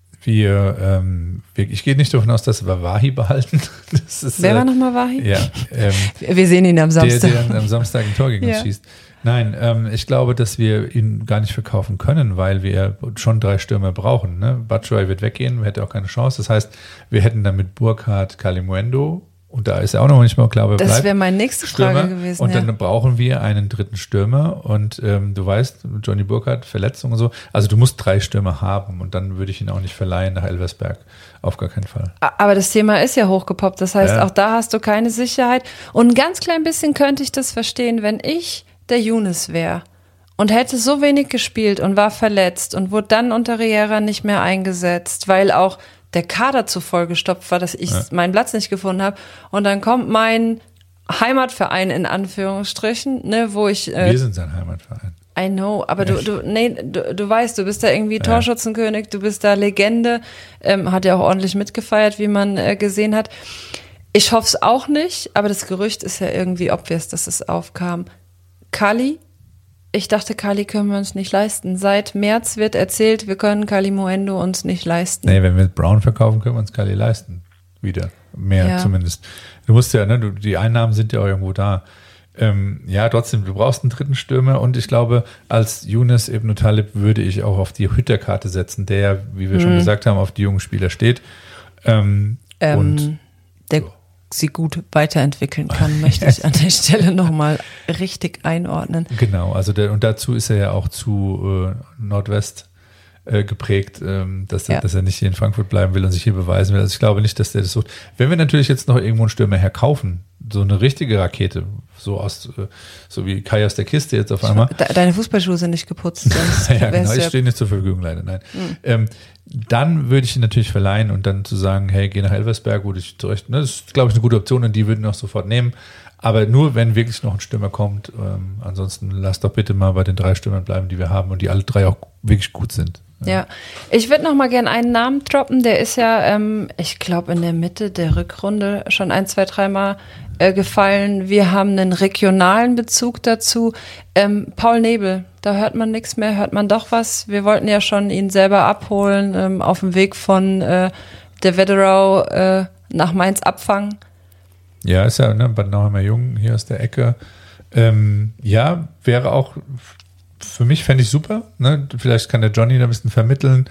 wir, ähm, wir ich gehe nicht davon aus, dass wir Wahi behalten. Das ist, Wer war äh, nochmal Wahi? Ja. Ähm, wir sehen ihn am Samstag. Der, der am Samstag ein Tor gegen uns ja. schießt. Nein, ähm, ich glaube, dass wir ihn gar nicht verkaufen können, weil wir schon drei Stürmer brauchen. Ne? Batshuayi wird weggehen, hätte auch keine Chance. Das heißt, wir hätten dann mit Burkhardt, Kalimuendo, und da ist ja auch noch nicht mal klar, wer bleibt. Das wäre meine nächste Frage Stürmer. gewesen. Und dann ja. brauchen wir einen dritten Stürmer. Und ähm, du weißt, Johnny Burkhardt, Verletzung und so. Also du musst drei Stürmer haben. Und dann würde ich ihn auch nicht verleihen nach Elversberg. Auf gar keinen Fall. Aber das Thema ist ja hochgepoppt. Das heißt, ja. auch da hast du keine Sicherheit. Und ein ganz klein bisschen könnte ich das verstehen, wenn ich der Younes wäre und hätte so wenig gespielt und war verletzt und wurde dann unter Riera nicht mehr eingesetzt, weil auch der Kader zu vollgestopft war, dass ich ja. meinen Platz nicht gefunden habe. Und dann kommt mein Heimatverein in Anführungsstrichen, ne, wo ich... Äh, Wir sind sein Heimatverein. I know, aber du, du, nee, du, du weißt, du bist da irgendwie ja. Torschützenkönig, du bist da Legende, ähm, hat ja auch ordentlich mitgefeiert, wie man äh, gesehen hat. Ich hoffe es auch nicht, aber das Gerücht ist ja irgendwie obvious, dass es aufkam. Kali, ich dachte, Kali können wir uns nicht leisten. Seit März wird erzählt, wir können Kalimuendo uns nicht leisten. Nee, wenn wir Brown verkaufen, können wir uns Kali leisten. Wieder. Mehr ja. zumindest. Du musst ja, ne, du, die Einnahmen sind ja auch irgendwo da. Ähm, ja, trotzdem, du brauchst einen dritten Stürmer und ich glaube, als Younes Ibn Talib würde ich auch auf die Hütterkarte setzen, der, wie wir hm. schon gesagt haben, auf die jungen Spieler steht. Ähm, ähm, und der so. sie gut weiterentwickeln kann, möchte ich an der Stelle nochmal richtig einordnen. Genau, also der, und dazu ist er ja auch zu äh, Nordwest äh, geprägt, ähm, dass, er, ja. dass er nicht hier in Frankfurt bleiben will und sich hier beweisen will. Also ich glaube nicht, dass der das sucht. Wenn wir natürlich jetzt noch irgendwo einen Stürmer herkaufen, so eine richtige Rakete, so aus, äh, so wie Kai aus der Kiste jetzt auf einmal. Deine Fußballschuhe sind nicht geputzt. Sonst ja, genau, ich stehe nicht zur Verfügung leider, nein. Mhm. Ähm, dann würde ich ihn natürlich verleihen und dann zu sagen, hey, geh nach Elversberg, wo ich zurecht, ne, das ist, glaube ich, eine gute Option und die würden wir auch sofort nehmen. Aber nur, wenn wirklich noch ein Stürmer kommt. Ähm, ansonsten lass doch bitte mal bei den drei Stürmern bleiben, die wir haben und die alle drei auch wirklich gut sind. Ja, ja. Ich würde noch mal gerne einen Namen droppen, der ist ja, ähm, ich glaube, in der Mitte der Rückrunde schon ein, zwei, dreimal äh, gefallen. Wir haben einen regionalen Bezug dazu. Ähm, Paul Nebel, da hört man nichts mehr, hört man doch was. Wir wollten ja schon ihn selber abholen, ähm, auf dem Weg von äh, der Wetterau äh, nach Mainz abfangen. Ja, ist ja, ne, Bad Nauheimer Jung hier aus der Ecke. Ähm, ja, wäre auch... Für mich fände ich super, ne? Vielleicht kann der Johnny da ein bisschen vermitteln,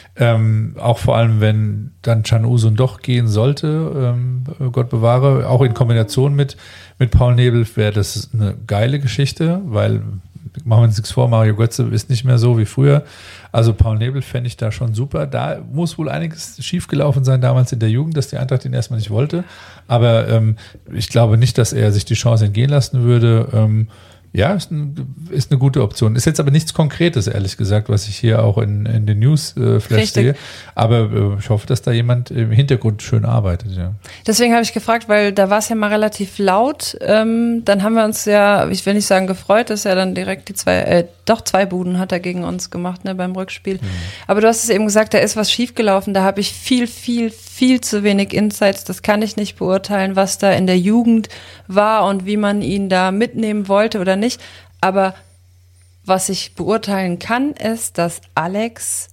ähm, auch vor allem, wenn dann Can Uzun doch gehen sollte, ähm, Gott bewahre, auch in Kombination mit, mit Paul Nebel wäre das eine geile Geschichte, weil, machen wir uns nichts vor, Mario Götze ist nicht mehr so wie früher, also Paul Nebel fände ich da schon super, da muss wohl einiges schiefgelaufen sein damals in der Jugend, dass die Eintracht ihn erstmal nicht wollte, aber ähm, ich glaube nicht, dass er sich die Chance entgehen lassen würde, ähm, Ja, ist, ein, ist eine gute Option. Ist jetzt aber nichts Konkretes, ehrlich gesagt, was ich hier auch in, in den News-Flash äh, sehe. Aber äh, ich hoffe, dass da jemand im Hintergrund schön arbeitet. Ja. Deswegen habe ich gefragt, weil da war es ja mal relativ laut. Ähm, dann haben wir uns ja, ich will nicht sagen gefreut, dass er dann direkt die zwei, äh, doch zwei Buden hat er gegen uns gemacht, ne, beim Rückspiel. Mhm. Aber du hast es eben gesagt, da ist was schiefgelaufen. Da habe ich viel, viel, viel zu wenig Insights. Das kann ich nicht beurteilen, was da in der Jugend war und wie man ihn da mitnehmen wollte oder nicht. Aber was ich beurteilen kann, ist, dass Alex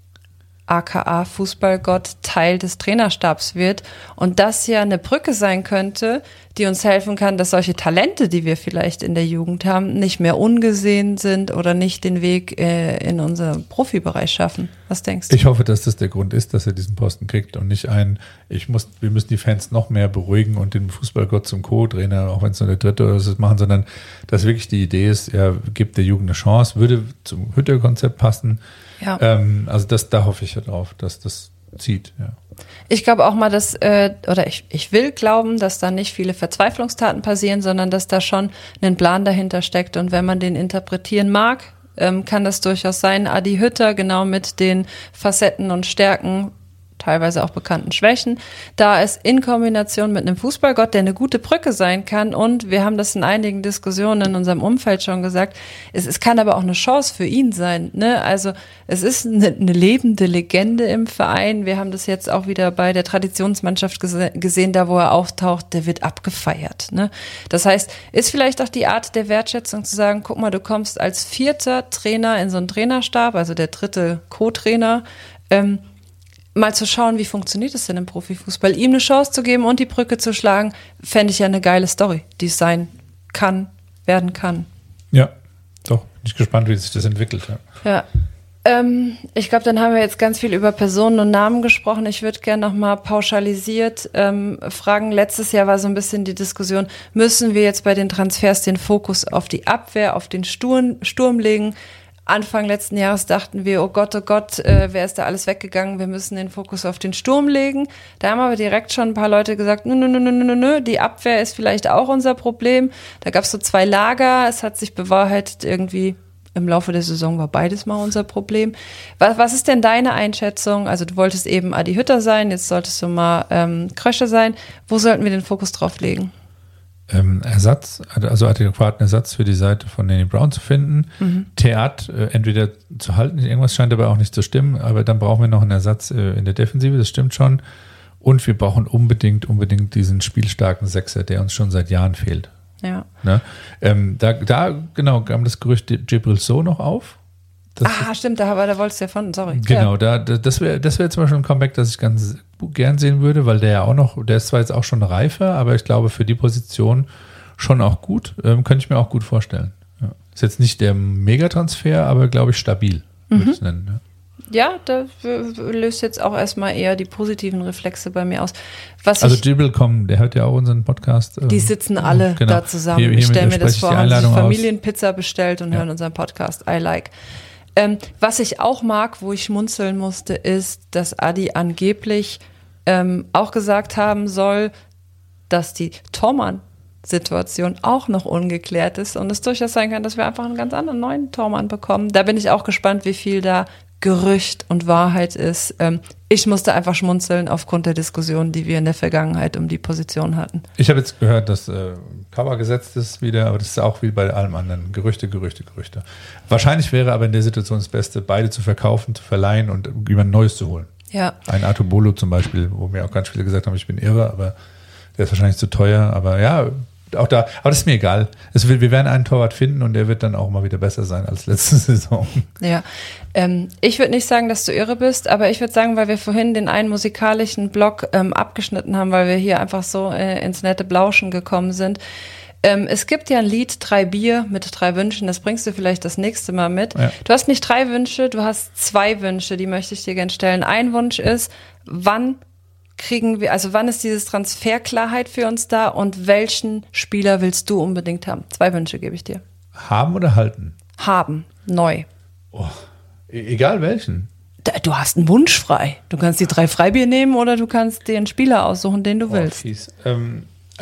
aka Fußballgott Teil des Trainerstabs wird und das ja eine Brücke sein könnte, die uns helfen kann, dass solche Talente, die wir vielleicht in der Jugend haben, nicht mehr ungesehen sind oder nicht den Weg äh, in unseren Profibereich schaffen. Was denkst du? Ich hoffe, dass das der Grund ist, dass er diesen Posten kriegt und nicht ein, ich muss, wir müssen die Fans noch mehr beruhigen und den Fußballgott zum Co-Trainer, auch wenn es nur der dritte oder so ist, machen, sondern dass wirklich die Idee ist, er gibt der Jugend eine Chance, würde zum Hütter-Konzept passen. Ja. Ähm, also das, da hoffe ich ja drauf, dass das zieht. Ja. Ich glaube auch mal, dass, äh, oder ich, ich will glauben, dass da nicht viele Verzweiflungstaten passieren, sondern dass da schon ein Plan dahinter steckt. Und wenn man den interpretieren mag, ähm, kann das durchaus sein. Adi Hütter, genau mit den Facetten und Stärken, teilweise auch bekannten Schwächen, da es in Kombination mit einem Fußballgott, der eine gute Brücke sein kann, und wir haben das in einigen Diskussionen in unserem Umfeld schon gesagt, es, es kann aber auch eine Chance für ihn sein, ne? Also es ist eine, eine lebende Legende im Verein, wir haben das jetzt auch wieder bei der Traditionsmannschaft gese- gesehen, da wo er auftaucht, der wird abgefeiert, ne? Das heißt, ist vielleicht auch die Art der Wertschätzung zu sagen, guck mal, du kommst als vierter Trainer in so einen Trainerstab, also der dritte Co-Trainer, ähm, mal zu schauen, wie funktioniert es denn im Profifußball, ihm eine Chance zu geben und die Brücke zu schlagen, fände ich ja eine geile Story, die es sein kann, werden kann. Ja, doch, bin ich gespannt, wie sich das entwickelt. Ja, ja. Ähm, ich glaube, dann haben wir jetzt ganz viel über Personen und Namen gesprochen. Ich würde gerne nochmal pauschalisiert ähm, fragen. Letztes Jahr war so ein bisschen die Diskussion, müssen wir jetzt bei den Transfers den Fokus auf die Abwehr, auf den Sturm, Sturm legen? Anfang letzten Jahres dachten wir, oh Gott, oh Gott, äh, wer ist da alles weggegangen? Wir müssen den Fokus auf den Sturm legen. Da haben aber direkt schon ein paar Leute gesagt, nö, nö, nö, nö, nö, die Abwehr ist vielleicht auch unser Problem. Da gab es so zwei Lager. Es hat sich bewahrheitet, irgendwie im Laufe der Saison war beides mal unser Problem. Was, was ist denn deine Einschätzung? Also du wolltest eben Adi Hütter sein, jetzt solltest du mal ähm, Krösche sein. Wo sollten wir den Fokus drauf legen? Ähm, Ersatz, also adäquaten Ersatz für die Seite von Danny Brown zu finden, mhm. Theat äh, entweder zu halten, irgendwas scheint aber auch nicht zu stimmen, aber dann brauchen wir noch einen Ersatz äh, in der Defensive, das stimmt schon, und wir brauchen unbedingt, unbedingt diesen spielstarken Sechser, der uns schon seit Jahren fehlt. Ja. Ne? Ähm, da, da, genau, kam das Gerücht Djibril Sow noch auf. Das ah, ist, stimmt, da, aber da wolltest du ja von, sorry. Genau, ja. da, das wäre das wär zum Beispiel ein Comeback, das ich ganz gern sehen würde, weil der ja auch noch, der ist zwar jetzt auch schon reifer, aber ich glaube für die Position schon auch gut, ähm, könnte ich mir auch gut vorstellen. Ja. Ist jetzt nicht der Megatransfer, aber glaube ich stabil, mhm. würde ich es nennen. Ja. Ja, da löst jetzt auch erstmal eher die positiven Reflexe bei mir aus. Was also ich, Jibril, komm, der hört ja auch unseren Podcast. Die sitzen alle genau. da zusammen. Hier, ich stelle mir das ich vor, haben sich Familienpizza bestellt und ja. hören unseren Podcast. I like. Ähm, was ich auch mag, wo ich schmunzeln musste, ist, dass Adi angeblich ähm, auch gesagt haben soll, dass die Tormann-Situation auch noch ungeklärt ist und es durchaus sein kann, dass wir einfach einen ganz anderen neuen Tormann bekommen. Da bin ich auch gespannt, wie viel da Gerücht und Wahrheit ist. Ähm, ich musste einfach schmunzeln aufgrund der Diskussion, die wir in der Vergangenheit um die Position hatten. Ich habe jetzt gehört, dass äh, Cover gesetzt ist wieder, aber das ist auch wie bei allem anderen. Gerüchte, Gerüchte, Gerüchte. Wahrscheinlich wäre aber in der Situation das Beste, beide zu verkaufen, zu verleihen und jemand Neues zu holen. Ja. Ein Arthur Bolo zum Beispiel, wo mir auch ganz viele gesagt haben, ich bin irre, aber der ist wahrscheinlich zu teuer. Aber ja, auch da, aber das ist mir egal. Es wird, wir werden einen Torwart finden und der wird dann auch mal wieder besser sein als letzte Saison. Ja, ähm, ich würde nicht sagen, dass du irre bist, aber ich würde sagen, weil wir vorhin den einen musikalischen Block ähm, abgeschnitten haben, weil wir hier einfach so äh, ins nette Blauschen gekommen sind. Ähm, es gibt ja ein Lied, Drei Bier mit drei Wünschen, das bringst du vielleicht das nächste Mal mit. Ja. Du hast nicht drei Wünsche, du hast zwei Wünsche, die möchte ich dir gerne stellen. Ein Wunsch ist, wann kriegen wir, also wann ist dieses Transferklarheit für uns da und welchen Spieler willst du unbedingt haben? Zwei Wünsche gebe ich dir. Haben oder halten? Haben, neu. Oh, egal welchen. Du hast einen Wunsch frei. Du kannst die drei Freibier nehmen oder du kannst dir einen Spieler aussuchen, den du oh, willst. Fies. Ähm,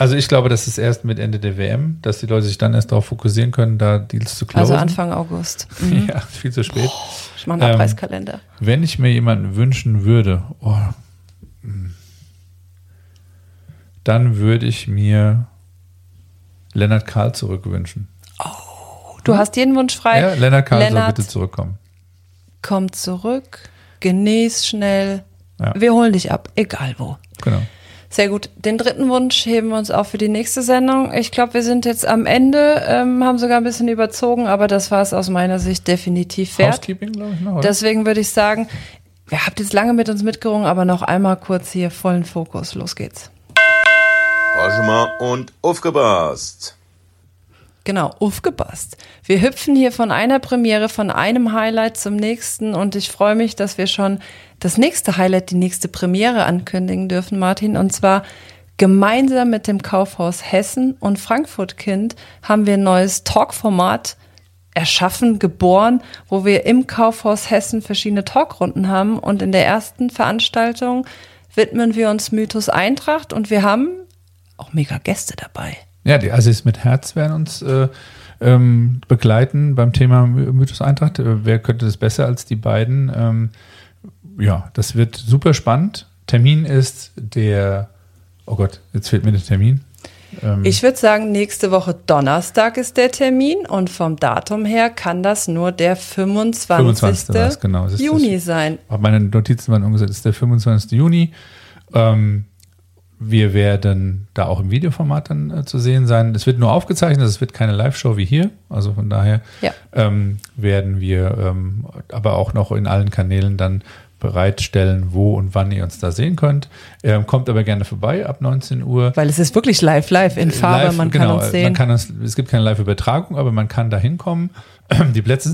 Also ich glaube, das ist erst mit Ende der W M, dass die Leute sich dann erst darauf fokussieren können, da Deals zu closen. Also Anfang August. Mhm. Ja, viel zu spät. Oh, ich mache einen Abreißkalender. Ähm, wenn ich mir jemanden wünschen würde, oh, dann würde ich mir Lennart Kahl zurückwünschen. Oh, du hast jeden Wunsch frei. Ja, Lennart Kahl Lennart, soll bitte zurückkommen. Komm zurück, genieß schnell. Ja. Wir holen dich ab, egal wo. Genau. Sehr gut. Den dritten Wunsch heben wir uns auf für die nächste Sendung. Ich glaube, wir sind jetzt am Ende, ähm, haben sogar ein bisschen überzogen, aber das war es aus meiner Sicht definitiv wert. Housekeeping, glaube ich, noch, oder? Deswegen würde ich sagen, ihr habt jetzt lange mit uns mitgerungen, aber noch einmal kurz hier vollen Fokus. Los geht's. Engagement und aufgepasst. Genau, aufgepasst. Wir hüpfen hier von einer Premiere, von einem Highlight zum nächsten und ich freue mich, dass wir schon das nächste Highlight, die nächste Premiere ankündigen dürfen, Martin. Und zwar gemeinsam mit dem Kaufhaus Hessen und Frankfurt Kind haben wir ein neues Talkformat erschaffen, geboren, wo wir im Kaufhaus Hessen verschiedene Talkrunden haben. Und in der ersten Veranstaltung widmen wir uns Mythos Eintracht und wir haben auch mega Gäste dabei. Ja, die Assis mit Herz werden uns äh, ähm, begleiten beim Thema Mythos Eintracht. Äh, wer könnte das besser als die beiden? Ähm, ja, das wird super spannend. Termin ist der, oh Gott, jetzt fehlt mir der Termin. Ähm, ich würde sagen, nächste Woche Donnerstag ist der Termin und vom Datum her kann das nur der fünfundzwanzigste fünfundzwanzigste genau, das Juni das, sein. Meine Notizen waren umgesetzt, ist der fünfundzwanzigste Juni. Ähm, Wir werden da auch im Videoformat dann äh, zu sehen sein. Es wird nur aufgezeichnet, es wird keine Live-Show wie hier. Also von daher ja. ähm, werden wir ähm, aber auch noch in allen Kanälen dann bereitstellen, wo und wann ihr uns da sehen könnt. Ähm, kommt aber gerne vorbei ab neunzehn Uhr. Weil es ist wirklich live, live in Farbe, live, man genau, kann uns sehen. Man kann uns, es gibt keine Live-Übertragung, aber man kann da hinkommen. Die Plätze,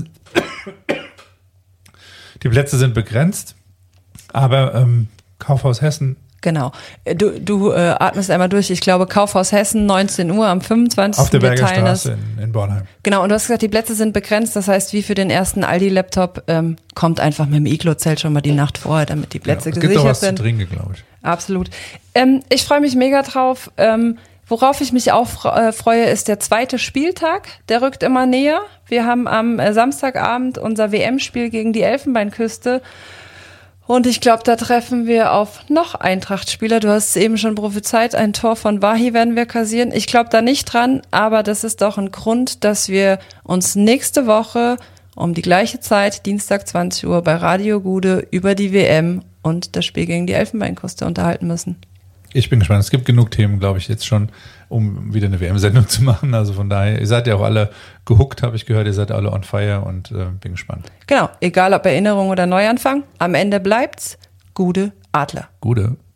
die Plätze sind begrenzt, aber ähm, Kaufhaus Hessen. Genau. Du, du äh, atmest einmal durch. Ich glaube, Kaufhaus Hessen, neunzehn Uhr am fünfundzwanzigsten Auf der Berger Wir teilen das. Straße in, in Bornheim. Genau, und du hast gesagt, die Plätze sind begrenzt. Das heißt, wie für den ersten Aldi-Laptop, ähm, kommt einfach mit dem Iglo-Zelt schon mal die Nacht vorher, damit die Plätze genau. gesichert sind. Es gibt auch was sind. zu trinken, glaube ich. Absolut. Ähm, ich freue mich mega drauf. Ähm, worauf ich mich auch äh, freue, ist der zweite Spieltag. Der rückt immer näher. Wir haben am äh, Samstagabend unser W M-Spiel gegen die Elfenbeinküste. Und ich glaube, da treffen wir auf noch Eintracht-Spieler. Du hast es eben schon prophezeit, ein Tor von Wahi werden wir kassieren. Ich glaube da nicht dran, aber das ist doch ein Grund, dass wir uns nächste Woche um die gleiche Zeit, Dienstag zwanzig Uhr, bei Radio Gude über die W M und das Spiel gegen die Elfenbeinküste unterhalten müssen. Ich bin gespannt. Es gibt genug Themen, glaube ich, jetzt schon, um wieder eine W M-Sendung zu machen. Also von daher, ihr seid ja auch alle gehuckt, habe ich gehört. Ihr seid alle on fire und äh, bin gespannt. Genau, egal ob Erinnerung oder Neuanfang, am Ende bleibt's Gude Adler. Gude.